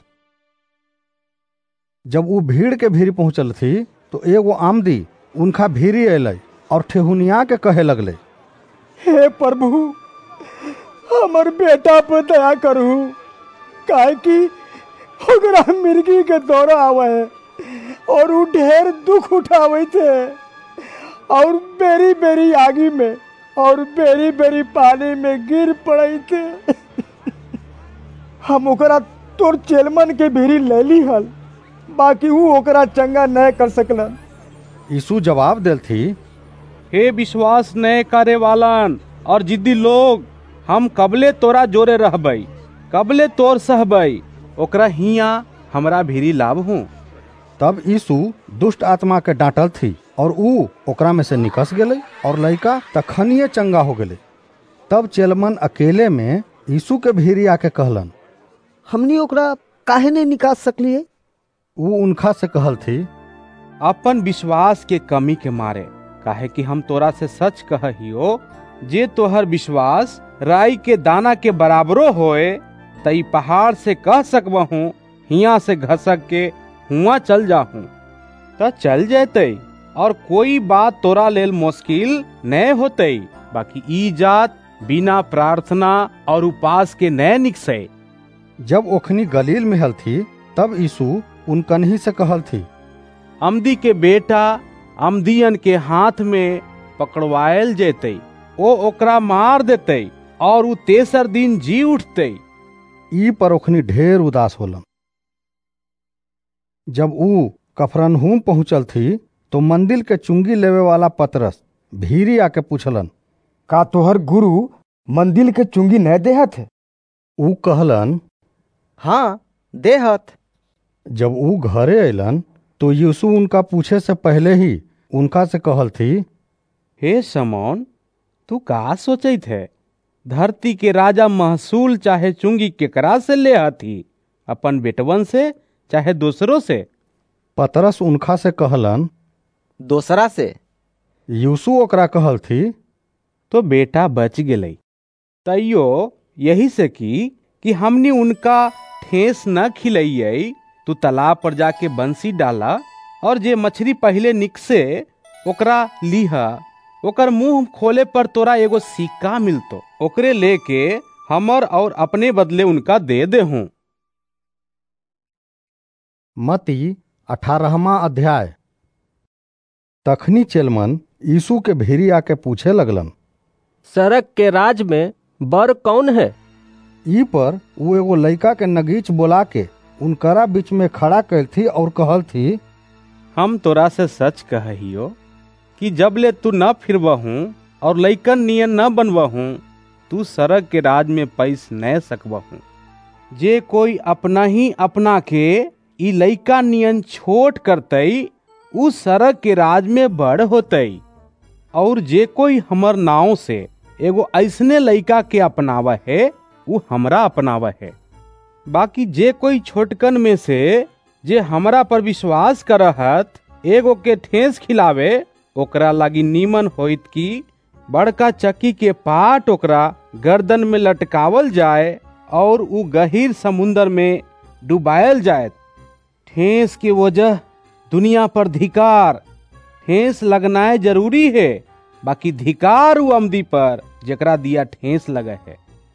जब वो भीड़ के भीड़ पहुंचल थी तो एगो आमदी उनका भीड़ी अलै और ठेहुनिया के कहे लगले, हे प्रभु, हमर बेटा पर दया करू, काहे कि ओकरा मिर्गी के दौरा आवे है और ऊ ढेर दुख उठावे थे और बेरी बेरी आगी में और बेरी बेरी पानी में गिर पड़े थे। हम ओकरा तोर चेलमन के भीड़ी ले ली हल, बाकी वो ओकरा चंगा न कर सकलन। यीशु जवाब देल थी, हे विश्वास न करे वालन और जिद्दी लोग, हम कबले तोरा जोरे रहबई, कबले तोर सहबई, ओकरा हिया हमरा भीरी लाभ हूँ। तब यीशु दुष्ट आत्मा के डांटल थी और ऊ ओकरा में से निकस गेलै और लड़का तखनिए चंगा हो गेलै। तब चेलमन अकेले में यीशु के भीरी आके कहलन, हमनी ओकरा काहे नहीं निकास सकलिए? ऊ उनका से कहल थी, अपन विश्वास के कमी के मारे, काहे कि हम तोरा से सच कहियो, जे तोहर विश्वास राई के दाना के बराबरो होए तई पहाड़ से कह सकबहूं हिया से घसक के हुआ चल जाहूं त चल जेते और कोई बात तोरा लेल मुश्किल न होते। बाकी ई जात बिना प्रार्थना और उपास के न निकसे। जब ओखनी गलील में हल थी तब यीशु उनकनही से कहल थी, आमदी के बेटा आमदियन के हाथ में पकड़वायल जेते ओ ओकरा मार देते और उ तेसर दिन जी उठते। ई पर ओखनी ढेर उदास होलन। जब ऊ कफरनहूम पहुंचल थी तो मंदिर के चुंगी लेवे वाला पतरस भीरी आके पूछलन, का तोहर गुरु मंदिर के चुंगी न देहत है? ऊ कहलन, हाँ देहत। जब ऊ घरे अलन तो यीशु उनका पूछे से पहले ही उनका से कहल थी, हे शमौन, तू का सोचत है? धरती के राजा महसूल चाहे चुंगी केकरा से ले आती, अपन बेटवन से चाहे दूसरों से? पतरस उनका से कहलन, दोसरा से। यीशु ओकरा कहल थी, तो बेटा बच गेलै। तैयो यही से की कि हमने उनका ठेस न खिलैयै, तू तालाब पर जाके बंसी डाला और जे मछली पहले निकसे ओकरा लीहा। ओकर मुंह खोले पर तोरा एगो सिक्का मिलतो, ओकरे लेके हमर और अपने बदले उनका दे दे हूँ। मत्ती अठारहवां अध्याय। तखनी चेलमन यीशु के भीरी आके पूछे लगलन, सरक के राज में बर कौन है? ई पर वो एगो लड़का के नगीच बोला के उनकरा बीच में खड़ा कैल थी और कहल थी, हम तोरा से सच कहियो कि जब ले तू न फिरबहूँ और लइकन नियन न बनबहूँ, तू सरक के राज में पैस न सकबहूँ। जे कोई अपना ही अपना के ई लइका नियन छोट करतई, उ सरक के राज में बड़ होतई। और जे कोई हमर नाव से एगो ऐसने लइका के अपनावा है, उ हमरा अपनावा है। बाकी जे कोई छोटकन में से जे हमरा पर विश्वास करहत एगो के ठेस खिलावे, ओकरा लागी नीमन होइत कि बड़का चक्की के पाट ओकरा गर्दन में लटकावल जाए और उ गहीर समुंदर में डुबायल जाए। ठेस के वजह दुनिया पर धिकार। ठेस लगनाए जरूरी है, बाकी धिकार उ अमदी पर जेकरा दिया ठेस लगे है।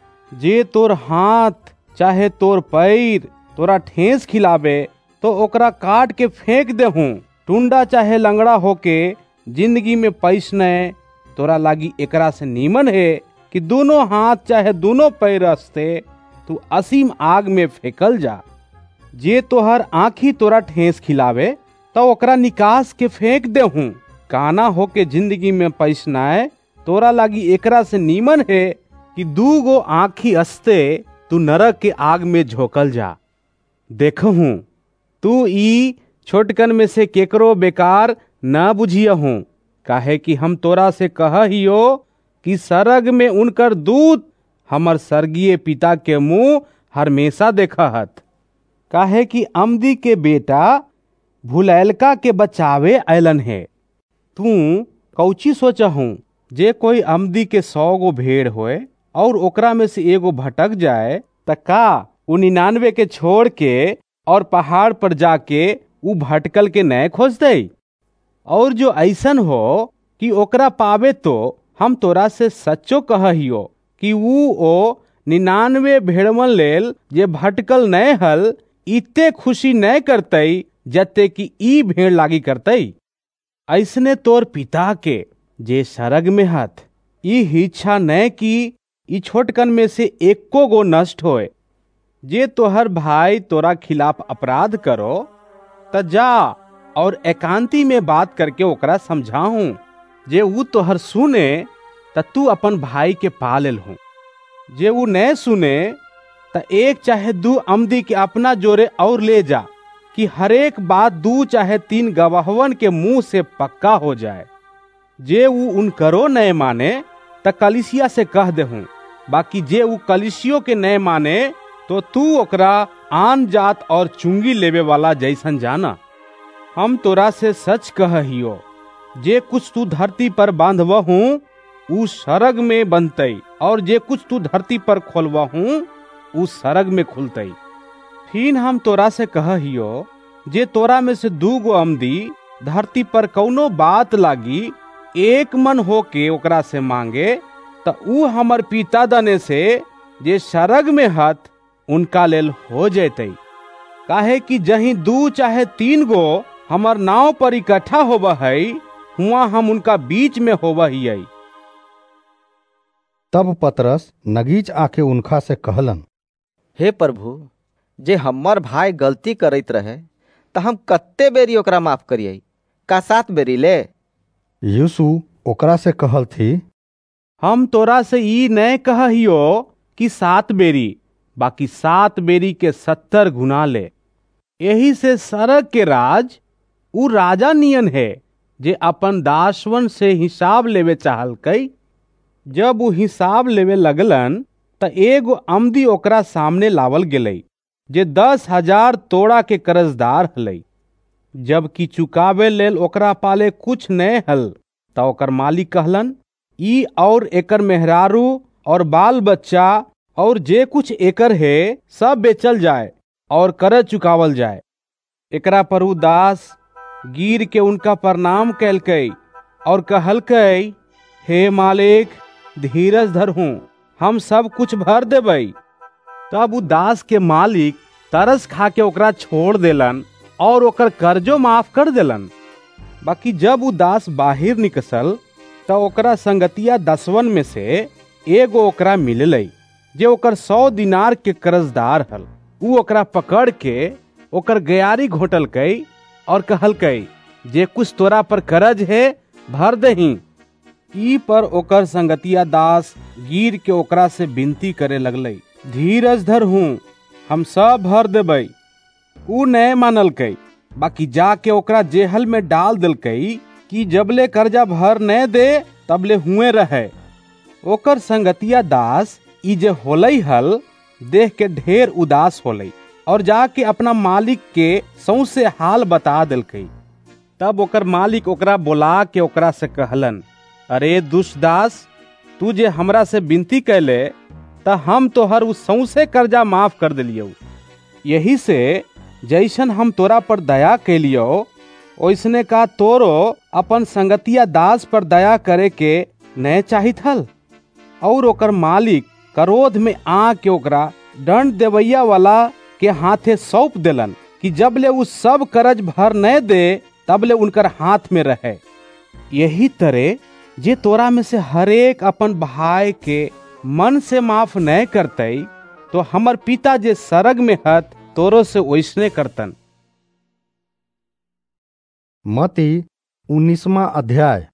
जे तोर हाथ चाहे तोर पैर तोरा ठेस खिलावे तो ओकरा काट के फेंक देहूं। टुंडा चाहे लंगड़ा होके जिंदगी में पैस न, तोरा लागी एकरा से नीमन है कि दोनों हाथ चाहे दोनों पैर रस्ते तू असीम आग में फेंकल जा। जे तोहर आँखी तोरा ठेस खिलावे तो ओकरा निकास के फेंक देहूं। काना होके जिंदगी में पैस न, तोरा लागी एकरा से नीमन है कि दू गो आँखी अस्ते तू नरक के आग में झोंकल जा। देखहूं तू ई छोटकन में से केकरो बेकार न बुझियहूं, काहे कि हम तोरा से कहियो कि सरग में उनकर दूत हमर स्वर्गीय पिता के मुंह हमेशा देखहत। काहे कि अमदी के बेटा भुलैलका के बचावे अलन है। तू कौची सोचहूं? जे कोई अमदी के सौ गो भेड़ होए और ओकरा में से एगो भटक जाए त का उ निन्यानवे के छोड़ के और पहाड़ पर जाके उ भटकल के नए खोज दे? और जो ऐसन हो कि ओकरा पावे तो हम तोरा से सच्चो कहियो कि उ ओ निन्यानवे भेड़वन लेल जे भटकल नए हल इतने खुशी नए करतई जते कि ई भेड़ लागी करतई। ऐसने तोर पिता के जे सरग में हथ ई इच्छा न कि ई छोटकन में से एको गो नष्ट होए। जे तोहर भाई तोरा खिलाफ अपराध करो त जा और एकांती में बात करके ओकरा समझाऊं। जे ऊ तोहर सुने त तू अपन भाई के पालेल हूँ। जे ऊ न सुने त एक चाहे दू अमदी के अपना जोरे और ले जा, कि हरेक बात दू चाहे तीन गवाहवन के मुंह से पक्का हो जाए। जे ऊ उनकरो नए माने त कलिसिया से कह देहूं, बाकी जे ऊ कलिसियो के नए माने तो तू ओकरा आन जात और चुंगी लेवे वाला जैसन जाना। हम तोरा से सच कहियो, जे कुछ तू धरती पर बांधवहूं ऊ सरग में बनतई, और जे कुछ तू धरती पर खोलवहूं ऊ सरग में खुलतई। फिर हम तोरा से कहियो, जे तोरा में से दू गो अमदी धरती पर कौनो बात लागी एक मन होके ओकरा से मांगे त ऊ हमर पिता दने से जे सरग में हत उनका लेल हो जैतई। काहे कि जहीं दू चाहे तीन गो हमर नाव पर इकट्ठा होब है, हुआ हम उनका बीच में होब हियै। तब पतरस नगीच आके उनका से कहलन, हे प्रभु, जे हमार भाई गलती करैत रहे तो हम कत्ते बेरी ओकरा माफ करिए, का सात बेरी ले? यीशु ओकरा से कहल थी, हम तोरा से ई न कहियो कि सात बेरी, बाकी सात बेरी के सत्तर गुना ले। यही से सरग के राज उ राजा नियन है जे अपन दासवन से हिसाब लेवे चाहल कई। जब वो हिसाब लेवे लगलन त एगो आमदी ओकरा सामने लावल गेलई जे दस हजार तोड़ा के कर्जदार हलई। जबकि चुकावे लेल ओकरा पाले कुछ न हल त ओकर मालिक कहलन, ई और एकर मेहरारू और बाल बच्चा और जे कुछ एकर है सब बेचल जाए और कर्ज चुकावल जाए। एकरा पर उ दास गिर के उनका प्रणाम कैलकई और कहलकई, हे मालिक, धीरज धरहूं, हम सब कुछ भर देबई। तब उ दास के मालिक तरस खा के ओकरा छोड़ देलन और ओकर कर्जो माफ कर देलन। बाकी जब उ दास बाहर निकसल त ओकरा संगतिया दसवन में से एगो ओकरा मिललई जे ओकर सौ दिनार के कर्जदार हल। उ ओकरा पकड़ के ओकर गयारी घोटल कई और कहल कई, जे कुछ तोरा पर कर्ज है भर दही। ई पर ओकर संगतिया दास गिर के ओकरा से विनती करे लगलई, धीरज धरहूं, हम सब भर देबई। उ न मानल कई, बाकी जाके ओकरा जेहल में डाल दिल कई कि जबले कर्जा भर न दे तबले हुए रहे। ओकर संगतिया दास ई जे होलई हल देख के ढेर उदास होलई और जाके अपना मालिक के सौंसे हाल बता दिलकई। तब ओकर मालिक ओकरा बुला के ओकरा से कहलन, अरे दुष्ट दास, तू जे हमरा से विनती कैले त हम तोहर उ सौंसे कर्जा माफ कर दिलियो। यही से जैसन हम तोरा पर दया कैलियो ओइसने का तोरो अपन संगतिया दास पर दया करे के न चाहित हल। और ओकर मालिक क्रोध में आ के ओकरा दंड देवैया वाला के हाथे सौंप देलन कि जबले उ सब कर्ज भर न दे तबले उनकर हाथ में रहे। यही तरह जे तोरा में से हरेक अपन भाई के मन से माफ न करतई तो हमर पिता जे सरग में हत तोरो से वैसने करतन। मती उन्नीसवां अध्याय।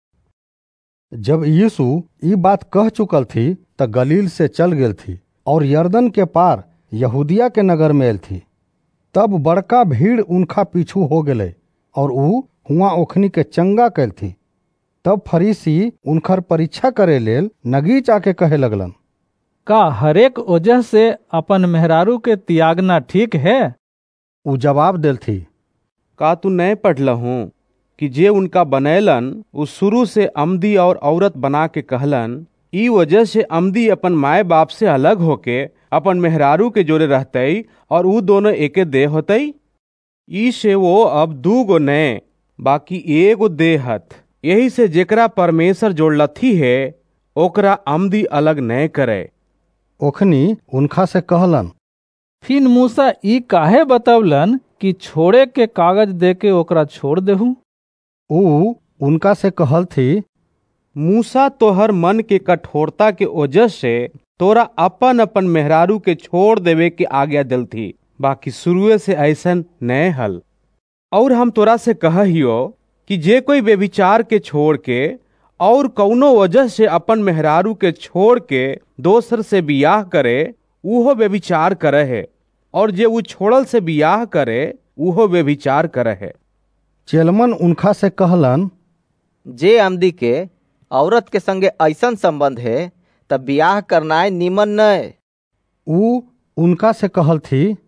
जब यीशु ई बात कह चुकल थी त गलील से चल गेल थी और यरदन के पार यहूदिया के नगर में एल थी। तब बड़का भीड़ उनका पीछू हो गेले और ऊ हुआ ओखनी के चंगा कैल थी। तब फरीसी उनकर परीक्षा करे लेल नगीच आके कहे लगलन, का हरेक वजह से अपन मेहरारू के त्यागना ठीक है? ऊ जवाब देल थी, का तू नहीं पढ़लहूं कि जे उनका बनैलन उ शुरू से अमदी और औरत बना के कहलन, ई वजह से अमदी अपन माए बाप से अलग होके अपन मेहरारू के जोड़े रहतई और उ दोनों एके देह होतई। ई से वो अब दू गो नए बाकी एगो देह हत। यही से जेकरा परमेश्वर जोड़लथी है ओकरा अमदी अलग न करे। ओखनी उनका से कहलन, फिर मूसा ई काहे बतवलन कि छोड़े के कागज देके ओकरा छोड़ देहू? ऊ उनका से कहल थी, मूसा तोहर मन के कठोरता के वजह से तोरा अपन अपन मेहरारू के छोड़ देवे के आज्ञा दिल थी, बाकी शुरुए से ऐसन न हल। और हम तोरा से कहियो कि जे कोई बेविचार के छोड़ के और कौनो वजह से अपन मेहरारू के छोड़ के दोसर से बियाह करे उहो बेविचार करे है, और जे उ छोड़ल से बियाह करे उहो बेविचार करे है। चेलमन उनका से कहलन, जे आमदी के औरत के संगे ऐसन संबंध है तब बियाह करनाय निमन न। ऊ उनका से कहल थी,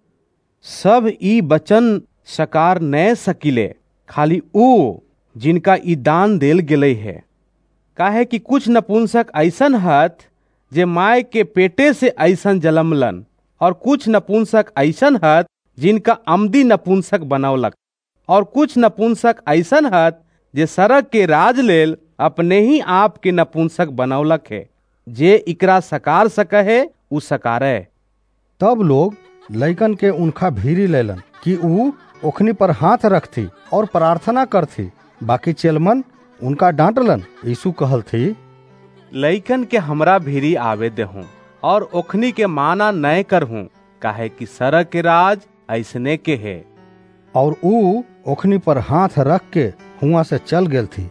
सब ई वचन सकार न सकिले, खाली ऊ जिनका ई दान देल गेले है। काहे कि कुछ नपुंसक ऐसन हत जे माय के पेटे से ऐसन जलमलन, और कुछ नपुंसक ऐसन हत जिनका आमदी नपुंसक बनौलक, और कुछ नपुंसक ऐसन हत जे सरग के राज लेल अपने ही आप के नपुंसक बनौलक है। जे इकरा सकार सके है उ सकारे। तब लोग लइकन के उनका भीरी लेलन कि ऊ ओखनी पर हाथ रखती और प्रार्थना करती। बाकी चेलमन उनका डांटलन। यीशु कहल थी, लइकन के हमरा भीरी आवे देहूं और ओखनी के माना नय करहूं, काहे कि सरग के राज ऐसने के है। और ऊ ओखनी पर हाथ रख के हुआ से चल गेल थी।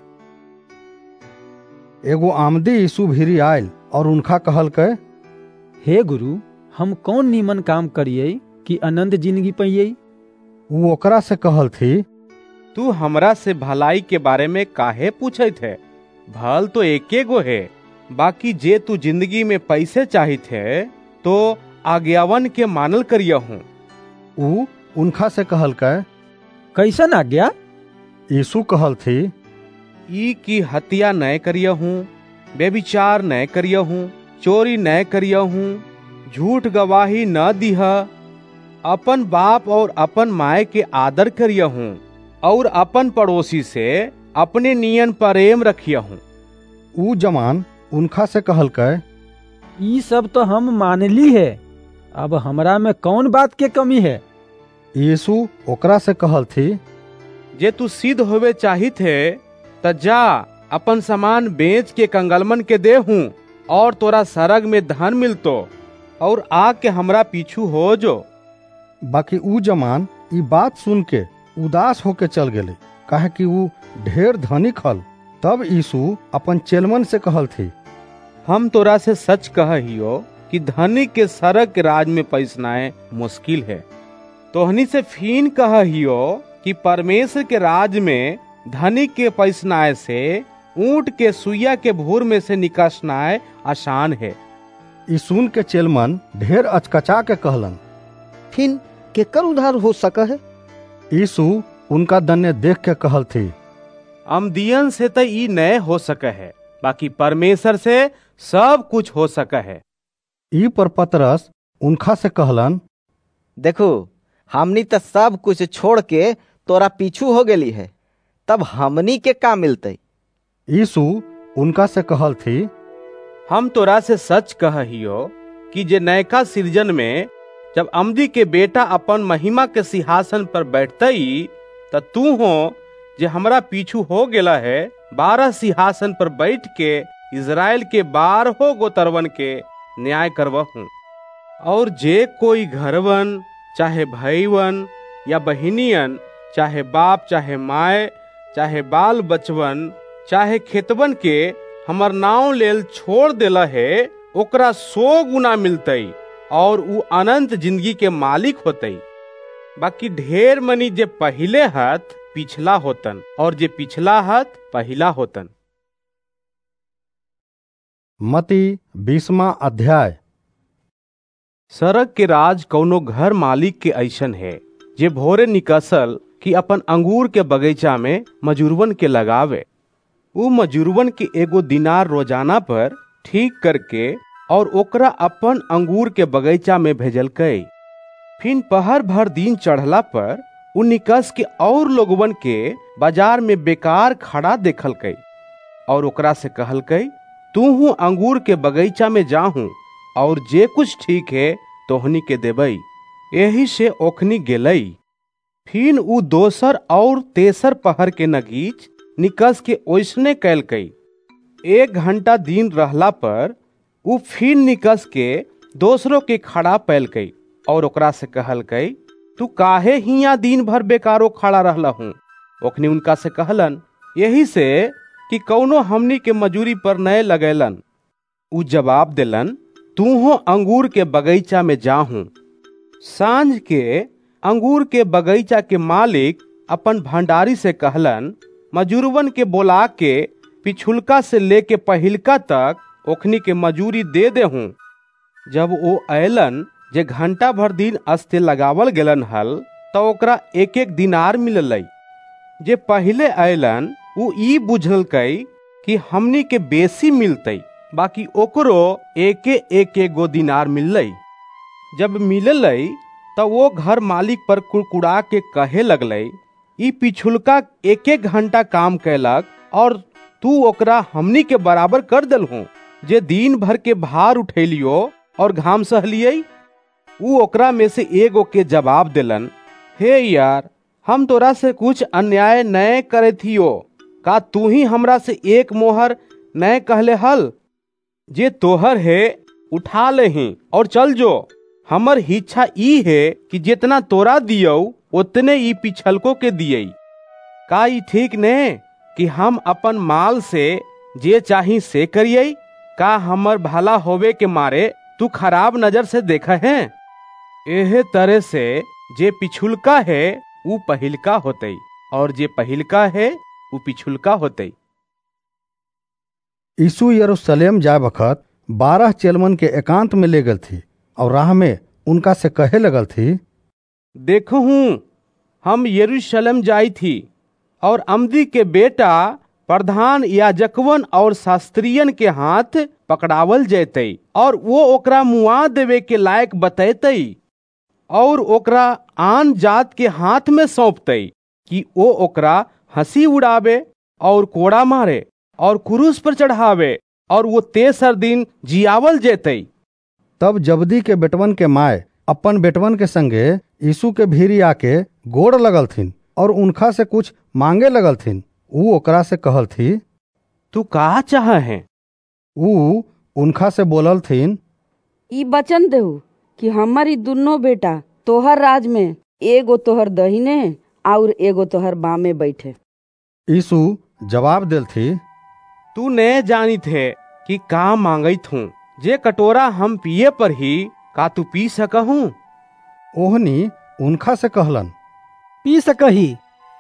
एगो आमदी यीशु भीरी आयल और उनका कहल के, हे गुरु, हम कौन नीमन काम करिए कि अनंत जिंदगी पाइये? वो ओकरा से कहल थी, तू हमरा से भलाई के बारे में काहे पूछे थे? भल तो एके गो है, बाकी जे तू जिंदगी में पैसे चाहिए थे तो आज्ञावन के मानल करियहूं। ऊ उनका से कहल के, कैसन आज्ञा? यीशु कहल थी, ई की हत्या न करियहूं, बेविचार न करियहूं, चोरी न करियहूं, झूठ गवाही न दीह, अपन बाप और अपन माय के आदर करियहूं, और अपन पड़ोसी से अपने नियन प्रेम रखियहूं। ऊ जवान उनका से कहल के, ई सब तो हम मान ली है, अब हमरा में कौन बात के कमी है? यीशु ओकरा से कहल थी, जे तू सिद्ध होवे चाही थे त जा अपन सामान बेच के कंगलमन के दे हूँ और तोरा सरग में धन मिलतो, और आके हमरा पीछू हो जो। बाकी ऊ जमान ई बात सुन के उदास होके चल गेले, काहे कि ऊ ढेर धनिक हल। तब यीशु अपन चेलमन से कहल थी, हम तोरा से सच कहियो कि धनिक के सरग के राज में पैसनाए मुश्किल है। तोहनी से फीन कहियो कि परमेश्वर के राज में धनिक के पैसनाए से ऊंट के सुइया के भूर में से निकासनाए आसान है। ई सुन के चेलमन ढेर अचकचा के कहलन, फिन केकर उधार हो सका है? यीशु उनका दन्ने देख के कहल थी, अमदियन से तो ई नए हो सके है, बाकी परमेश्वर से सब कुछ हो सके है। ई पर पतरस उनका से कहलन, देखो हमनी तो सब कुछ छोड़ के तोरा पीछू हो गेली है, तब हमनी के का मिलते? यीशु उनका से कहल थी, हम तोरा से सच कहियो कि जे नयका सृजन में जब अमदी के बेटा अपन महिमा के सिंहासन पर बैठतई, त तू हो जे हमरा पीछू हो गेला है, बारह सिंहासन पर बैठ के इज़राइल के बारह गोत्रवन के न्याय करवहूं। और जे कोई घरवन चाहे भाईवन या बहिनियन, चाहे बाप चाहे माय, चाहे बाल बचवन, चाहे खेतवन के हमर नाव लेल छोड़ देला है, ओकरा सौ गुना मिलतई और उ अनंत जिंदगी के मालिक होतई। बाकी ढेर मनी जे पहिले हाथ पिछला होतन और जे पिछला हाथ पहिला होतन। मती बीसवां अध्याय। सरग के राज कौनो घर मालिक के ऐसन है, जे भोरे निकसल कि अपन अंगूर के बगीचा में मजूरवन के लगावे। उ मजूरवन के एगो दिनार रोजाना पर ठीक करके और ओकरा अपन अंगूर के बगीचा में भेजल कई। फिर पहर भर दिन चढ़ला पर उ निकस के और लोगवन के बाजार में बेकार खड़ा देखल कई और ओकरा से कहल कई, तू हूँ अंगूर के बगीचा में जाहूं और जे कुछ ठीक है तोहनी के देबई। यही से ओखनी गेलई। फिर उ दोसर और तेसर पहर के नगीच निकस के ओइसने कैल कई। एक घंटा दिन रहला पर उ फिर निकस के दोसरों के खड़ा पैल कई और ओकरा से कहल कई, तू काहे हिया दिन भर बेकारो खड़ा रहला हूँ? ओखनी उनका से कहलन, यही से कि कौनो हमनी के मजूरी पर नए लगेलन। उ जवाब देलन, तू हो अंगूर के बगीचा में जाहूं। सांझ के अंगूर के बगीचा के मालिक अपन भंडारी से कहलन, मजूरवन के बोला के पिछुलका से लेके पहिलका तक ओखनी के मजूरी दे दे हूँ। जब वो अयलन जे घंटा भर दिन अस्ते लगावल गेलन हल, तो ओकरा एक एक दिनार मिललई। जे पहले अयलन वो ई बुझल कई कि हमनी के बेसी मिलतई, बाकी ओकरो एके एक एक गो दिनार मिललई। जब मिललई तो वो घर मालिक पर कुड़कुड़ा के कहे लगलई, ई पिछुलका एक एक घंटा काम कैलक और तू ओकरा हमनी के बराबर कर दलहूं, जे दिन भर के भार उठेलियो और घाम सहलियई। ऊ ओकरा में से एगो के जवाब देलन, हे यार, हम तोरा से कुछ अन्याय नए करे थियो, का तू ही हमरा से एक मोहर नए कहले हल? जे तोहर है उठा लेही और चल जो। हमर इच्छा ई है कि जितना तोरा दियो उतने ई पिछलको के दिये। का ई ठीक ने कि हम अपन माल से जे चाही से करिए? का हमर भला होवे के मारे तू खराब नजर से देखा है? एहे तरह से जे पिछुलका है वो पहिलका होते और जे पहिलका है वो पिछुलका होते। यीशु यरूशलेम जाए बखत बारह चेलमन के एकांत में ले गल थी और राह में उनका से कहे लगल थी, देखो हूँ हम यरूशलेम जाई थी और अमदी के बेटा प्रधान याजकवन और शास्त्रियन के हाथ पकड़ावल जैते और वो ओकरा मुआ देवे के लायक बतैते और ओकरा आन जात के हाथ में सौंपते कि वो ओकरा हंसी उड़ावे और कोड़ा मारे और क्रूस पर चढ़ावे और वो तेसर दिन जियावल जेते। तब जबदी के बेटवन के माय अपन बेटवन के संगे यीशु के भीरी आके गोड़ लगल थिन और उनका से कुछ मांगे लगल थिन। ऊ ओकरा से कहल थी, तू का चाह है? ऊ उनका से बोलल थिन, ई वचन देहु कि हमारी दोनों बेटा तोहर राज में एगो तोहर दहिने और एगो तोहर बामे बैठे। यीशु जवाब दिल थी, तू ने जानी थे कि का मांगत हूँ। जे कटोरा हम पिए पर ही का तू पी सकहूँ? ओहनी उनका से कहलन, पी सकही।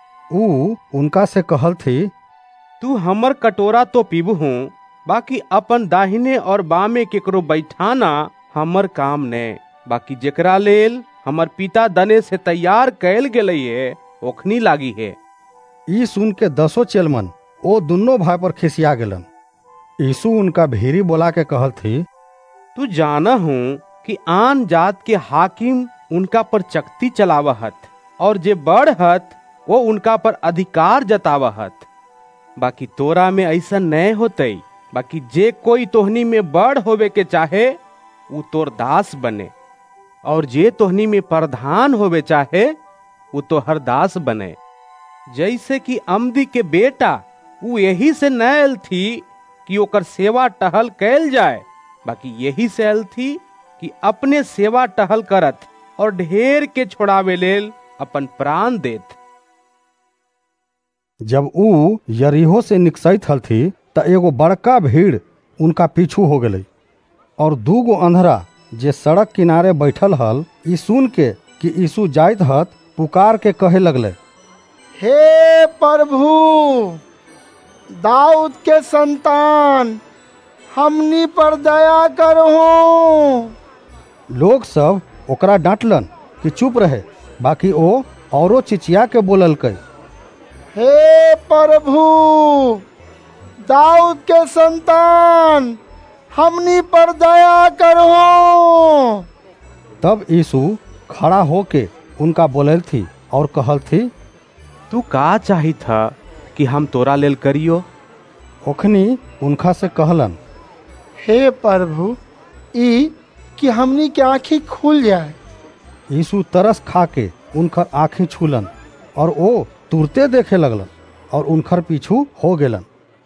ऊ उनका से कहल थी, तू हमर कटोरा तो पीबहू, बाकी अपन दाहिने और बामे केकरो बैठाना हमर काम ने। बाकी जेकरा लेल हमर पिता दने से तैयार कैल गेलई है ओखनी लागी है। ई सुन के दसों चेलमन ओ दोनों भाई पर खिसिया गेलन। यीशु उनका भीरी बोला के कहल थी, तू जाना हूँ कि आन जात के हाकिम उनका पर चकती चलावहत और जे बड़ हत वो उनका पर अधिकार जतावहत। बाकी तोरा में ऐसा नहीं होते। बाकी जे कोई तोहनी में बड़ होवे के चाहे वो तोर दास बने और जे तोहनी में प्रधान होवे चाहे वो तोहर दास बने। जैसे कि अमदी के बेटा वो यही से नैल थी कि ओकर सेवा टहल कैल जाए, बाकी यही से आयल थी कि अपने सेवा टहल करत और ढेर के छोड़ावे लेल अपन प्राण देत। जब ऊ यरीहो से निकसैत हल थी त एगो बड़का भीड़ उनका पीछू हो गई और दूगो अंधरा जे सड़क किनारे बैठल हल ई सुन के कि यीशु जाइत हत पुकार के कहे लगले, हे प्रभु दाऊद के संतान हमनी पर दया करहो। लोग सब ओकरा डांटलन कि चुप रहे, बाकी ओ औरो चिचिया के बोलल कई, हे प्रभु दाऊद के संतान हमनी पर दया करहो। तब यीशु खड़ा होके उनका बोलल थी और कहल थी, तू का चाही था कि हम तोरा लेल करियो? ओखनी उनका से कहलन, हे प्रभु ई कि हमनी के आँखी खुल जाए। यीशु तरस खा के उनकर आँखें छूलन और ओ तुरते देखे लगलन और उनकर पीछू हो गेलन।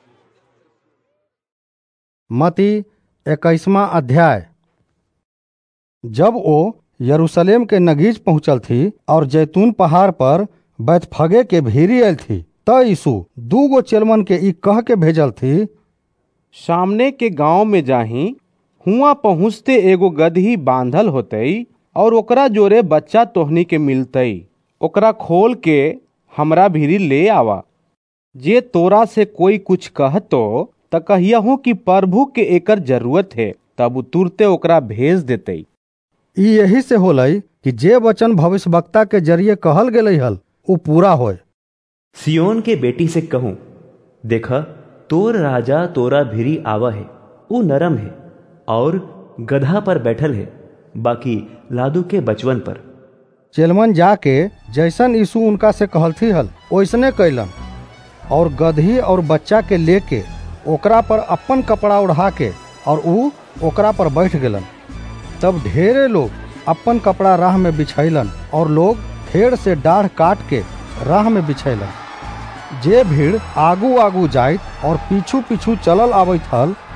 मती इक्कीसवां अध्याय। जब ओ यरूशलेम के नगीज पहुंचल थी और जैतून पहाड़ पर बैतफगे के भीरी आयल थी त यीशु दूगो चेलमन के ई कह के भेजल थी, सामने के गांव में जाही, हुआ पहुँचते एगो गदही बांधल होतई और ओकरा जोरे बच्चा तोहनी के मिलतई। ओकरा खोल के हमरा भीरी ले आवा। जे तोरा से कोई कुछ कहतो त कहियहू कि प्रभु के एकर जरूरत है, तब तुरते ओकरा भेज देते। ई यही से होलई कि जे वचन भविष्यवक्ता के जरिए कहल गेलई हल उ पूरा होए। सियोन के बेटी से कहूं, देखा तोर राजा तोरा भिरी आवा है, उ नरम है और गधा पर बैठल है, बाकी लादू के बचवन पर। चेलमन जाके जैसन यीशु उनका से कहलथी हल ओइसने कैलन और गधी और बच्चा के लेके ओकरा पर अपन कपड़ा उड़ा के और ऊ ओकरा पर बैठ गेलन। तब ढेरे लोग अपन कपड़ा राह में बिछैलन और लोग फेड़ से डाढ़ काट के राह में बिछैलन। जे भीड़ आगू आगू जाइत और पीछू पीछू चलल आवैत हल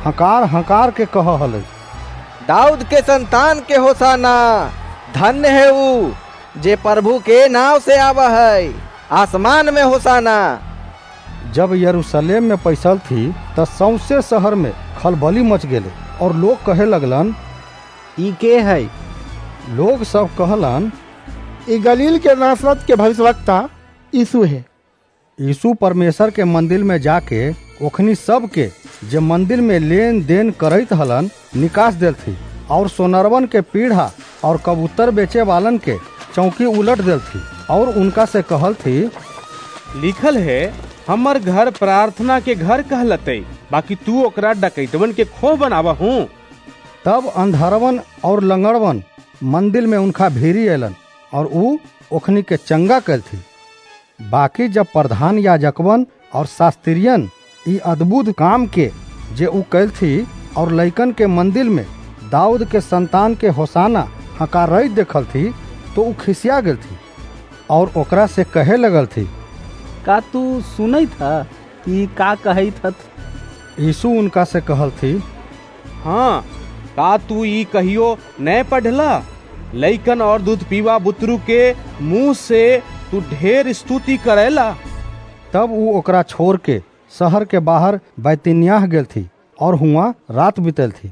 हकार हकार के कह हले, दाऊद के संतान के होसाना, धन्य है ऊ जे प्रभु के नाव से आवा है, आसमान में होसाना। जब यरूशलेम में पैसल थी त सौंसे शहर में खलबली मच गेले और लोग कहे लगलन, ई के है? लोग सब कहलन, ई गलील के नासरत के भविष्यवक्ता यीशु है। यीशु परमेश्वर के मंदिर में जाके ओखनी सब के जे मंदिर में लेन देन करत हलन निकास देल थी और सोनरवन के पीढ़ा और कबूतर बेचे वालन के चौकी उलट देल थी और उनका से कहल थी, लिखल है हमर घर प्रार्थना के घर कहलते, बाकी तू ओकरा डकैतवन के खो बनावा हूँ। तब अंधरवन और लंगड़वन मंदिर में उनका भीरी एलन और ऊ ओखनी के चंगा कैल थी। बाकी जब प्रधान याजकवन और शास्त्रियन ई अद्भुत काम के जे ऊ कैल थी और लइकन के मंदिर में दाऊद के संतान के होसाना हकारइत देखल थी तो ऊ खिसिया गेल थी और ओकरा से कहे लगल थी, का तू सुनई था कि का कही था? यीशु उनका से कहल थी, हाँ, का तू ई कहियो न पढ़ला, लइकन और दूध पीवा बुतरू के मुंह से तू ढेर स्तुति करेला। तब वो ओकरा छोड़ के शहर के बाहर बैतनियाह गेल थी और हुआ रात बीतल थी।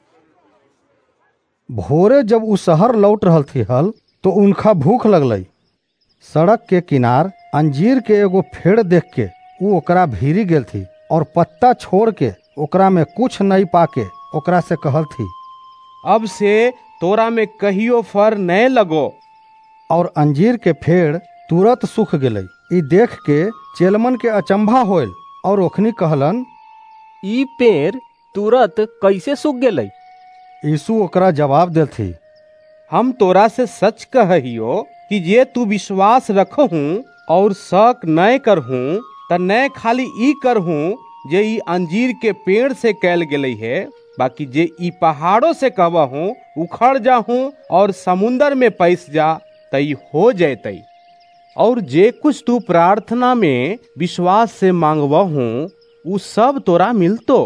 भोरे जब उ शहर लौट रहल थी हल तो उनका भूख लगलई। सड़क के किनार अंजीर के एगो पेड़ देख के वो ओकरा भीरी गेल थी और पत्ता छोड़ के ओकरा में कुछ नहीं पाके ओकरा से कहल थी, अब से तोरा में कहियो फर न लगो। और अंजीर के पेड़ तुरंत सूख गेलई। ई देख के चेलमन के अचंभा होल और ओखनी कहलन, ई पेड़ तुरंत कैसे सूख गेलई? यीशु ओकरा जवाब देल थी, हम तोरा से सच कहियो कि जे तू विश्वास रखहूँ और शक न करहूँ त न खाली ई करहूँ जे ई अंजीर के पेड़ से कैल गेलई है, बाकी जे ई पहाड़ों से कहूँ उखड़ जाहूँ और समुन्दर में पैस जा तई हो जैतई। और जे कुछ तू प्रार्थना में विश्वास से मांगवहूँ उ सब तोरा मिलतो।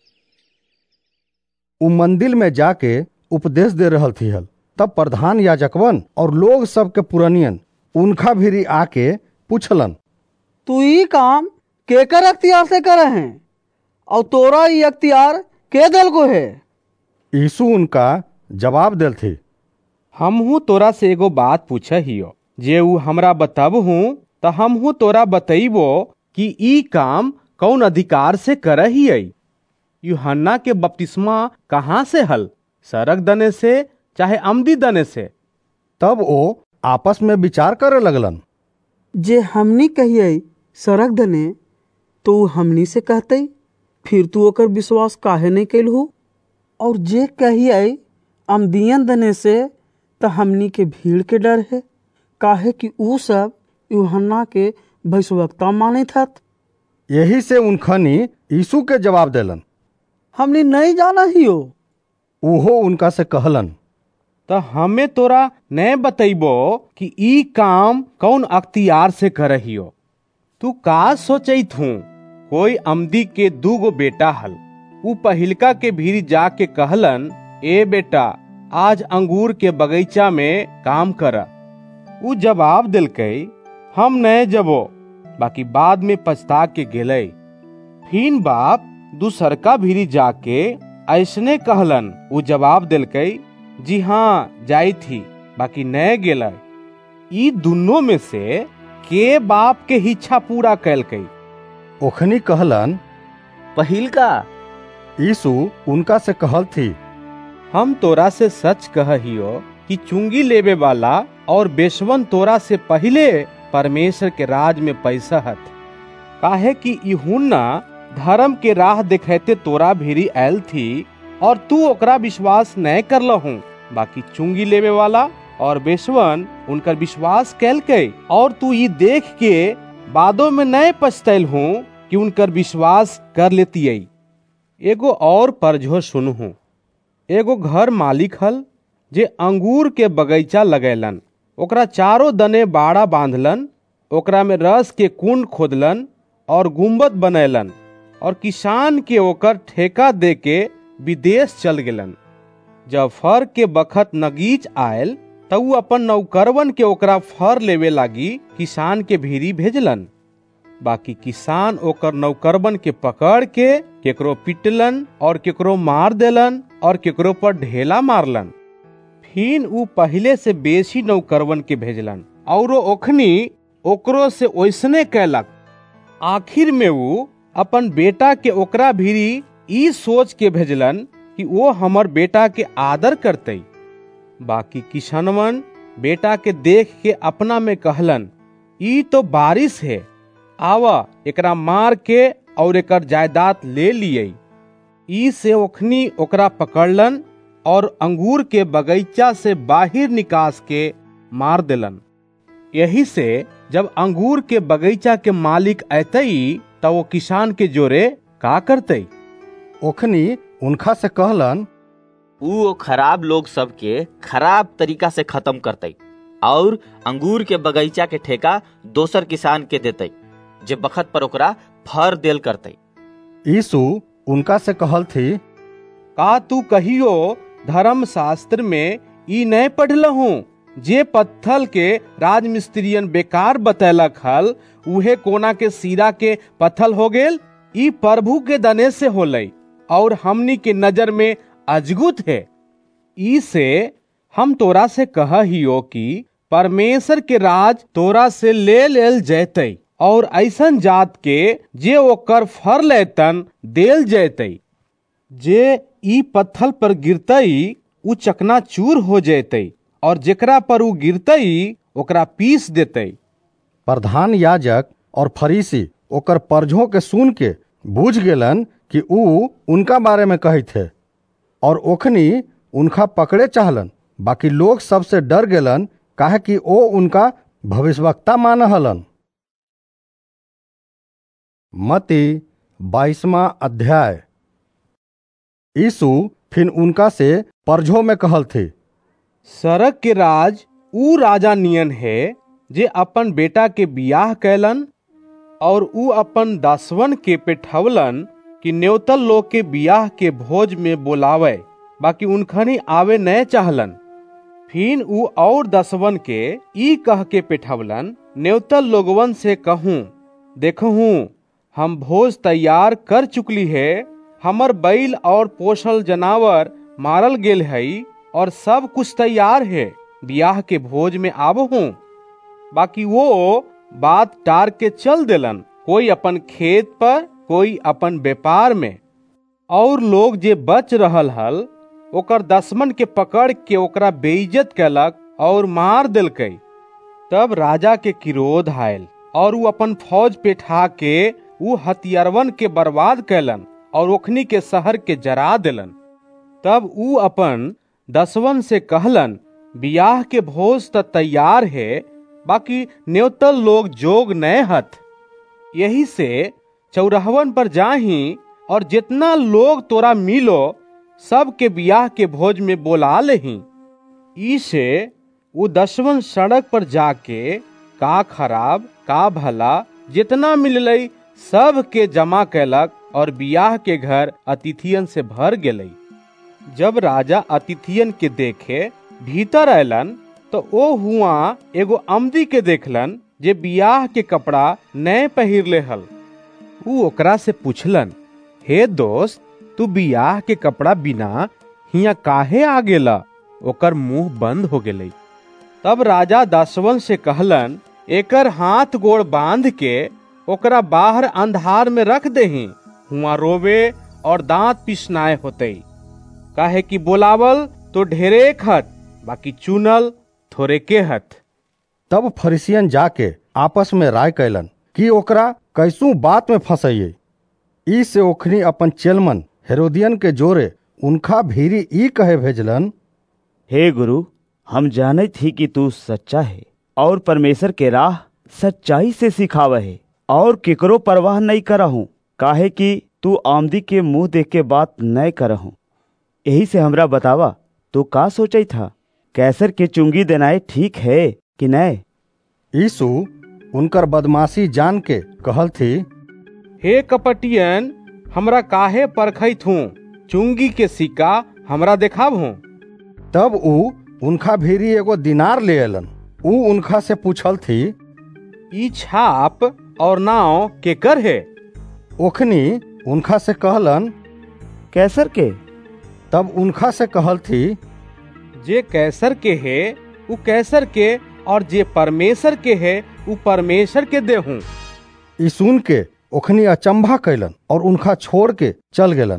उ मंदिर में जाके उपदेश दे रहल थी हल। तब प्रधान याजकवन और लोग सब के पुरनियन उनका भीरी आके पूछलन, तू ई काम केकर अख्तियार से करे हैं और तोरा ई अख्तियार के दल को है? यीशु उनका जवाब देल थी, हमहू तोरा से एगो बात पूछ हियो, जे ऊ हमरा बताबहू त हमहू तोरा बतैबो कि ई काम कौन अधिकार से करहियै। यूहन्ना के बपतिस्मा कहाँ से हल, सरक दने से चाहे अमदी दने से? तब वो आपस में विचार करे लगलन, जे हमनी कहिए सरक दने तो हमनी से कहते, फिर तू ओकर विश्वास काहे नहीं कैलहू? और जे कहिए अमदियन दने से तो हमनी के भीड़ के डर है, काहे कि ऊ सब यूहन्ना के भविष्यवक्ता माने था। यही से उनखनी यीशु के जवाब देलन, हमने नहीं जाना हियो। उहो उनका से कहलन, तो हमें तोरा न बतैबो कि ई काम कौन अख्तियार से करहियो। तू का सोचैत हूँ? कोई अमदी के दूगो बेटा हल। ऊ पहिलका के भीरी जाके कहलन, ए बेटा आज अंगूर के बगीचा में काम कर। ऊ जवाब दिलकै, हम न जबो, बाकी बाद में पछता के गेलै। फिर बाप दूसरका भीरी जाके ऐसने कहलन। ऊ जवाब दिलकै, जी हाँ जाई थी, बाकी न गेलै। ई दुनों में से के बाप के इच्छा पूरा कैलकै? ओखनी कहलन, पहिलका। यीशु उनका से कहल थी, हम तोरा से सच कहियो कि चुंगी लेवे वाला और बेशवन तोरा से पहले परमेश्वर के राज में पैसा हत। काहे कि यूहन्ना धर्म के राह दिखाते तोरा भीरी आयल थी और तू ओकरा विश्वास न करलहूँ, बाकी चुंगी लेवे वाला और बेशवन उनकर विश्वास कैलकै। और तू ये देख के बादों में न पछतैल हूँ कि उनकर विश्वास कर लेती। एगो और परझो सुनहूँ। एगो घर मालिक हल जे अंगूर के बगीचा लगैलन, ओकरा चारों दने बाड़ा बांधलन, ओकरा में रस के कुंड खोदलन और गुम्बद बनैलन और किसान के ओकर ठेका दे के विदेश चल गेलन। जब फर के बखत नगीच आयल तब वो अपन नौकरवन के ओकरा फर लेवे लागी किसान के भीरी भेजलन। बाकी किसान ओकर नौकरवन के पकड़ के केकरो पिटलन और केकरो मार देलन और केकरो पर ढेला मारलन। फिर ऊ पहले से बेसी नौकरवन के भेजलन और ओखनी ओकरो से ओइसने कैलक। आखिर में ऊ अपन बेटा के ओकरा भीरी ई सोच के भेजलन कि वो हमर बेटा के आदर करते। बाकी किसनवन बेटा के देख के अपना में कहलन, ई तो बारिश है, आवा एकरा मार के और एकर जायदाद ले लिए। ई से ओखनी ओकरा पकड़लन और अंगूर के बगीचा से बाहर निकास के मार देलन। यही से जब अंगूर के बगीचा के मालिक अतई तो वो किसान के जोरे का करते। ओखनी उनका से कहलन, वो खराब लोग सबके खराब तरीका से खत्म करते और अंगूर के बगीचा के ठेका दोसर किसान के देते जे बखत पर ओकरा फर देल करते। यीशु उनका से कहल थी, का तू कहियो धर्म शास्त्र में ई नहीं पढ़लहूं जे पत्थल के राजमिस्त्रियन बेकार बतैलक हल उहे कोना के सिरा के पत्थल हो गेल। ई प्रभु के दने से होलई और हमनी के नजर में अजगुत है। ई से हम तोरा से कह हियो कि परमेश्वर के राज तोरा से ले लेल जैतै और ऐसन जात के जे ओकर फर लेतन देल जैतै। जे ई पत्थल पर गिरतई उ चकनाचूर हो जैतै और जेकरा पर उ गिरतई ओकरा पीस देतै। प्रधान याजक और फरीसी ओकर परझों के सुन के बूझ गेलन कि उ उनका बारे में कही थे और ओखनी उनका पकड़े चाहलन। बाकी लोग सबसे डर गेलन काहे कि ओ उनका भविष्यवक्ता मान हलन। मत्ती बाईसवां अध्याय। यीशु फिर उनका से परझों में कहल थे, सरक के राज ऊ राजा नियन है जे अपन बेटा के बियाह कैलन और ऊ अपन दासवन के पेठवलन कि न्योतल लोग के बियाह के भोज में बोलावे, बाकी उनखनी आवे न चाहलन। फिर ऊ और दसवन के ई कह के पेठवलन, न्योतल लोगवन से कहूं, देखूं हम भोज तैयार कर चुकली है, हमर बैल और पोषल जनावर मारल गेल है और सब कुछ तैयार है, बियाह के भोज में आवहूं। बाकी वो बात टार के चल देलन, कोई अपन खेत पर कोई अपन व्यापार में। और लोग जे बच रहल हल ओकर दसमन के पकड़ के ओकरा बेइज्जत कैलक और मार देलकै। तब राजा के क्रोध आयल और ऊ अपन फौज पेठा के ऊ हथियारवन के बर्बाद कैलन और ओखनी के शहर के जरा देलन। तब ऊ अपन दसवन से कहलन, बियाह के भोज त तैयार है, बाकी न्योतल लोग जोग नए हथ। यही से चौराहवन पर जाही और जितना लोग तोरा मिलो सब के बियाह के भोज में बोला लेही। ई से वो दसवन सड़क पर जाके का खराब का भला जितना मिललई सब के जमा कैलक और बियाह के घर अतिथियन से भर गेलई। जब राजा अतिथियन के देखे भीतर अयलन तो ओ हुआ एगो अमदी के देखलन जे बियाह के कपड़ा नए पहिर ले हल। ऊ ओकरा से पूछलन, हे दोस्त, तू बियाह के कपड़ा बिना हिया काहे आ गेला? ओकर मुंह बंद हो गेलई। तब राजा दासवन से कहलन, एकर हाथ गोड़ बांध के ओकरा बाहर अंधार में रख देही, हुआ रोवे और दांत पिसनाए होते। काहे कि बोलावल तो ढेरे खत, बाकी चुनल थोड़े के हत। तब फरीसियन जाके आपस में राय कैलन कि ओकरा कैसू बात में फंसइए। ई से ओखनी अपन चेलमन हेरोदियन के जोरे उनका भीरी ई कहे भेजलन, हे गुरु, हम जाने थी कि तू सच्चा है और परमेश्वर के राह सच्चाई से सिखावे है और केकरो परवाह नहीं करहूं, काहे कि तू आमदी के मुंह देख के बात नहीं करहूं। यही से हमरा बतावा, तू का सोचे था? कैसर के चुंगी देनाए ठीक है कि नहीं? यीशु उनकर बदमाशी जान के कहल थी, हे कपटियन, हमरा काहे परखैत हूँ? चुंगी के सिक्का हमरा देखाब हूँ। तब ऊ उनका भीरी एगो दिनार ले अलन। ऊ उनका से पूछल थी, ई छाप और नाव केकर है? ओखनी उनका से कहलन, कैसर के। तब उनका से कहल थी, जे कैसर के है ऊ कैसर के, और जे परमेश्वर के है ऊ परमेश्वर के देहूं। ई सुन के ओखनी अचंभा कैलन और उनका छोड़ के चल गेलन।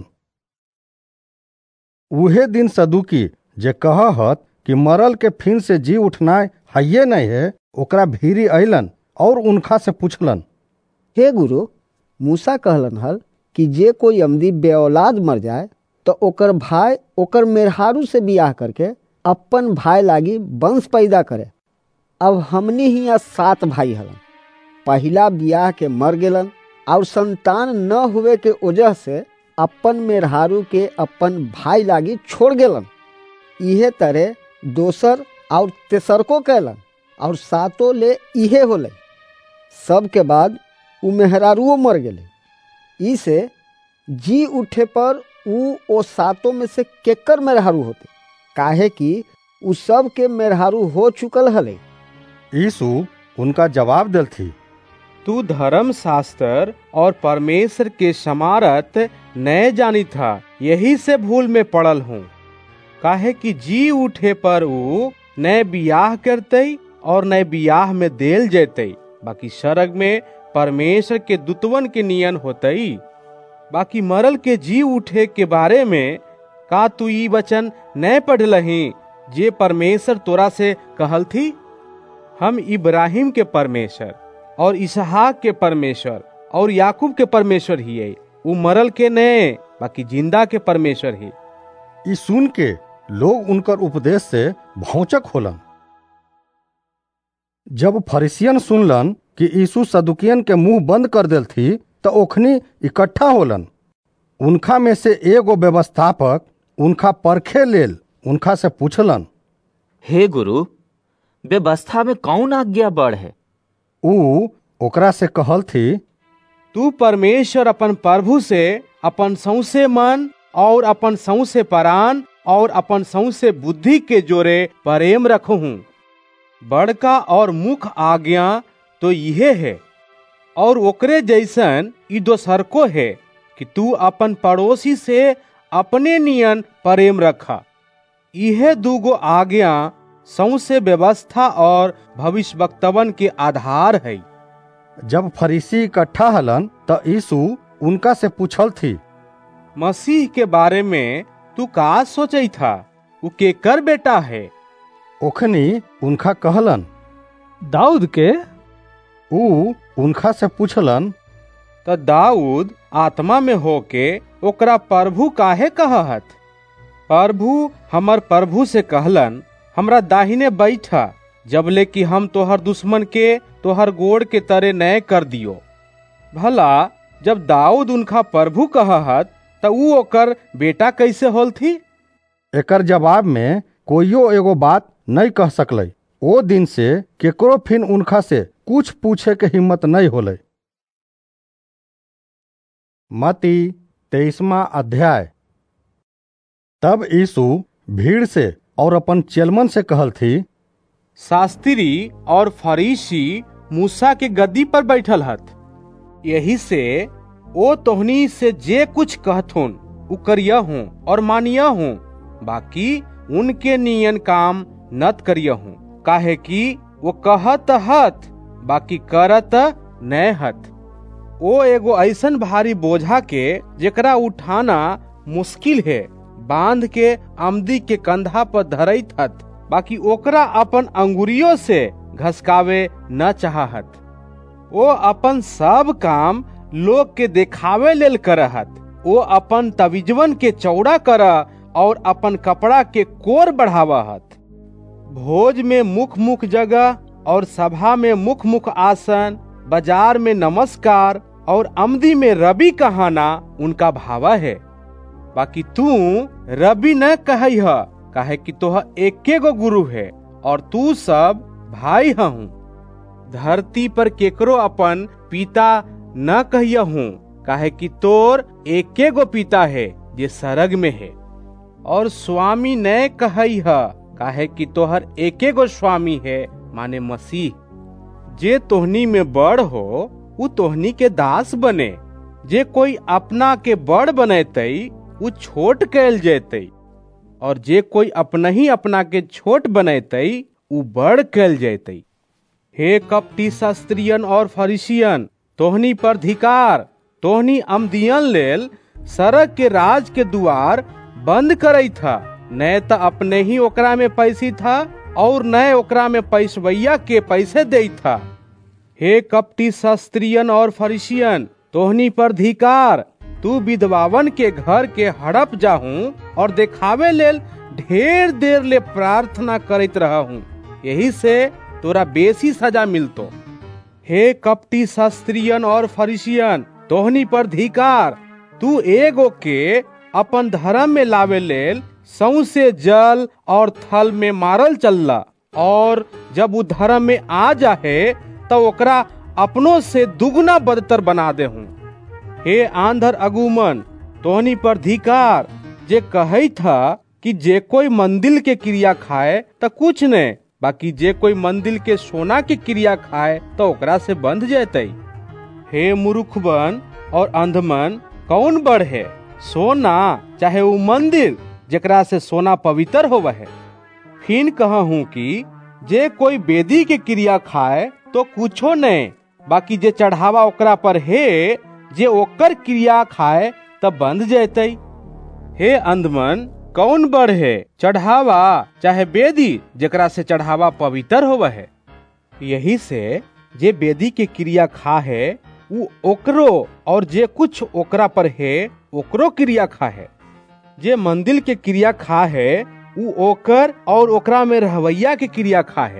उहे दिन सदुकी जे कहत कि मरल के फिर से जी उठनाय हइये नहीं है, ओकरा भीरी अइलन और उनका से पूछलन, हे गुरु, मूसा कहलन हल कि जे कोई अमदी बेऔलाद मर जाए तो ओकर भाई ओकर मेहरारू से बियाह करके अपन भाई लागी वंश पैदा करे। अब हमनी हियाँ सात भाई हलन। पहला बियाह के मर गेलन और संतान न हुए के वजह से अपन मेहरारू के अपन भाई लागी छोड़ गेलन। इहे तरह दोसर और तेसरको कैलन और सातों ले इहे होले। सब के बाद उ मेहरारुओ मर गेले। इसे जी उठे पर उ ओ सातों में से केकर मेहरारू होते, काहे कि उ सब के मेहरारू हो चुकल हले। यीशु उनका जवाब दिल थी, तू धर्म शास्त्र और परमेश्वर के समारत न जानी था, यही से भूल में पड़ल हूँ। काहे कि जी उठे पर ऊ न बियाह करते और न बियाह में देल जेते, बाकी स्वर्ग में परमेश्वर के दूतवन के नियन होते। बाकी मरल के जी उठे के बारे में का तू ई वचन न पढ़लही जे परमेश्वर तोरा से कहल थी, हम इब्राहिम के परमेश्वर और इसहाक के परमेश्वर और याकूब के परमेश्वर ही है। ऊ मरल के ने बाकी जिंदा के परमेश्वर ही। ई सुन के लोग उनकर उपदेश से भौचक होलन। जब फरीसियन सुनलन कि यीशु सदुकियन के मुंह बंद कर देल थी, तो ओखनी इकट्ठा होलन। उनका में से एगो व्यवस्थापक उनका परखे लेल उनका से पूछलन, हे गुरु, व्यवस्था में कौन आज्ञा बड़ है? ऊ ओकरा से कहल थी, तू परमेश्वर अपन प्रभु से अपन सौसे मन और अपन सौसे प्राण और अपन सौसे बुद्धि के जोरे प्रेम रखहूं। बड़का और मुख्य आज्ञा तो यह है, और ओकरे जैसन ई दोसरको है कि तू अपन पड़ोसी से अपने नियन प्रेम रखा। यह दूगो आज्ञा सौसे व्यवस्था और भविष्यवक्तवन के आधार है। जब फरीसी इकट्ठा हलन तो यीशु उनका से पूछल थी, मसीह के बारे में तू का सोचई था? उ केकर बेटा है? ओखनी उनका कहलन, दाऊद के। ऊ उनका से पूछलन, तो दाऊद आत्मा में होके ओकरा प्रभु काहे कहत? प्रभु हमर प्रभु से कहलन, हमरा दाहिने बैठा, जबले कि हम तोहर दुश्मन के तोहर गोड़ के तरे नय कर दियो। भला जब दाऊद उनका प्रभु कहत तो ऊ ओकर बेटा कैसे होल थी? एकर जवाब में कोइयो एगो बात नहीं कह सकलै। ओ दिन से केकरो फिर उनका से कुछ पूछे के हिम्मत नहीं होले। मत्ती तेईसवां अध्याय। तब यीशु भीड़ से और अपन चेलमन से कहल थी, शास्त्री और फरीसी मूसा के गद्दी पर बैठल हत। यही से ओ तोहनी से जे कुछ कहथुन उ करियहूं और मानियहूं, बाकी उनके नियन काम नत करियहूं। काहे कि वो कहत हत बाकी करत न हत। ओ एगो ऐसन भारी बोझा के जेकरा उठाना मुश्किल है बांध के आमदी के कंधा पर धरैत हत, बाकी ओकरा अपन अंगुरियों से घसकावे न चाहत। ओ अपन सब काम लोग के देखावे लेल करहत। ओ अपन तविजवन के चौड़ा कर और अपन कपड़ा के कोर बढ़ावत। भोज में मुख मुख जगह और सभा में मुख मुख आसन, बाजार में नमस्कार और आमदी में रबी कहना उनका भावा है। बाकी तू रबी न कहई ह, काहे कि तोह एके गो गुरु है और तू सब भाई हूँ। धरती पर केकरो अपन पिता न कहियहूं, काहे कि तोर एके गो पिता है जे सरग में है। और स्वामी ने कहई है, काहे कि तोहर एके गो स्वामी है, माने मसीह। जे तोहनी में बड़ हो उ तोहनी के दास बने। जे कोई अपना के बड़ बनेतई उ छोट कैल जेतई, और जे कोई अपना ही अपना के छोट बनेतई उ बड़ कैल जेतई। हे कपटी शास्त्रियन और फरीसियन, तोहनी पर धिकार। तोहनी अमदियन लेल सड़क के राज के द्वार बंद करई था, न त अपने ही ओकरा में पैसी था और न ओकरा में पैसवैया के पैसे दे था। हे कपटी शास्त्रियन और फरीसियन, तोहनी पर धिकार। तू विधवावन के घर के हड़प जाहूं और देखावे लेल ढेर देर ले प्रार्थना करत रहूं, यही से तोरा बेसी सजा मिलतो। हे कपटी शास्त्रियन और फरीसियन, तोहनी पर धिकार। तू एगो के अपन धर्म में लावे लेल सौंसे जल और थल में मारल चलला, और जब वो धर्म में आ जाहे तो ओकरा अपनों से दुगना बदतर बना दे हूँ। हे आंधर अगुमन, तोहनी पर धिकार। जे कहई था कि जे कोई मंदिर के क्रिया खाए तो कुछ नहीं, बाकी जे कोई मंदिर के सोना के क्रिया खाए तो ओकरा से बंध जैतई। हे मूर्खबन और अंधमन, कौन बड़ है, सोना चाहे वो मंदिर जेकरा से सोना पवित्र होवा है। फिर कहा हूँ कि जे कोई वेदी के क्रिया खाए तो कुछो नहीं, बाकी जे चढ़ावा ओकरा पर है, जे ओकर क्रिया खाए तब बंध जैतई। हे अंधमन, कौन बड़ है, चढ़ावा चाहे वेदी जेकरा से चढ़ावा पवित्र होवा है। यही से जे वेदी के क्रिया खा है वो ओकरो, और जे कुछ ओकरा पर है ओकरो क्रिया खा है। जे मंदिर के क्रिया खा है वो ओकर और ओकरा में रहवैया के क्रिया खा है।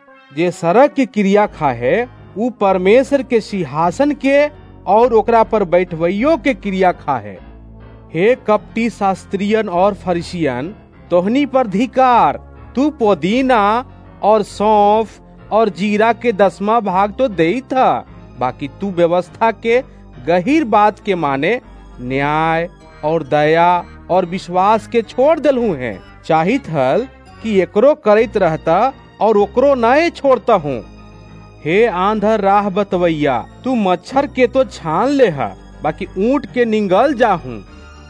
जे सड़क के क्रिया खा है वो परमेश्वर के सिंहासन के और ओकरा पर बैठवैयो के क्रिया खा है। हे कपटी शास्त्रियन और फरीसियन, तोहनी पर धिकार। तू पुदीना और सौंफ और जीरा के दसवां भाग तो दे था, बाकी तू व्यवस्था के गहीर बात के माने न्याय और दया और विश्वास के छोड़ दलहू है। चाहित हल कि एकरो करत रहता और ओकरो नए छोड़ता हूँ। हे आंधर राह बतवैया, तू मच्छर के तो छान ले हा, बाकी ऊंट के निंगल जाहूं।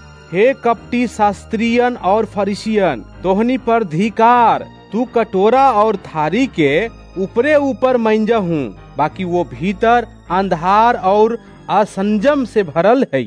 हे कपटी शास्त्रियन और फरीसियन, तोहनी पर धिकार। तू कटोरा और थारी के ऊपरे ऊपर मंजहूं, बाकी वो भीतर अंधार और असंजम से भरल है।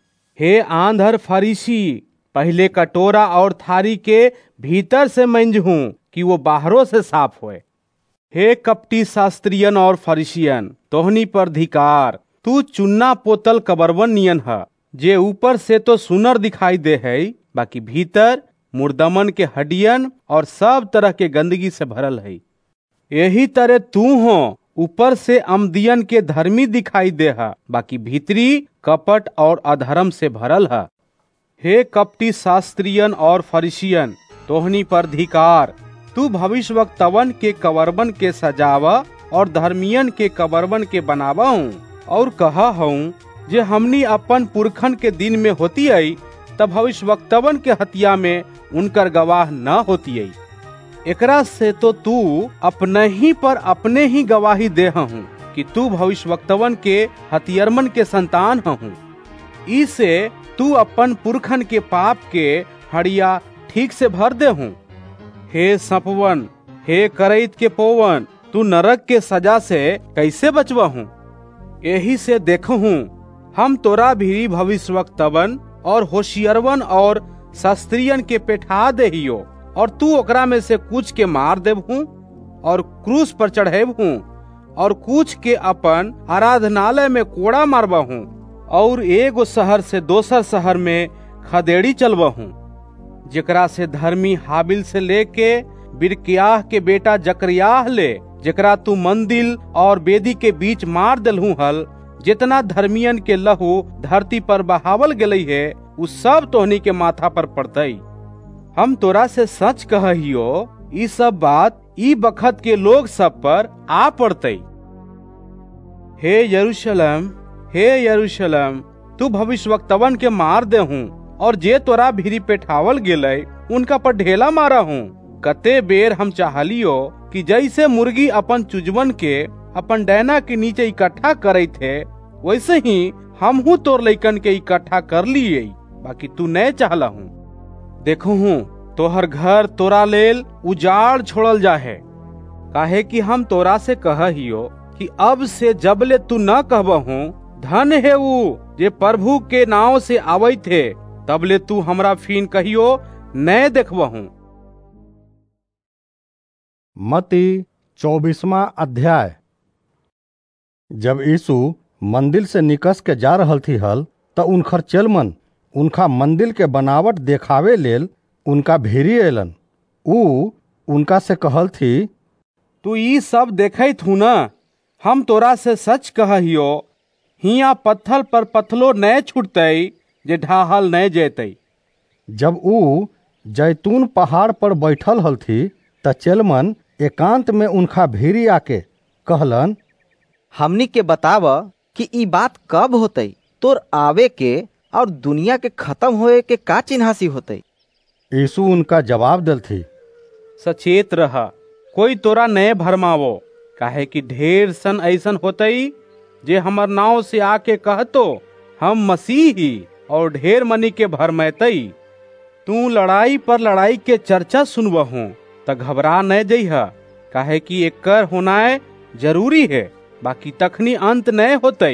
हे आंधर फरीसी, पहले कटोरा और थारी के भीतर से मंजहूं कि वो बाहरों से साफ होए। हे कपटी शास्त्रियन और फरीसियन, तोहनी पर धिकार। तू चुन्ना पोतल कबरवन नियन है, जे ऊपर से तो सुनर दिखाई दे है, बाकी भीतर मुर्दमन के हड्डियन और सब तरह के गंदगी से भरल है। यही तरह तू हो, ऊपर से अमदियन के धर्मी दिखाई दे है, बाकी भीतरी कपट और अधर्म से भरल है। हे कपटी शास्त्रियन और फरीसियन, तोहनी पर धिकार। तू भविष्यवक्तवन के कबरवन के सजावा और धर्मियन के कबरवन के बनावा हूँ, और कहा हूँ जे हमनी अपन पुरखन के दिन में होती आई तब भविष्यवक्तवन के हत्या में उनकर गवाह न होती आई। एकरा से तो तू अपने ही पर अपने ही गवाही दे हूँ कि तू भविष्यवक्तवन के हथियरमन के संतान हूँ। इसे तू अपन पुरखन के पाप के हड़िया ठीक से भर दे हूँ। हे सपवन, हे करैत के पोवन, तू नरक के सजा से कैसे बचवा हूँ। यही से देखो हूँ हम तोरा भी भविष्यवक्तवन और होशियरवन और शास्त्रियन के पेठा देहियो, और तू ओकरा में से कुछ के मार देव हूँ और क्रूस पर चढ़ेव हूँ, और कुछ के अपन आराधनालय में कोड़ा मारवा हूँ, और एगो शहर से दोसर शहर में खदेड़ी चलवा हूँ। जेकरा से धर्मी हाबिल से लेके बिरकियाह के बेटा जकरियाह ले, जेकरा तू मंदिर और बेदी के बीच मार दलहू हल, जितना धर्मियन के लहू धरती पर बहावल गई है, उस सब तोहनी के माथा पर पड़तई। हम तोरा से सच कहियो, ई सब बात ई बखत के लोग सब पर आ पड़तई। हे यरूशलेम, हे यरूशलेम, तू भविष्यवक्तवन के मार दे हूँ और जे तोरा भीरी पेठावल गेले उनका पर ढेला मारा हूँ। कते बेर हम चाहलियो कि जैसे मुर्गी अपन चुजवन के अपन डैना के नीचे इकट्ठा करे थे वैसे ही हम हूँ तोर लइकन के इकट्ठा कर लिए, बाकी तू नहीं चाहला हूँ। देखो हूँ तोहर घर तोरा लेल उजाड़ छोड़ल जाहे, काहे कि हम तोरा से कहियो कि अब से जबले तू न कहबहूँ धन है वो जे प्रभु के नाव से आवे थे, तबले तू हमरा फीन कहियो न देखबहूँ। मत्ती चौबीसवां अध्याय। जब यीशु मंदिर से निकस के जा रहल थी हल त उनखर चेलमन उनका मंदिर के बनावट देखावे लेल उनका भेरी एलन। ऊ उनका से कहल थी, तू ई सब देखत हूँ न, हम तोरा से सच कहियो हिया पत्थल पर पत्थलो न छूटतई जे ढाहल न जेतई। जब ऊ जैतून पहाड़ पर बैठल हल थी त चेलमन एकांत में उनका भीरी आके कहलन, हमनी के बताव कि ई बात कब होतई, तोर आवे के और दुनिया के खत्म होए के का चिन्हासी होतई। यीशु उनका जवाब दल थी, सचेत रहा, कोई तोरा नए भरमावो, काहे कि ढेर सन ऐसन होतई जे हमर नाव से आके कहतो हम मसीह ही और ढेर मनी के भरमैतई। तू लड़ाई पर लड़ाई के चर्चा सुनबहू त घबरा न जइहा, काहे कि एकर होनाय जरूरी है, बाकी तखनी अंत न होतई।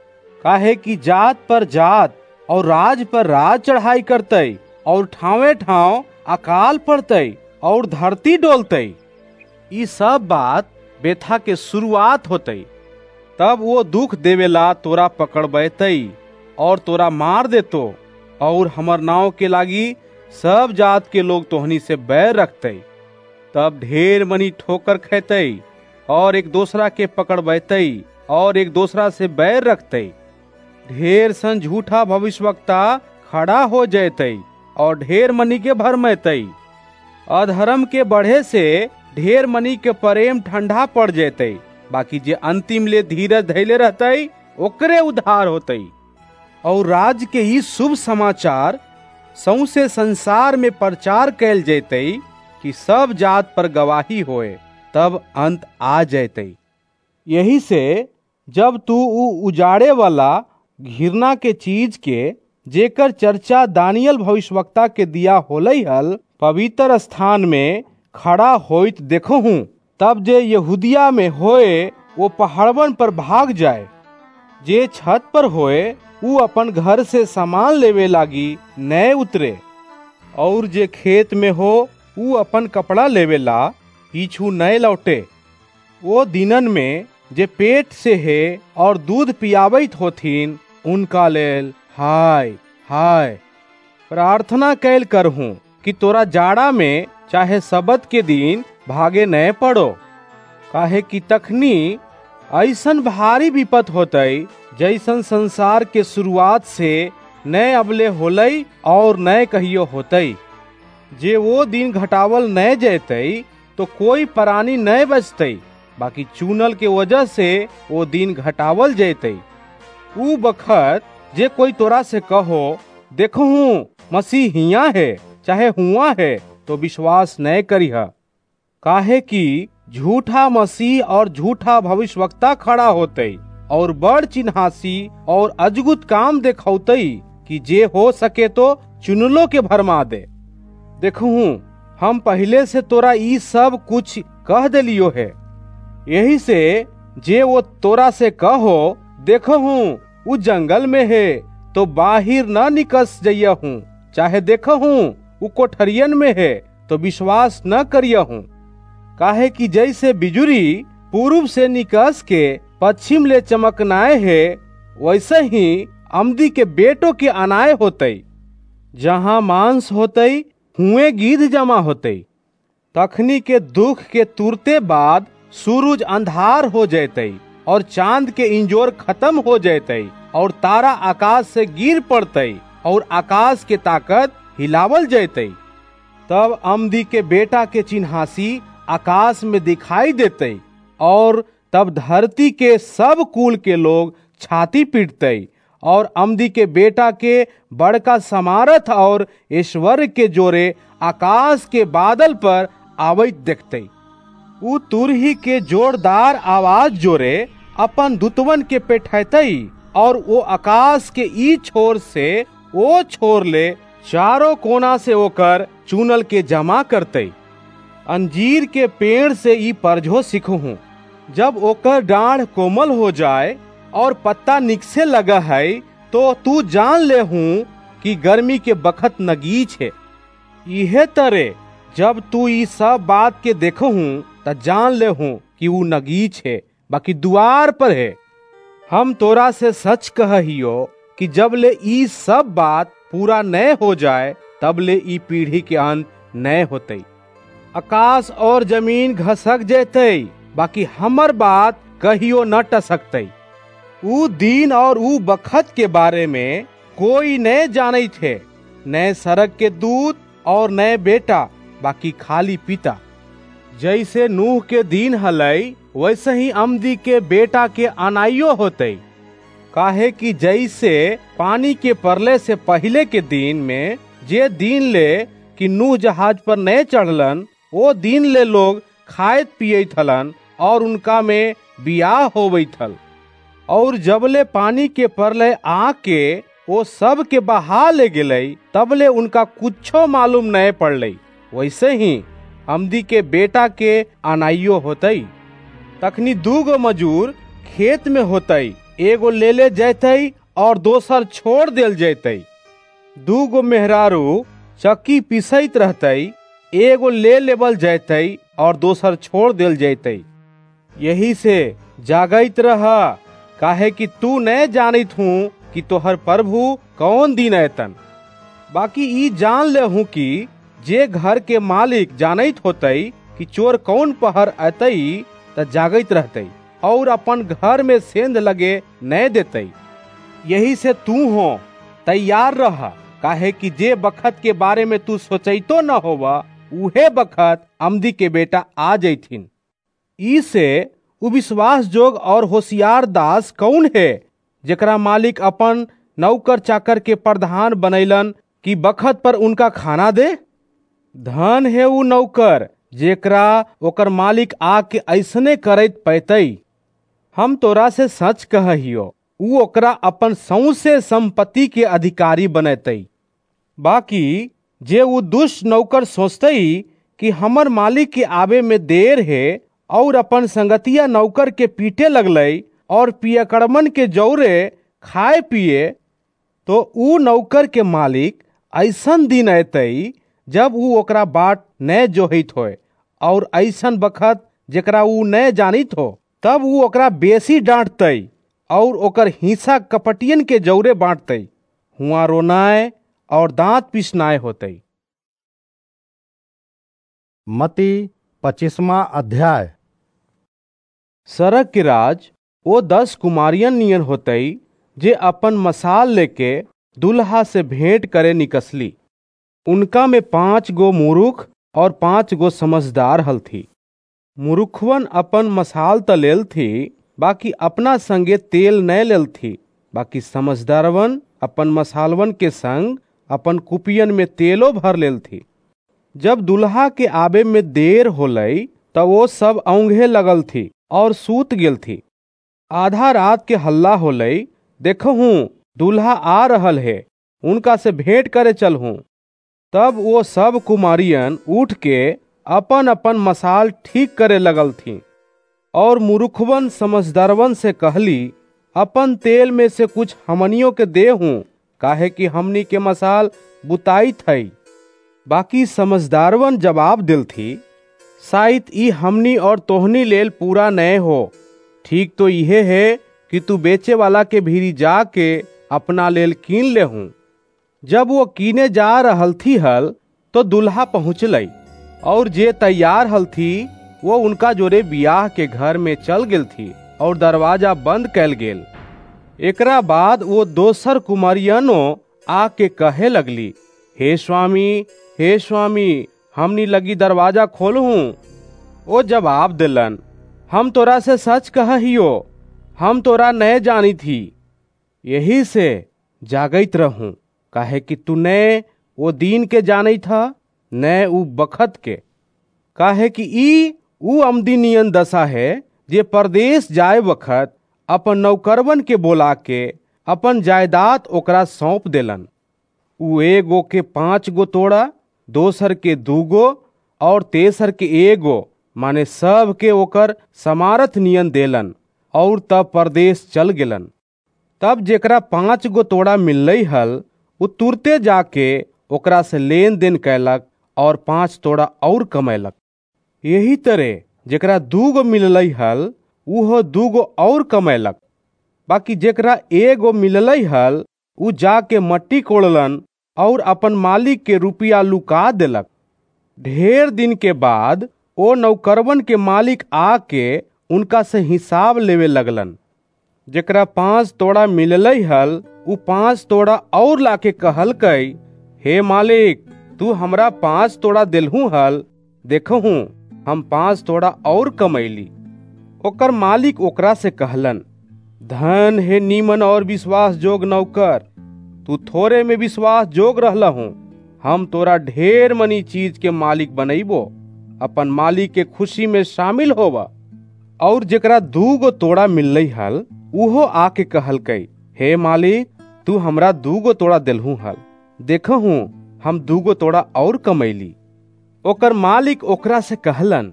काहे कि जात पर जात और राज पर राज चढ़ाई करतई और ठावे ठाव अकाल पड़तई और धरती डोलतई। ई सब बात बेथा के शुरुआत होतई। तब वो दुख देवेला तोरा पकड़बैतई और तोरा मार देतो, और हमर नाव के लागी सब जात के लोग तोहनी से बैर रखतई। तब ढेर मनी ठोकर खैतई और एक दूसरा के पकड़बैतई और एक दूसरा से बैर रखतई। ढेर सन झूठा भविष्यवक्ता खड़ा हो जैतई और ढेर मनी के भरमैतई। अधर्म के बढ़े से ढेर मनी के प्रेम ठंडा पड़ जैतई, बाकी जे अंतिम ले धीरज धैले रहतई ओकरे उद्धार होतई। और राज के ई शुभ समाचार सौंसे संसार में प्रचार कैल जैतई कि सब जात पर गवाही होए, तब अंत आ जैतई। यही से जब तू उ उजाड़े वाला घृणा के चीज के जेकर चर्चा दानियल भविष्यवक्ता के दिया होलई हल पवित्र स्थान में खड़ा होइत देखो हूँ, तब जे यहूदिया में होए वो पहाड़वन पर भाग जाए। जे छत पर होए वो अपन घर से सामान लेवे लागी नए उतरे, और जे खेत में हो वो अपन कपड़ा लेवे ला पीछू नए लौटे। वो दिनन में जे पेट से है और दूध पियावैत होथिन उनका लेल हाय हाय। प्रार्थना कैल करहूँ कि तोरा जाड़ा में चाहे सबत के दिन भागे न पड़ो, काहे कि तखनी ऐसन भारी विपत होतई जैसन संसार के शुरुआत से न अबले होलई और न कहियो होतई। जे वो दिन घटावल न जैतई तो कोई प्राणी न बचतई, बाकी चूनल के वजह से वो दिन घटावल जैतई। ऊ बखत जे कोई तोरा से कहो देखो हूँ मसीह हिया है चाहे हुआ है, तो विश्वास न करिहा, काहे कि झूठा मसीह और झूठा भविष्यवक्ता खड़ा होतई और बड़ चिन्हासी और अजगुत काम देखौतई कि जे हो सके तो चुनलो के भरमा दे। देखू हम पहले से तोरा ई सब कुछ कह देलियो है, यही से जे वो तोरा से कहो देखो हूँ वो जंगल में है तो बाहिर न निकस जइया हूँ, चाहे देखो हूँ वो कोठरियन में है तो विश्वास न करिया हूँ। काहे कि जैसे बिजुरी पूर्व से निकस के पश्चिम ले चमकनाए है, वैसे ही आमदी के बेटों के अनाय होतई। जहाँ मांस होतई हुए गिद्ध जमा होतई। तखनी के दुख के तुरते बाद सूरज अंधार हो जैतई और चांद के इंजोर खत्म हो जैतई और तारा आकाश से गिर पड़तई और आकाश के ताकत हिलावल जैतई। तब आमदी के बेटा के चिन्हासी आकाश में दिखाई देतई और तब धरती के सब कुल के लोग छाती पीटतई और अमदी के बेटा के बड़का समारथ और ऐश्वर्य के जोरे आकाश के बादल पर आवैत देखते। ऊ तुरही के जोरदार आवाज जोरे अपन दुतवन के पेठैतई और वो आकाश के ई छोर से ओ छोर ले चारों कोना से ओकर चुनल के जमा करते। अंजीर के पेड़ से ई परझो सीखूं, जब ओकर डाढ़ कोमल हो जाए और पत्ता निकसे लगा है तो तू जान ले हूँ कि गर्मी के बखत नगीच है। इहे तरे जब तू ई सब बात के देखो हूँ त जान ले हूँ कि वो नगीच है, बाकी दुआर पर है। हम तोरा से सच कहियो कि जब ले ई सब बात पूरा नए हो जाए तब ले ई पीढ़ी के अंत नए होते। आकाश और जमीन घसक जेते, बाकी हमर बात कहियो न टसकते। ऊ दिन और ऊ बखत के बारे में कोई नए जाने थे, नए सड़क के दूत और नए बेटा, बाकी खाली पिता। जैसे नूह के दिन हलई वैसे ही अमदी के बेटा के अनाइयो होते। काहे कि जैसे पानी के परले से पहले के दिन में जे दिन ले कि नूह जहाज पर नए चढ़लन, वो दिन ले लोग खाए पिए थलन और उनका में बियाह होवे थल। और जबले पानी के परले आके वो सब के बहा ले गेले तबले उनका कुछो मालूम नए पड़ले। वैसे ही अमदी के बेटा के अनाइयो होते। तखनी दूगो मजूर खेत में होते, एगो ले ले जैते और दोसर छोड़ देल जैते। दूगो मेहरारू चक्की पिसैत रहते, एगो ले लेवल जैते और दोसर छोड़ देल जैते। यही से जागैत रह, काहे कि तू न जानित हूँ कि तोहर प्रभु कौन दिन ऐतन। बाकी ई जान ले हूँ कि जे घर के मालिक जानैत होते कि चोर कौन पहर अतई त जागैत रहते और अपन घर में सेंध लगे न देते। यही से तू हो तैयार रह, काहे कि जे बखत के बारे में तू सोचैतो न होवा उहे बखत अमदी के बेटा आ जैथिन। ई से उ विश्वास जोग और होशियार दास कौन है जेकरा मालिक अपन नौकर चाकर के प्रधान बनैलन कि बखत पर उनका खाना दे। धन है उ नौकर जेकरा ओकर मालिक आके ऐसने करैत पैतई। हम तोरा से सच कहियो उ ओकरा अपन सौंसे संपत्ति के अधिकारी बनैतई। बाकी जे उ दुष्ट नौकर सोचतई कि हमर मालिक के आवे में देर है और अपन संगतिया नौकर के पीटे लगलई और पियकड़मन के जौरे खाए पिए, तो उ नौकर के मालिक ऐसन दिन अतई जब उ ओकरा बाट न जोहित होए और ऐसन बखत जेकरा उ न जानित हो, तब उ ओकरा बेसी डांटतई और ओकर हिस्सा कपटियन के जौरे बांटतई। हुआ रोनाए और दांत पिसनाए होतई। मती पच्चीसवा अध्याय। सरक के राज वो दस कुमारियन नियन होतई जे अपन मसाल लेके दुल्हा से भेंट करे निकसली। उनका में पांच गो मूर्ख और पांच गो समझदार हल थी। मूर्खवन अपन मसाल त लेल थी, बाकी अपना संगे तेल न लेल थी। बाकी समझदारवन अपन मसालवन के संग अपन कुपियन में तेलो भर लेल थी। जब दुल्हा के आबे में देर होलई तब वो सब औंघे लगल थी और सूत गेल थी। आधा रात के हल्ला होलई, देखहूँ दूल्हा आ रहल है, उनका से भेंट करे चलहूँ। तब वो सब कुमारियन उठ के अपन अपन मसाल ठीक करे लगल थी। और मूर्खवन समझदारवन से कहली, अपन तेल में से कुछ हमनियों के देहूँ, काहे कि हमनी के मसाल बुताई थई। बाकी समझदारवन जवाब दिल थी, शायद ई हमनी और तोहनी लेल पूरा नए हो। ठीक तो यह है कि तू बेचे वाला के भीरी जाके अपना लेल कीन ले हूँ। जब वो कीने जा रहल थी हल तो दुल्हा पहुँचलई और जे तैयार हल थी वो उनका जोरे बियाह के घर में चल गेल थी और दरवाजा बंद कैल गेल। एकरा बाद वो दोसर कुमारियनो आके कहे लगली, हे स्वामी हे स्वामी, हमनी लगी दरवाजा खोलहूँ। वो जवाब दिलन, हम तोरा से सच कहियो, हम तोरा न जानी थी। यही से जागैत रहूं, काहे कि तू न वो दिन के जानै था न उ बखत के। काहे कि ई उ अमदी नियन दशा है जे परदेश जाए वक्त अपन नौकरवन के बोला के अपन जायदाद ओकरा सौंप देलन। उ एगो के पांच गो तोड़ा, दोसर के दूगो और तेसर के एगो, माने सब के ओकर समारथ नियन देलन और तब परदेश चल गेलन। तब जेकरा पांच गो तोड़ा मिललई हल उ तुरते जाके ओकरा से लेन देन कैलक और पांच तोड़ा और कमैलक। यही तरह जेकरा दूगो मिललई हल उहो दूगो और कमैलक। बाकी जेकरा एगो मिललई हल उ जाके मट्टी कोड़लन और अपन मालिक के रुपया लुका देलक। ढेर दिन के बाद ओ नौकरवन के मालिक आके उनका से हिसाब लेवे लगलन। जेकरा पांच तोड़ा मिललई हल उ पांच तोड़ा और लाके कहलकई, हे मालिक, तू हमरा पांच तोड़ा देलहू हल, देखहूं हम पांच तोड़ा और कमैली। ओकर मालिक ओकरा से कहलन, धन हे नीमन और विश्वास जोग नौकर, तू थोड़े में विश्वास जोग रहलहूं, हम तोरा ढेर मनी चीज के मालिक बनैबो, अपन मालिक के खुशी में शामिल होवा। और जेकरा दूगो तोड़ा मिललई हल उहो आके कहलकई, हे मालिक, तू हमरा दूगो तोड़ा देलहू हल, देखहूं हम दूगो तोड़ा और कमैली। ओकर मालिक ओकरा से कहलन,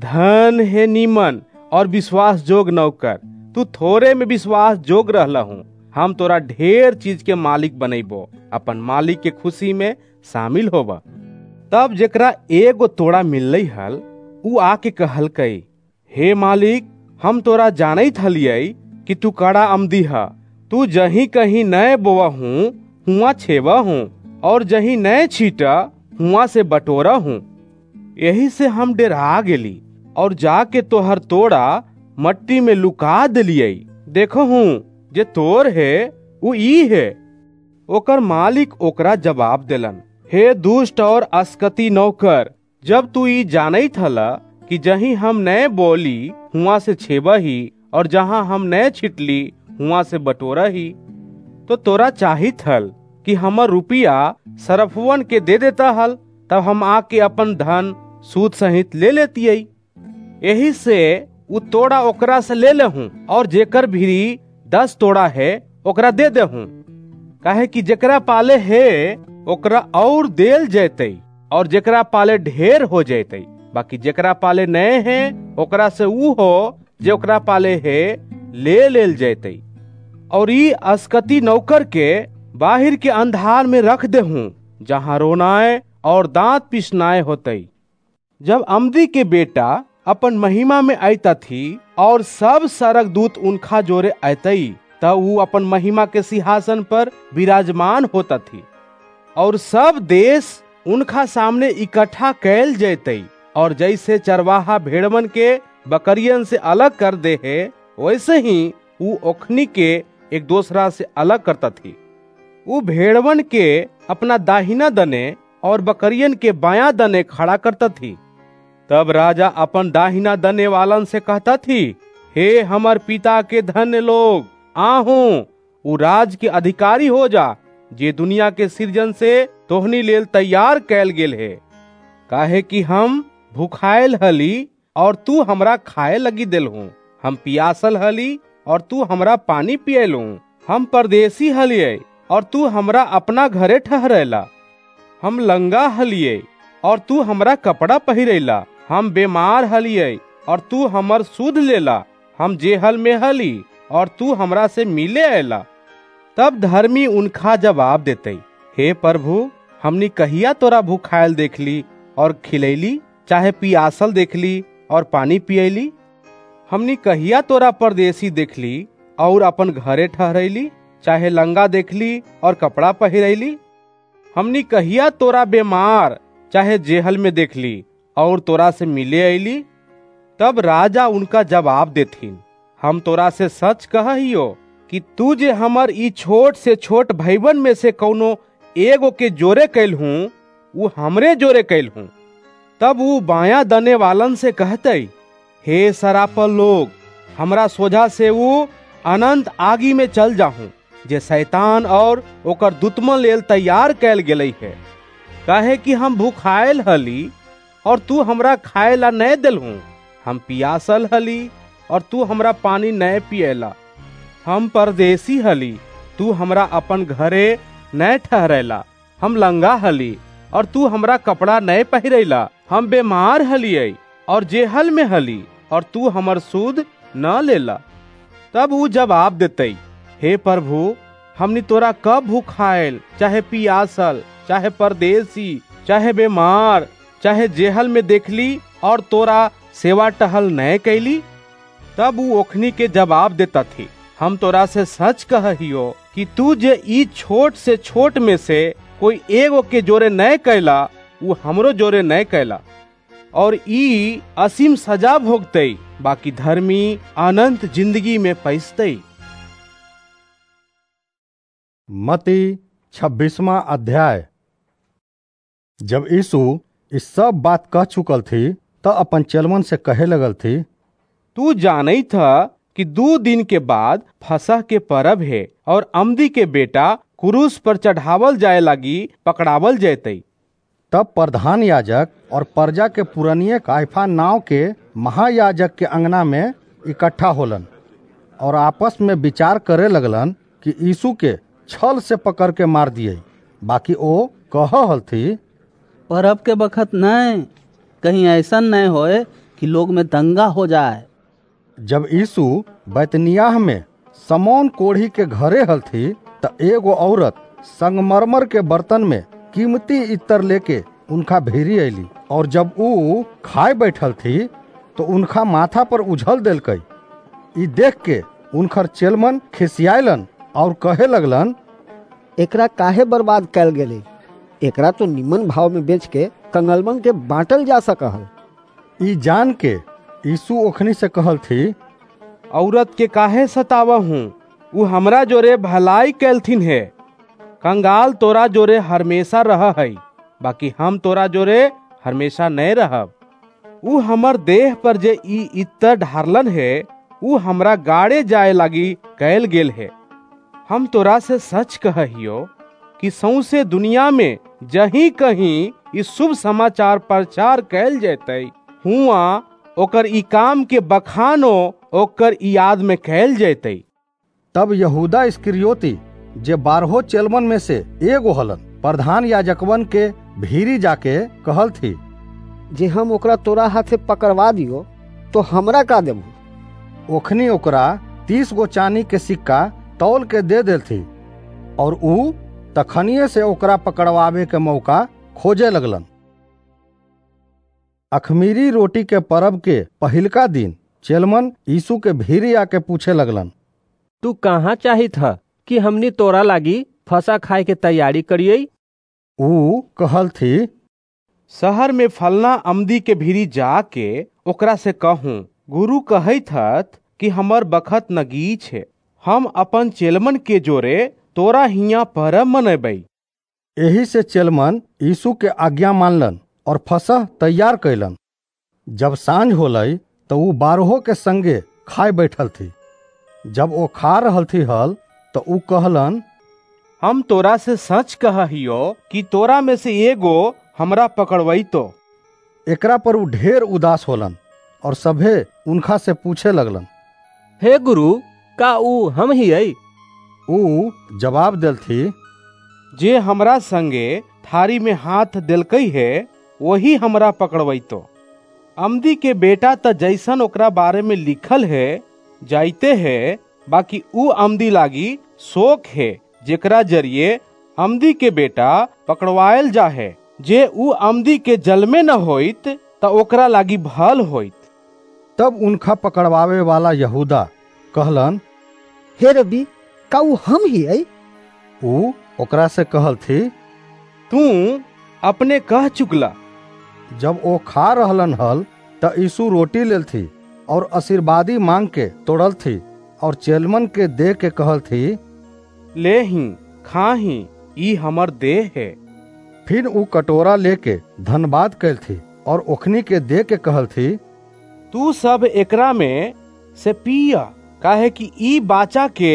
धन हे नीमन और विश्वास जोग नौकर, तू थोड़े में विश्वास जोग रहलहूं, हम तोरा ढेर चीज के मालिक बनैबो, अपन मालिक के खुशी में शामिल होबा। तब जेकरा एगो तोड़ा मिललई हल उ आके कहलकई, हे मालिक, हम तोरा जानैत हलियै कि तू कड़ा अमदी हा, तू जहीं कहीं नए बोवा हूँ हुआ छेवा हूँ और जहीं नए छीटा हुआ से बटोरा हूँ। यही से हम डेरा गेली और जाके तोहर तोड़ा मट्टी में लुका दिलियै, देखो हूँ जे तोर है उ ई है। ओकर मालिक ओकरा जवाब देलन, हे दुष्ट और अस्कती नौकर, जब तू ई जानैत हला कि जहीं हम नए बोली हुआ से छेबा ही और जहां हम नए छिटली हुआ से बटोरा ही, तो तोरा चाहित हल कि हमर रुपया सरफवन के दे देता हल, तब हम आके अपन धन सूद सहित ले लेतियै। यही से उ तोड़ा ओकरा से ले लेहूं और जेकर भीरी दस तोड़ा है ओकरा दे देहूं, काहे कि जेकरा पाले है ओकरा और देल जैतै और जेकरा पाले ढेर हो जैतै। बाकी जेकरा पाले नए हैं ओकरा से ऊ हो जे ओकरा पाले है ले लेल जैतै। और ई अस्कती नौकर के बाहर के अंधार में रख देहूं, जहां रोनाए और दांत पिसनाए होतई। जब अमदी के बेटा अपन महिमा में आयता थी और सब सरक दूत उनका जोरे आयतई, तब वो अपन महिमा के सिंहासन पर विराजमान होता थी और सब देश उनका सामने इकट्ठा कैल जैतई। और जैसे चरवाहा भेड़वन के बकरियन से अलग कर दे है, वैसे ही वो ओखनी के एक दूसरा से अलग करता थी। वो भेड़वन के अपना दाहिना दने और बकरियन के बायां दने खड़ा करता थी। तब राजा अपन दाहिना दने वालन से कहता थी, हे हमर पिता के धन्य लोग, आहूं उ राज के अधिकारी हो जा, जे दुनिया के सृजन से तोहनी लेल तैयार कैल गेल है। काहे कि हम भूखायल हली और तू हमरा खाए लगी देलहूं, हम पियासल हली और तू हमरा पानी पियलू, हम परदेसी हलिये और तू हमरा अपना घरे ठहरेला, हम लंगा हलिये और तू हमरा कपड़ा पहिरेला, हम बीमार हलिये और तू हमर सुध लेला, हम जेहल में हली और तू हमरा से मिले आयला। तब धर्मी उनका जवाब देते, हे प्रभु, हमनी कहिया तोरा भूखायल देखली और खिलैली, चाहे पियासल देखली और पानी पियली? हमनी कहिया तोरा परदेसी देखली और अपन घरे ठहरैली, चाहे लंगा देखली और कपड़ा पहिरैली? हमनी कहिया तोरा बीमार चाहे जेहल में देखली और तोरा से मिले अली? तब राजा उनका जवाब देथिन, हम तोरा से सच कहियो कि तू जे हमर ई छोट से छोट भाईबन में से कौनो एगो के जोरे कैल हूँ, वो हमरे जोरे कैल हूँ। तब वो बाया दने वालन से कहते, हे सरापल लोग, हमरा सोझा से वो अनंत आगी में चल जाहूं, जे शैतान और ओकर दुश्मन लेल तैयार कैल गेलै है। काहे कि हम भूखायल हली और तू हमरा खाए ला नहीं दिलहूँ, हम पियासल हली और तू हमरा पानी नहीं पिएला, हम परदेसी हली तू हमरा अपन घरे नहीं ठहरेला, हम लंगा हली और तू हमरा कपड़ा नहीं पहिरेला, हम बीमार हलियै और जेहल में हली और तू हमर सूद न लेला। तब वो जवाब देते, हे प्रभु, हमनी तोरा कब भूखायल चाहे पियासल चाहे परदेसी चाहे बीमार चाहे जेहल में देखली और तोरा सेवा टहल नहीं कैली? तब वो ओखनी के जवाब देता थी, हम तोरा से सच कहियो कि तू जे ई छोट से छोट में से कोई एगो के जोरे नहीं कैला, वो हमरो जोरे नहीं कैला। और ई असीम सजा भोगते, बाकी धर्मी अनंत जिंदगी में पैसते। मती छब्बीसवां अध्याय। जब यीशु इस सब बात कह चुकल थी तो अपन चेलमन से कहे लगल थी, तू जानई था कि दो दिन के बाद फसह के परब है और अमदी के बेटा क्रूस पर चढ़ावल जाए लगी पकड़ावल जैतई। तब प्रधान याजक और प्रजा के पुरनिये काइफा नाव के महायाजक के अंगना में इकट्ठा होलन और आपस में विचार करे लगलन कि यीशु के छल से पकड़ के मार दिए। बाकी ओ कह हल थी, परब के बखत नहीं, कहीं ऐसा नहीं होए कि लोग में दंगा हो जाए। जब यीशु बैतनियाह में समौन कोढ़ी के घरे हल थी त एगो औरत संगमरमर के बर्तन में कीमती इत्र लेके उनका भेरी अली और जब ऊ खाए बैठल थी तो उनका माथा पर उझल देलकई। ई देख के उनकर चेलमन खिसियालन और कहे लगलन, एकरा काहे बर्बाद कैल गेले? एकरा तो निमन भाव में बेच के कंगलमन के बांटल जा सकल। ई जान के यीशु ओखनी से कहल थी, औरत के काहे सतावा हूँ, वो हमरा जोरे भलाई कैलथिन है। कंगाल तोरा जोरे हमेशा रह है, बाकी हम तोरा जोरे हमेशा नहीं रहब। ऊ हमर देह पर जे ई इत्र ढारलन है, ऊ हमरा गाड़े जाए लगी कैल गेल है। हम तोरा से सच कहियो कि सौंसे दुनिया में जहीं कहीं इस शुभ समाचार प्रचार कैल जैतै, हुआ ओकर ई काम के बखानो ओकर याद में कैल जैतै। तब यहूदा इस्करियोती जे बारहो चेलमन में से एगो हलन प्रधान याजकवन के भीरी जाके कहल थी, जे हम ओकरा तोरा हाथ से पकड़वा दियो तो हमरा का देबू? ओखनी ओकरा तीस गो चांदी के सिक्का तौल के दे देल थी और ऊ तखनिये से ओकरा पकड़वावे के मौका खोजे लगलन। अखमीरी रोटी के परब के पहिलका दिन चेलमन यीशु के भीरी आके पूछे लगलन, तू कहाँ चाही था कि हमनी तोरा लागी फसा खाए के तैयारी करिए? ऊ कहल थी, शहर में फलना अमदी के भीरी जाके ओकरा से कहूँ, गुरु कहत हत कि हमर बखत नगीच है, हम अपन चेलमन के जोरे तोरा हिया परब मनेबै। यही से चेलमन यीशु के आज्ञा मानलन और फसह तैयार कैलन। जब सांझ होलई तो ऊ बारहो के संगे खाए बैठल थी। जब वो खा रहल थी हल तो ऊ कहलन, हम तोरा से सच कहियो कि तोरा में से एगो हमरा पकड़वई तो। एकरा पर ऊ ढेर उदास होलन और सभे उनका से पूछे लगलन, हे गुरु, का ऊ हम ही आई? ऊ जवाब देल थी, जे हमरा संगे थारी में हाथ देलकई है वही हमरा पकड़वई तो। अमदी के बेटा त जैसन ओकरा बारे में लिखल है जाइते है, बाकी ऊ अमदी लागी शोक है जेकरा जरिए अमदी के बेटा पकड़वायल जा है। जे ऊ अमदी के जल में न होइत त ओकरा लागी भल होइत। तब उनका पकड़वावे वाला यहूदा कहलन, हे रब्बी, का ऊ हम ही आई? ऊ ओकरा से कहल थी, तू अपने कह चुकला। जब वो खा रहलन हल त यीशु रोटी लेल थी और आशीर्वादी मांग के तोड़ल थी और चेलमन के दे के कहल थी, ले ही खा ही, ई हमर देह है। फिर ऊ कटोरा लेके धन्यवाद कैल थी और ओखनी के दे के कहल थी, तू सब एकरा में से पिया, काहे कि ई बाचा के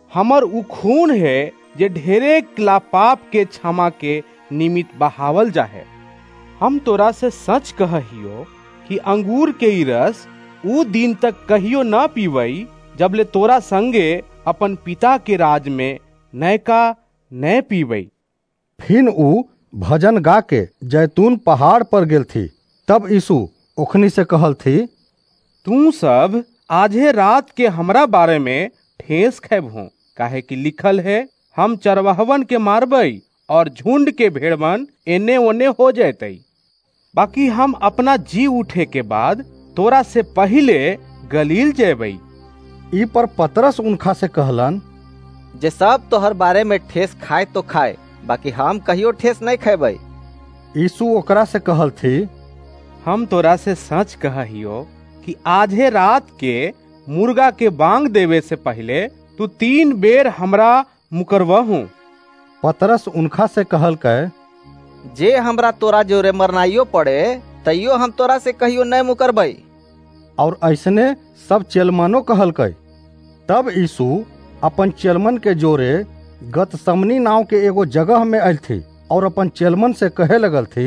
हमर उ खून है जे ढेरे ला पाप के क्षमा के निमित्त बहावल जाहे। हम तोरा से सच कहहियो कि अंगूर के ई रस उ दिन तक कहियो न पीवई जब ले तोरा संगे अपन पिता के राज में नयका न पीवई। फिर उ भजन गा के जैतून पहाड़ पर गेल थी। तब यीशु ओखनी से कहल थी, तू सब आधे रात के हमरा बारे में ठेस खैबहू, काहे कि लिखल है, हम चरवाहवन के मारबई और झुंड के भेड़वन एने ओने हो जैतई। बाकी हम अपना जी उठे के बाद तोरा से पहले गलील जेबई। ई पर पतरस उनका से कहलन, जे सब तोहर बारे में ठेस खाए तो खाए, बाकी हम कहियो ठेस नहीं खेबै। यीशु ओकरा से कहल थी, हम तोरा से सच कहहियो कि आधे रात के मुर्गा के बांग देवे से पहले तू तीन बेर हमरा मुकरवहू। पतरस उनका से कहल कै, जे हमरा तोरा जोरे मरनाइयो पड़े तैयो हम तोरा से कहियो नहीं मुकरबै। और ऐसने सब चेलमनो कहल कै। तब यीशु अपन चेलमन के जोरे गतसमनी नाव के एगो जगह में आयल थी और अपन चेलमन से कहे लगल थी,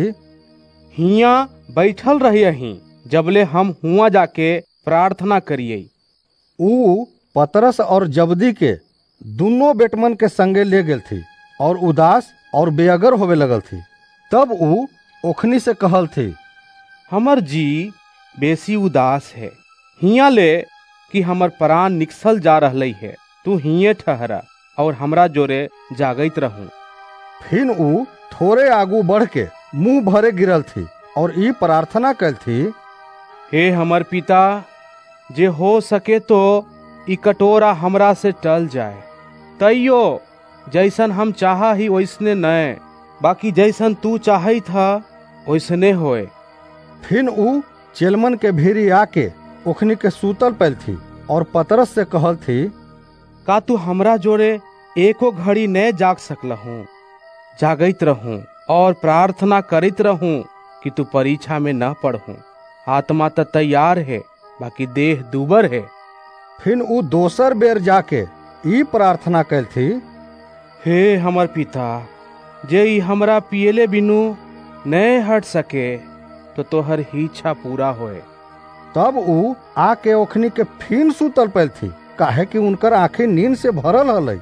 हिया बैठल रहियही जबले हम हुआ जाके प्रार्थना करिए। ऊ पतरस और जबदी के दोनों बेटमन के संगे ले गेल थी और उदास और बेअगर होवे लगल थी। तब ऊ ओखनी से कहल थी, हमर जी बेसी उदास है, हिया ले कि हमर प्राण निकसल जा रहलई है। तू हिये ठहरा और हमरा जोरे जागैत रहूं। फिर ऊ थोड़े आगू बढ़ के मुंह भरे गिरल थी और ई प्रार्थना कल थी, हे हमर पिता, जे हो सके तो ई कटोरा हमरा से टल जाए, तैयो जैसन हम चाहा ही वैसने न, बाकी जैसन तू चाहे था वैसने होए। फिर ऊ चेलमन के भीरी आके ओखनी के सूतल पैल थी और पतरस से कहल थी, का तू हमरा जोरे एको घड़ी न जाग सकलहूं? जागैत रहूं और प्रार्थना करित रहूं कि तू परीक्षा में न पढ़ूं। आत्मा तो तैयार है, बाकी देह दुबर है। फिर ऊ दोसर बेर जाके ई प्रार्थना कैल थी, हे हमर पिता, जे ई हमरा पियले बिनु न हट सके तो तोहर ही इच्छा पूरा होए। तब ऊ आके ओखनी के फिर सूतल पैल थी, काहे कि उनकर आंखें नींद से भरल हलई।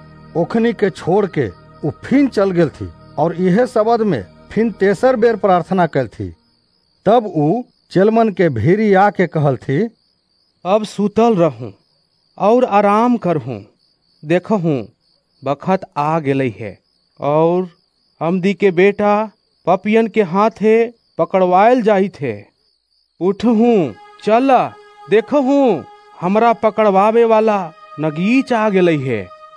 ओखनी के छोड़ के ऊ फिर चल गेल थी और इहे शब्द में फिर तेसर बेर प्रार्थना कैल थी। तब ऊ चेलमन के भीरी आके कहल थी, अब सूतल रहूं और आराम करहूं। देखहूं बखत आ गेलई है और अमदी के बेटा पपियन के हाथे पकड़वायल जाई थे। उठहूं, चला, देखहूं हमरा पकड़वावे वाला नगीच आ गेलई है।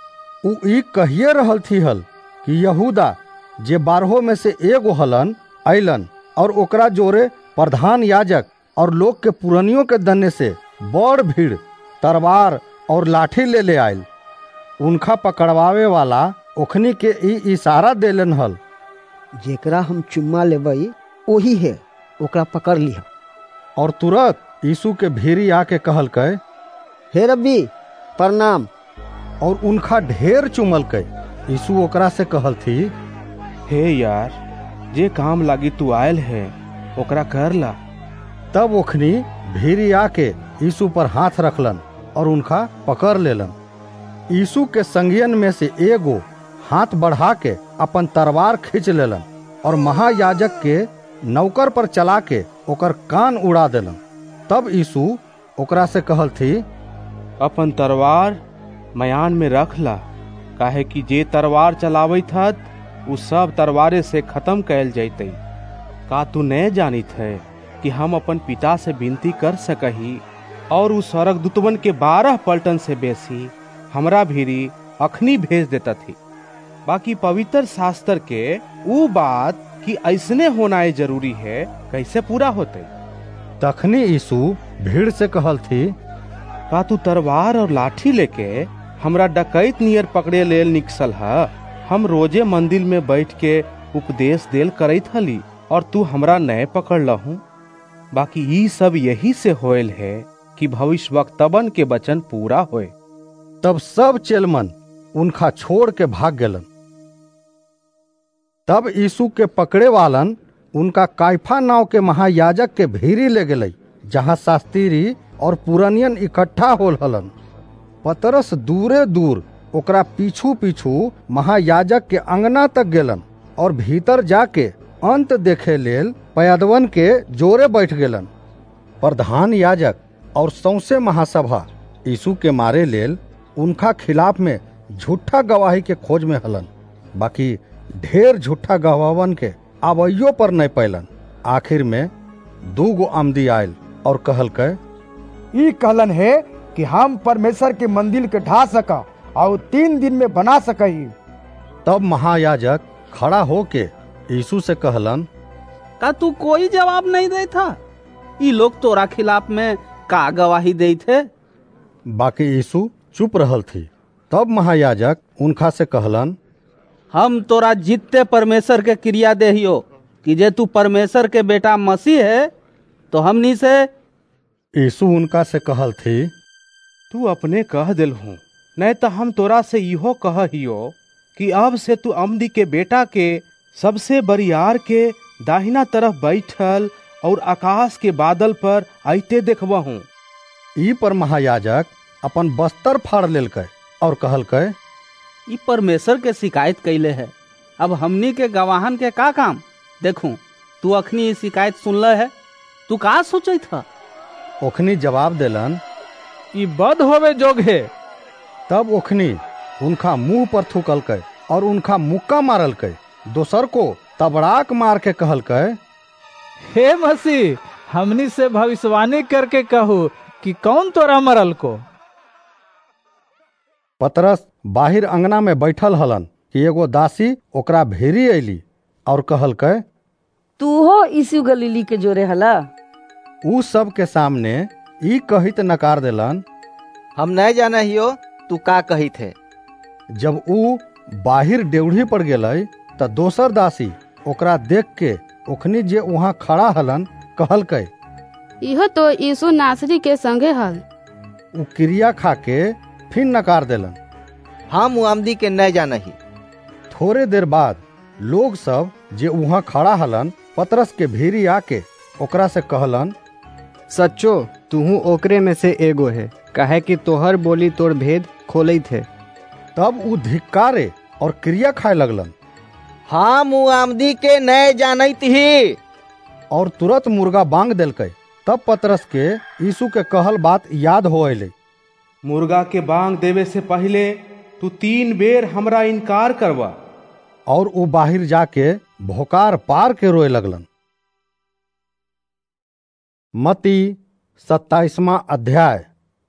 ऊ ई कहिए रहल थी हल कि यहूदा जे बारहों में से एगो हलन अइलन और ओकरा जोरे प्रधान याजक और लोग के पुरनियों के दन्ने से बड़ भीड़ तलवार और लाठी ले ले आयल। उनका पकड़वावे वाला ओखनी के ई इशारा देलन हल, जेकरा हम चुम्मा लेबई वही है, ओकरा पकड़ लिया। और तुरंत यीशु के भीरी आके कहल कै, हे रब्बी प्रणाम। और उनका ढेर चुमल कै। यीशु ओकरा से कहल थी, हे यार, जे काम लागी तू आयल है ओकरा कर ला। तब ओखनी भीरी आके यीशु पर हाथ रखलन और उनका पकड़ लेलन। यीशु के संगियन में से एगो हाथ बढ़ा के अपन तलवार खींच लेलन और महायाजक के नौकर पर चला के ओकर कान उड़ा देलन। तब यीशु ओकरा से कहल थी, अपन तलवार मयान में रख ला, काहे कि जे तलवार चलावत हत उ सब तलवारे से खत्म कैल जैतई। का तू न जानित है कि हम अपन पिता से विनती कर सकही और उस स्वर्गदूतवन के बारह पलटन से बेसी हमरा भीरी अखनी भेज देता थी। बाकी पवित्र शास्त्र के उ बात कि ऐसने होना जरूरी है कैसे पूरा होते। तखनी यीशु भीड़ से कहल थी, का तू तलवार और लाठी लेके हमरा डकैत नियर पकड़े लेल निकसल है? हम रोजे मंदिर में बैठ के उपदेश देल करत हली और तू हमरा नए पकड़ लहू। बाकी ई सब यही से होयल है कि भविष्यवक्तवन के वचन पूरा होए। तब सब चेलमन उनका छोड़ के भाग गेलन। तब यीशु के पकड़े वालन उनका काइफा नाव के महायाजक के भीरी ले गेलै, जहाँ शास्त्री और पुरनियन इकट्ठा होल हलन। पतरस दूरे दूर ओकरा पीछू पीछू महायाजक के अंगना तक गेलन और भीतर जाके अंत देखे लेल पैदवन के जोरे बैठ गेलन। प्रधान याजक और सौंसे महासभा यीशु के मारे लेल उनका खिलाफ में झूठा गवाही के खोज में हलन, बाकी ढेर झूठा गवाहन के आबैयो पर नहीं पैलन। आखिर में दू गो आमदी आयल और कहल के ई कहलन है कि हम परमेश्वर के मंदिर के ढा सका और तीन दिन में बना सकई। तब महायाजक खड़ा होके यीशु से कहलन, का तू कोई जवाब नहीं दे था? ई लोग तोरा खिलाफ में का गवाही दे थे? बाकी यीशु चुप रहल थी। तब महायाजक उनका से कहलन, हम तोरा जितते परमेश्वर के क्रिया देहियो कि जे तू परमेश्वर के बेटा मसीह है तो हमनी से। यीशु उनका से कहल थी, तू अपने कह दिल हूँ, नहीं तो हम तोरा से इहो कह हियो कि अब से तू अमदी के बेटा के सबसे बरियार के दाहिना तरफ बैठल और आकाश के बादल पर आइते देखबा हूँ। ई पर महायाजक अपन बस्तर फाड़ लेल के और कहल के ई परमेश्वर के शिकायत कैले है, अब हमनी के गवाहन के का काम? देखूं तू अखनी शिकायत सुनले है, तू का सोचे था? ओखनी जवाब देलन, ई बद होवे जोग है। तब ओखनी उनका मुंह पर थूकल के और उनका मुक्का मारल के। दोसर को तबड़ाक मार के कहल के, हे मसीह, हमनी से भविष्यवाणी करके कहू कि कौन तोरा मरल को। पतरस बाहिर अंगना में बैठल हलन कि एगो दासी ओकरा भेरी अली और कहल के, तू हो यीशु गलीली के जोरे हला। उ सब के सामने ई कहित नकार देलन, हम नहीं जाना हियो तू का कही थे। जब उ बाहिर डेवढ़ी पर गेलै त दोसर दासी ओकरा देख के ओखनी जे वहाँ खड़ा हलन कहल के, इहो तो यीशु नासरी के संगे हल। उ क्रिया खा के फिर नकार देलन, हम आमदी के नहीं जाना ही। थोड़े देर बाद लोग सब जे वहाँ खड़ा हलन पतरस के भीरी आके ओकरा से कहलन, सच्चो तूहू ओकरे में से एगो है, कहे कि तोहर बोली तोर भेद खोले थे। तब उ धिक्कारे और क्रिया खाए लगलन, हम आमदी के नहीं जानत ही। और तुरंत मुर्गा बांग देलकै। तब पतरस के यीशु के कहल बात याद हो अइले, मुर्गा के बांग देवे से पहले तू तीन बेर हमरा इनकार करवा। और वो बाहर जाके भोकार पार के रोए लगलन। मती सत्ताईसवां अध्याय।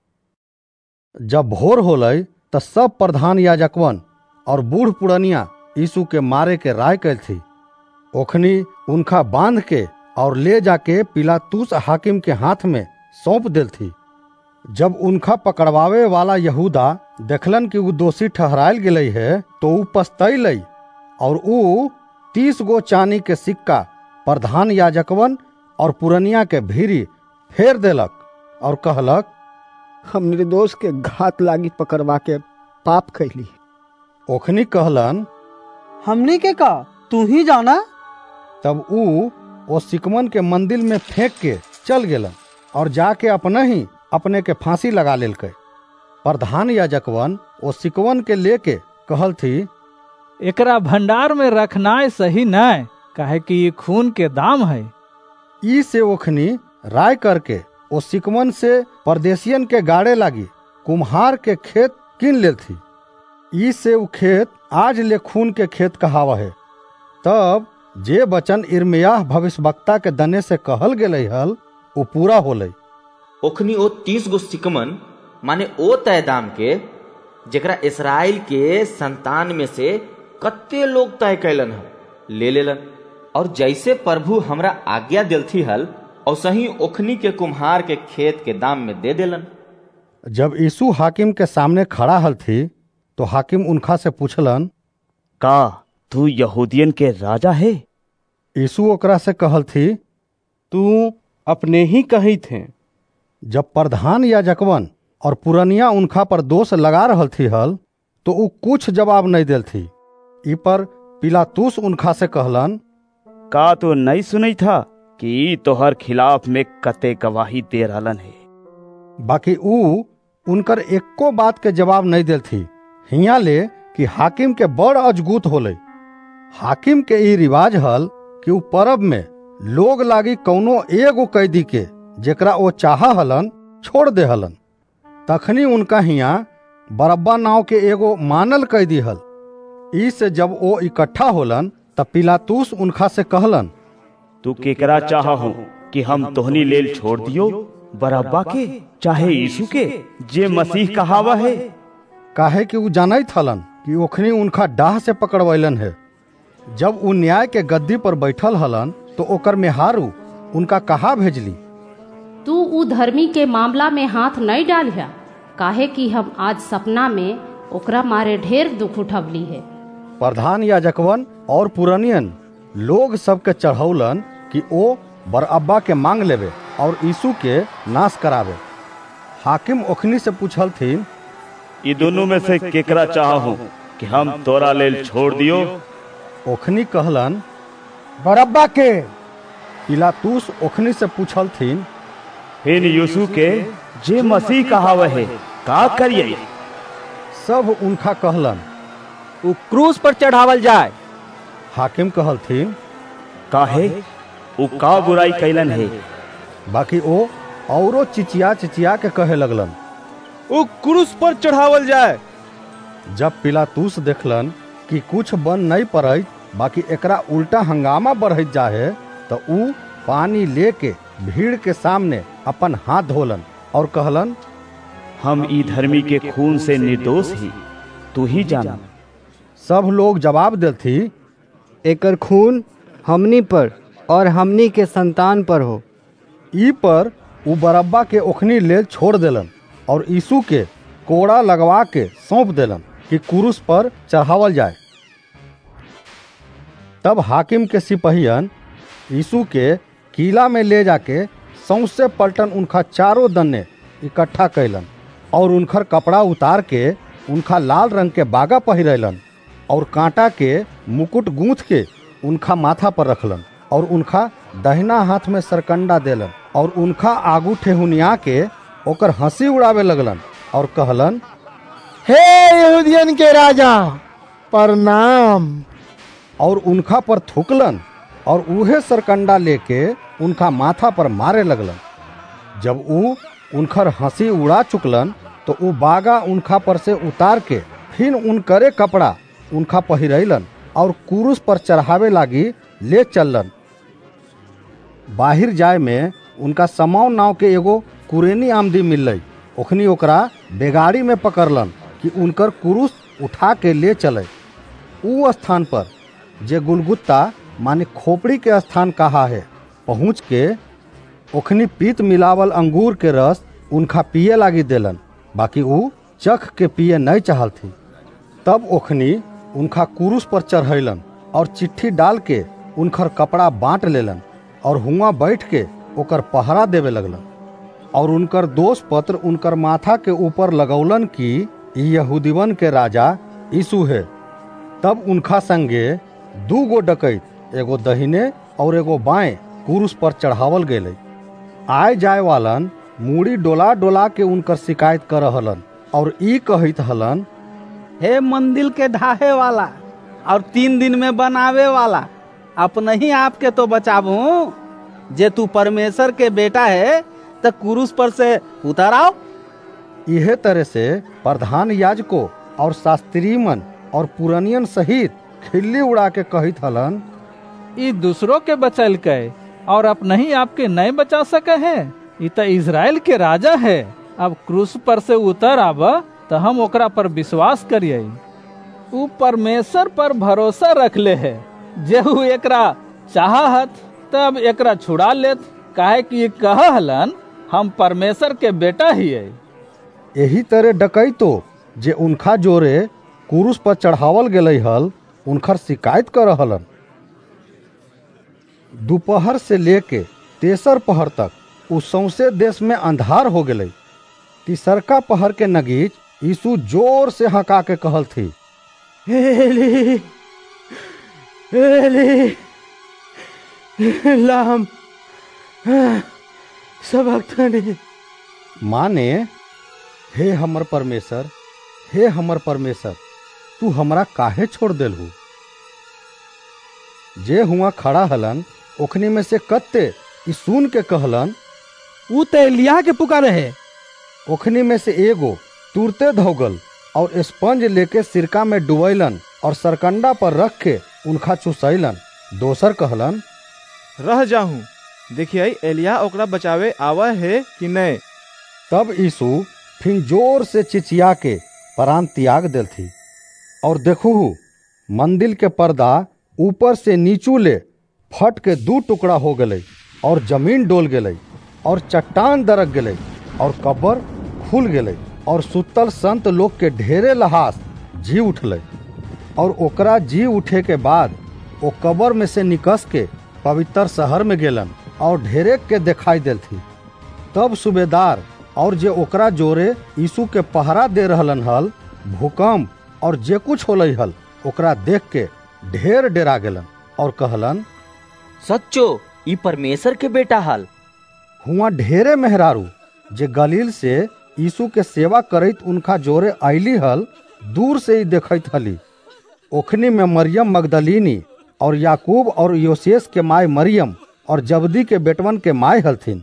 जब भोर होलई त सब प्रधान याजकवन और बूढ़ पुरनिया यीशु के मारे के राय कैल थी। ओखनी उनका बांध के और ले जाके पिलातुस हाकिम के हाथ में सौंप दिल थी। जब उनका पकड़वावे वाला यहूदा देखलन कि वो दोषी ठहरायल गेलई है तो ऊ पछतैलई और ऊ तीस गो चांदी के सिक्का प्रधान याजकवन और पुरनिया के भीरी फेर देलक और कहलक, हम निर्दोष के घात लागी पकड़वा के पाप कैली। ओखनी कहलन, हमनी के का तू ही जाना। तब ऊ ओ सिकमन के मंदिर में फेंक के चल गेलन और जाके अपने ही अपने के फांसी लगा लेलकै। प्रधान याजकवन ओ सिकवन के लेके कहल थी, एकरा भंडार में रखना सही नहीं, काहे कि ये खून के दाम है। ई से ओखनी राय करके ओ सिकमन से परदेशियन के गाड़े लागी कुम्हार के खेत किन लेल थी। ई से उ खेत आज ले खून के खेत कहावा है। तब जे वचन इर्मियाह भविष्यवक्ता के दने से कहल गेलै हल वो पूरा होलै। ओखनी ओ तीस गो सिकमन माने ओ तयदाम के जेकरा इस्राएल के संतान में से कत्ते लोग तय कैलन हल ले लेलन, और जैसे प्रभु हमरा आज्ञा दिलथी हल और सही ओखनी के कुम्हार के खेत के दाम में दे देलन। जब यीशु हाकिम के सामने खड़ा हल थी तो हाकिम उनका से पूछलन, का तू यहूदियन के राजा है? यीशु ओकरा से कहल थी, तू अपने ही कही थे। जब प्रधान याजकवन और पुरनिया उनका पर दोष लगा रहल थी हल, तो उ कुछ जवाब नहीं देल थी। ई पर पिलातुस उनका से कहलन, का तो नहीं सुनी था कि तोहर खिलाफ में कते गवाही दे रहलन है। बाकी उ उनकर एको बात के जवाब नहीं देल थी। हिया ले कि हाकिम के बड़ अजगूत होले। हाकिम के ई रिवाज हल कि उ परब में लोग लागी कौनो एगो कैदी के जेकरा ओ चाहा हलन छोड़ दे हलन। तखनी उनका हिया बरब्बा नाव के एगो मानल कैदी हल। ई से जब ओ इकट्ठा होलन तब पिलातुस उनका से कहलन, तू केकरा चाहा हो कि हम तोहनी लेल छोड़ दियो, बरब्बा के चाहे यीशु के जे मसीह कहावा है? काहे कि उ जानत हलन कि ओखनी उनका डाह से पकड़वैलन है। जब उ न्याय के गद्दी पर बैठल हलन तो ओकर मेहारू उनका कहा भेजली, तू उ धर्मी के मामला में हाथ नहीं डालिया, काहे कि हम आज सपना में ओकरा मारे ढेर दुख उठवली है। प्रधान याजकवन और पुरनियन लोग सबके चढ़ौलन कि ओ बरअब्बा के मांग लेवे और यीशु के नाश करावे। हाकिम ओखनी से पूछल थी, ये दोनों में से केकरा चाहूं कि हम तोरा लेल छोड़ दियो? ओखनी कहलन, बरअब्बा के। पिलातुस ओखनी से पूछल थी, फिर यीशु के जे मसीह कहावे है का करिए? सब उनका कहलन, उ क्रूस पर चढ़ावल जाए। हाकिम कहल थी, काहे उ का बुराई कैलन है? बाकी ओ औरो चिचिया चिचिया के कहे लगलन, उ क्रूस पर चढ़ावल जाए। जब पिलातुस देखलन कि कुछ बन नहीं पड़े बाकी एकरा उल्टा हंगामा बढ़त जाए तो उ पानी लेके भीड़ के सामने अपन हाथ धोलन और कहलन, हम ई धर्मी के खून से निर्दोष ही, तू ही जाना। सब लोग जवाब देल थी, एकर खून हमनी पर और हमनी के संतान पर हो। ई पर उ बरअब्बा के ओखनी लेल छोड़ देलन और यीशु के कोड़ा लगवा के सौंप देलन कि क्रूस पर चढ़ावल जाए। तब हाकिम के सिपहियन यीशु के किला में ले जाके सौंसे पलटन उनका चारों दन्ने इकट्ठा कैलन और उनकर कपड़ा उतार के उनका लाल रंग के बागा पहिरैलन और कांटा के मुकुट गूंथ के उनका माथा पर रखलन और उनका दहिना हाथ में सरकंडा देलन और उनका आगू ठेहुनिया के ओकर हंसी उड़ावे लगलन और कहलन, हे यहूदियन के राजा प्रणाम। और उनका पर थूकलन और उहे सरकंडा लेके उनका माथा पर मारे लगलन। जब उ उनकर हंसी उड़ा चुकलन तो उ बागा उनका पर से उतार के फिर उनकरे कपड़ा उनका पहिरैलन और क्रूस पर चढ़ावे लागी ले चलन। बाहर जाए में उनका समौन नाव के एगो कुरेनी आमदी मिलल। ओखनी ओकरा बेगाड़ी में पकड़लन कि उनकर क्रूस उठा के ले चले। उ स्थान पर जे गुलगुत्ता माने खोपड़ी के स्थान कहा है पहुँच के ओखनी पीत मिलावल अंगूर के रस उनका पिए लागी देलन, बाकी उ चख के पिए नहीं चाहल थी। तब ओखनी उनका क्रूस पर चढ़ैलन और चिट्ठी डाल के उनकर कपड़ा बांट लेलन और हुआ बैठ के ओकर पहरा देवे लगलन और उनकर दोष पत्र उनकर माथा के ऊपर लगौलन कि यहूदीवन के राजा यीशु है। तब उनका संगे दू गो डकैत एगो दहिने और एगो बाएं क्रूस पर चढ़ावल गेले। आए जाए वालन मूड़ी डोला डोला के उनकर शिकायत कर रहलन और ई कहित हलन, हे मंदिर के ढाहे वाला और तीन दिन में बनावे वाला, अपने ही आप के तो बचाबू। जे तू परमेश्वर के बेटा है तो क्रूस पर से उतर आओ। इहे तरह से प्रधान याजकों और शास्त्री मन और पुरनियन सहित खिल्ली उड़ा के कहित हलन, ई दूसरों के बचल के और अपने ही आपके नहीं बचा सके हैं। ई तो इज़राइल के राजा है। अब क्रूस पर से उतर आब तो हम ओकरा पर विश्वास करिए। उ परमेश्वर पर भरोसा रख ले है। जेहू एकरा चाहत तब एकरा छुड़ा लेत, काहे कि कहलन हम परमेश्वर के बेटा ही है। यही तरह डकैतो जे उनका जोरे क्रूस पर चढ़ावल गेले हल उनकर शिकायत कर रहलन। दोपहर से लेके तेसर पहर तक उ सौंसे देश में अंधार हो गेले। तीसरका पहर के नगीच यीशु जोर से हका के कहल थी, एली एली लाम सबक्तनी। माने, हे हमर परमेश्वर, हे हमर परमेश्वर, तू हमरा काहे छोड़ देलहू। जे हुआ खड़ा हलन ओखनी में से कत्ते ई सुन के कहलन, ऊ तो एलिया के पुकारे है। ओखनी में से एगो तुरते धोगल और स्पंज लेके सिरका में डुबैलन और सरकंडा पर रख के उनका चुसैलन। दोसर कहलन, रह जाहूं, देखिए एलिया ओकरा बचावे आवा है कि नहीं। तब यीशु फिर जोर से चिचिया के प्राण त्याग दिल थी। और देखू मंदिर के पर्दा ऊपर से नीचू ले फट के दू टुकड़ा हो गले और जमीन डोल गले और चट्टान दरक गले और कब्र खुल गले और सुतल संत लोग के ढेरे लहास जी उठले। और ओकरा जी उठे के बाद वो कब्र में से निकस के पवित्र शहर में गेलन और ढेरे के दिखाई दिल थी। तब सूबेदार और जे ओकरा जोरे यीशु के पहरा दे रहलन हल, भूकंप और जे कुछ होलई हल ओकरा देख के ढेर डेरा गेलन और कहलन, सच्चो ई परमेश्वर के बेटा हाल। हुआ ढेरे मेहरारू जे गलील से यीशु के सेवा करैत उनका जोरे आईली हल, दूर से ही देखैत हली। ओखनी में मरियम मगदलीनी और याकूब और योसेस के माय मरियम और जबदी के बेटवन के माय हलथिन।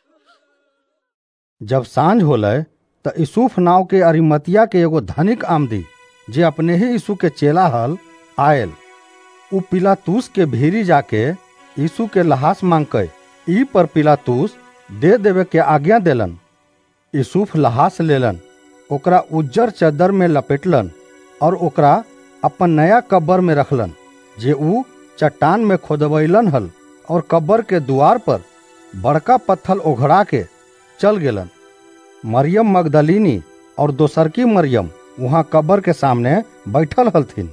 जब सांझ होलय त यूसुफ नाव के अरिमतिया के एगो धनिक आमदी जे अपने ही यीशु के चेला हल आयल। उ पिलातूस के भीरी जाके यीशु के लहास मांगके ई पर पिलातूस दे देवे के आज्ञा देलन। यूसुफ लहास लेलन, ओकरा उज्जर चद्दर में लपेटलन और ओकरा अपन नया कब्र में रखलन जे उ चट्टान में खोदबैलन हल। और कब्र के द्वार पर बड़का पत्थर ओघड़ा के चल गेलन। मरियम मगदलीनी और दोसरकी मरियम वहां कब्र के सामने बैठल हलथिन।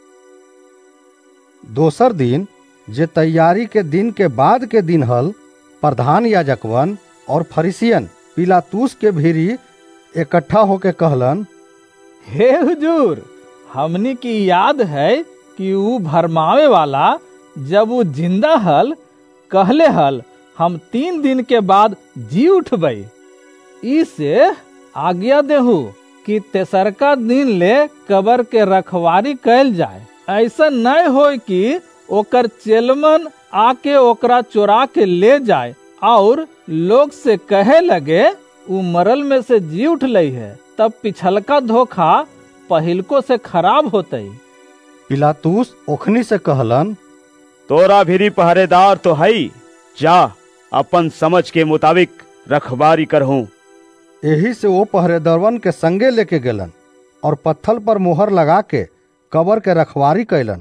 दोसर दिन जे तैयारी के दिन के बाद के दिन हल, प्रधान याजकवन और फरीसियन पिलातूस के भीरी इकट्ठा होके कहलन, हे हुजूर, हमनी की याद है कि ऊ भरमावे वाला जब वो जिंदा हल कहले हल, हम तीन दिन के बाद जी उठबै। इसे आज्ञा देहु कि तेसरका दिन ले कब्र के रखवारी कैल जाए। ऐसा नहीं हो कि ओकर चेलमन आके ओकरा चोरा के ले जाए और लोग से कहे लगे ऊ मरल में से जी उठलई है, तब पिछलका धोखा पहिलको से खराब होतई। पिलातूस ओखनी से कहलन, तोरा भीरी पहरेदार तो हई, जा अपन समझ के मुताबिक रखवारी करहूं। यही से वो पहरेदारवन के संगे लेके गेलन और पत्थर पर मोहर लगा के कब्र के रखवारी कैलन।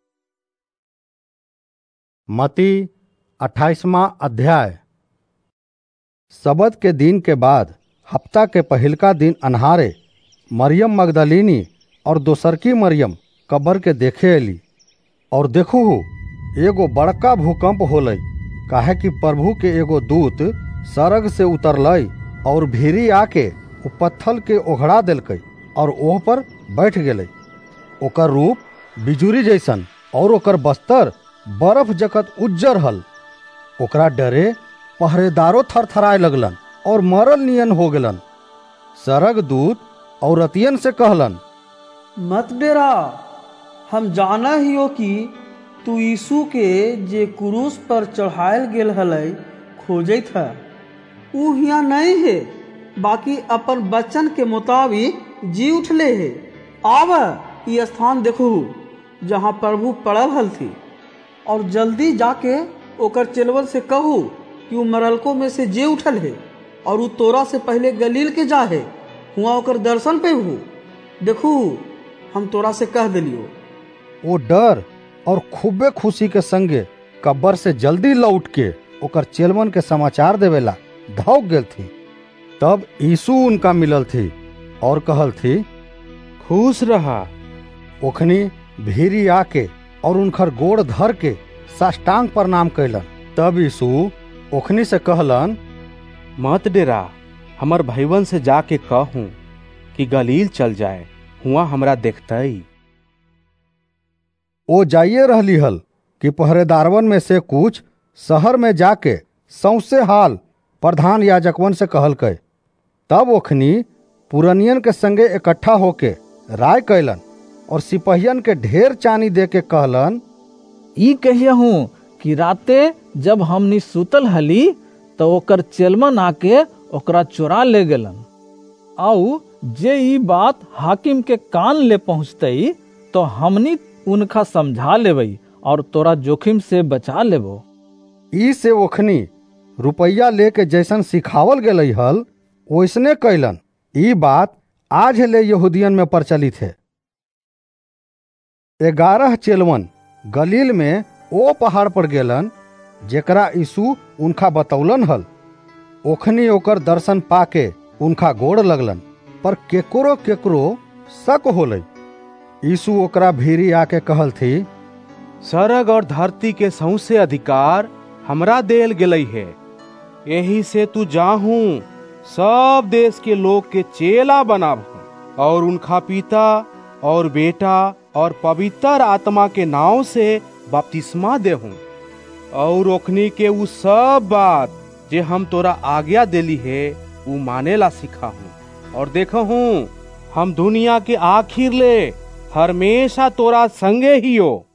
मती अट्ठाईसवां अध्याय। सबत के दिन के बाद हफ्ता के पहिलका दिन अन्हारे मरियम मगदलीनी और दोसरकी मरियम कब्र के देखे अली। और देखू एगो बड़का भूकंप होलई, काहे कि प्रभु के एगो दूत सरग से उतरलई और भीरी आके उ पत्थर के ओघड़ा दिलकई और ओह पर बैठ गेलई। ओकर रूप बिजुरी जैसन और ओकर बस्तर बर्फ जकत उज्जर हल। ओकरा डरे पहरेदारो थरथराए लगलन और मरल नियन हो गेलन। सरग दूत औरतियन से कहलन, मत डेरा, हम जाना ही हो कि तू यीशु के जे क्रूस पर चढ़ायल गेल हलै खोजत है। ऊ हियाँ नहीं है, बाकी अपन बच्चन के मुताबिक जी उठले है। आव ये स्थान देखू जहाँ प्रभु पड़ल हलथी, और जल्दी जाके ओकर चेलवन से कहू कि ऊ मरलको में से जे उठल है और ऊ तोरा से पहले गलील के जा है, हुआ ओकर दर्शन पे हूँ। देखू हम तोरा से कह दिलियो। वो डर और खूबे खुशी के संगे कब्र से जल्दी लौट के ओकर चेलवन के समाचार देवेला धौक गेल थी। तब यीशु उनका मिलल थी और कहल थी, खुश रहा। ओखनी भीरी आके और उनकर गोड़ धर के साष्टांग प्रणाम कैलन। तब यीशु ओखनी से कहलन, मत डेरा, हमर भाईवन से जाके कहूं कि गलील चल जाए, हुआ हमरा देखतई। ओ जाइए रहली हल कि पहरेदारवन में से कुछ शहर में जाके सौंसे हाल प्रधान याजकवन से कहल कय। तब ओखनी पुरनियन के संगे इकट्ठा होके राय कैलन और सिपहियन के ढेर चानी दे के कहलन, ई कहिया हूँ कि राते जब हमनी सुतल हली तो ओकर चेलमन आके ओकरा चोरा ले गेलन। आउ जे ई बात हाकिम के कान ले पहुँचतई तो हमनी उनका समझा लेबई और तोरा जोखिम से बचा लेबो। ई से ओखनी रुपया लेके जैसन सिखावल गेलई हल वैसने कैलन। ई बात आज ले यहूदियन में प्रचलित है। ग्यारह चेलवन गलील में ओ पहाड़ पर गेलन जेकरा यीशु उनका बतौलन हल। ओखनी ओकर दर्शन पाके उनका गोड़ लगलन, पर केकरो केकरो शक होलई। यीशु ओकरा भीरी आके कहल थी, सरग और धरती के सौंसे अधिकार हमरा देल गेलई है। यही से तू जाहूं सब देश के लोग के चेला बनाबू और उनका पिता और बेटा और पवित्र आत्मा के नाव से बपतिस्मा देहूं और ओखनी के उ सब बात जे हम तोरा आज्ञा देली है उ मानेला सिखाहूं। और देखहूं हम दुनिया के आखिर ले हमेशा तोरा संगे ही हो।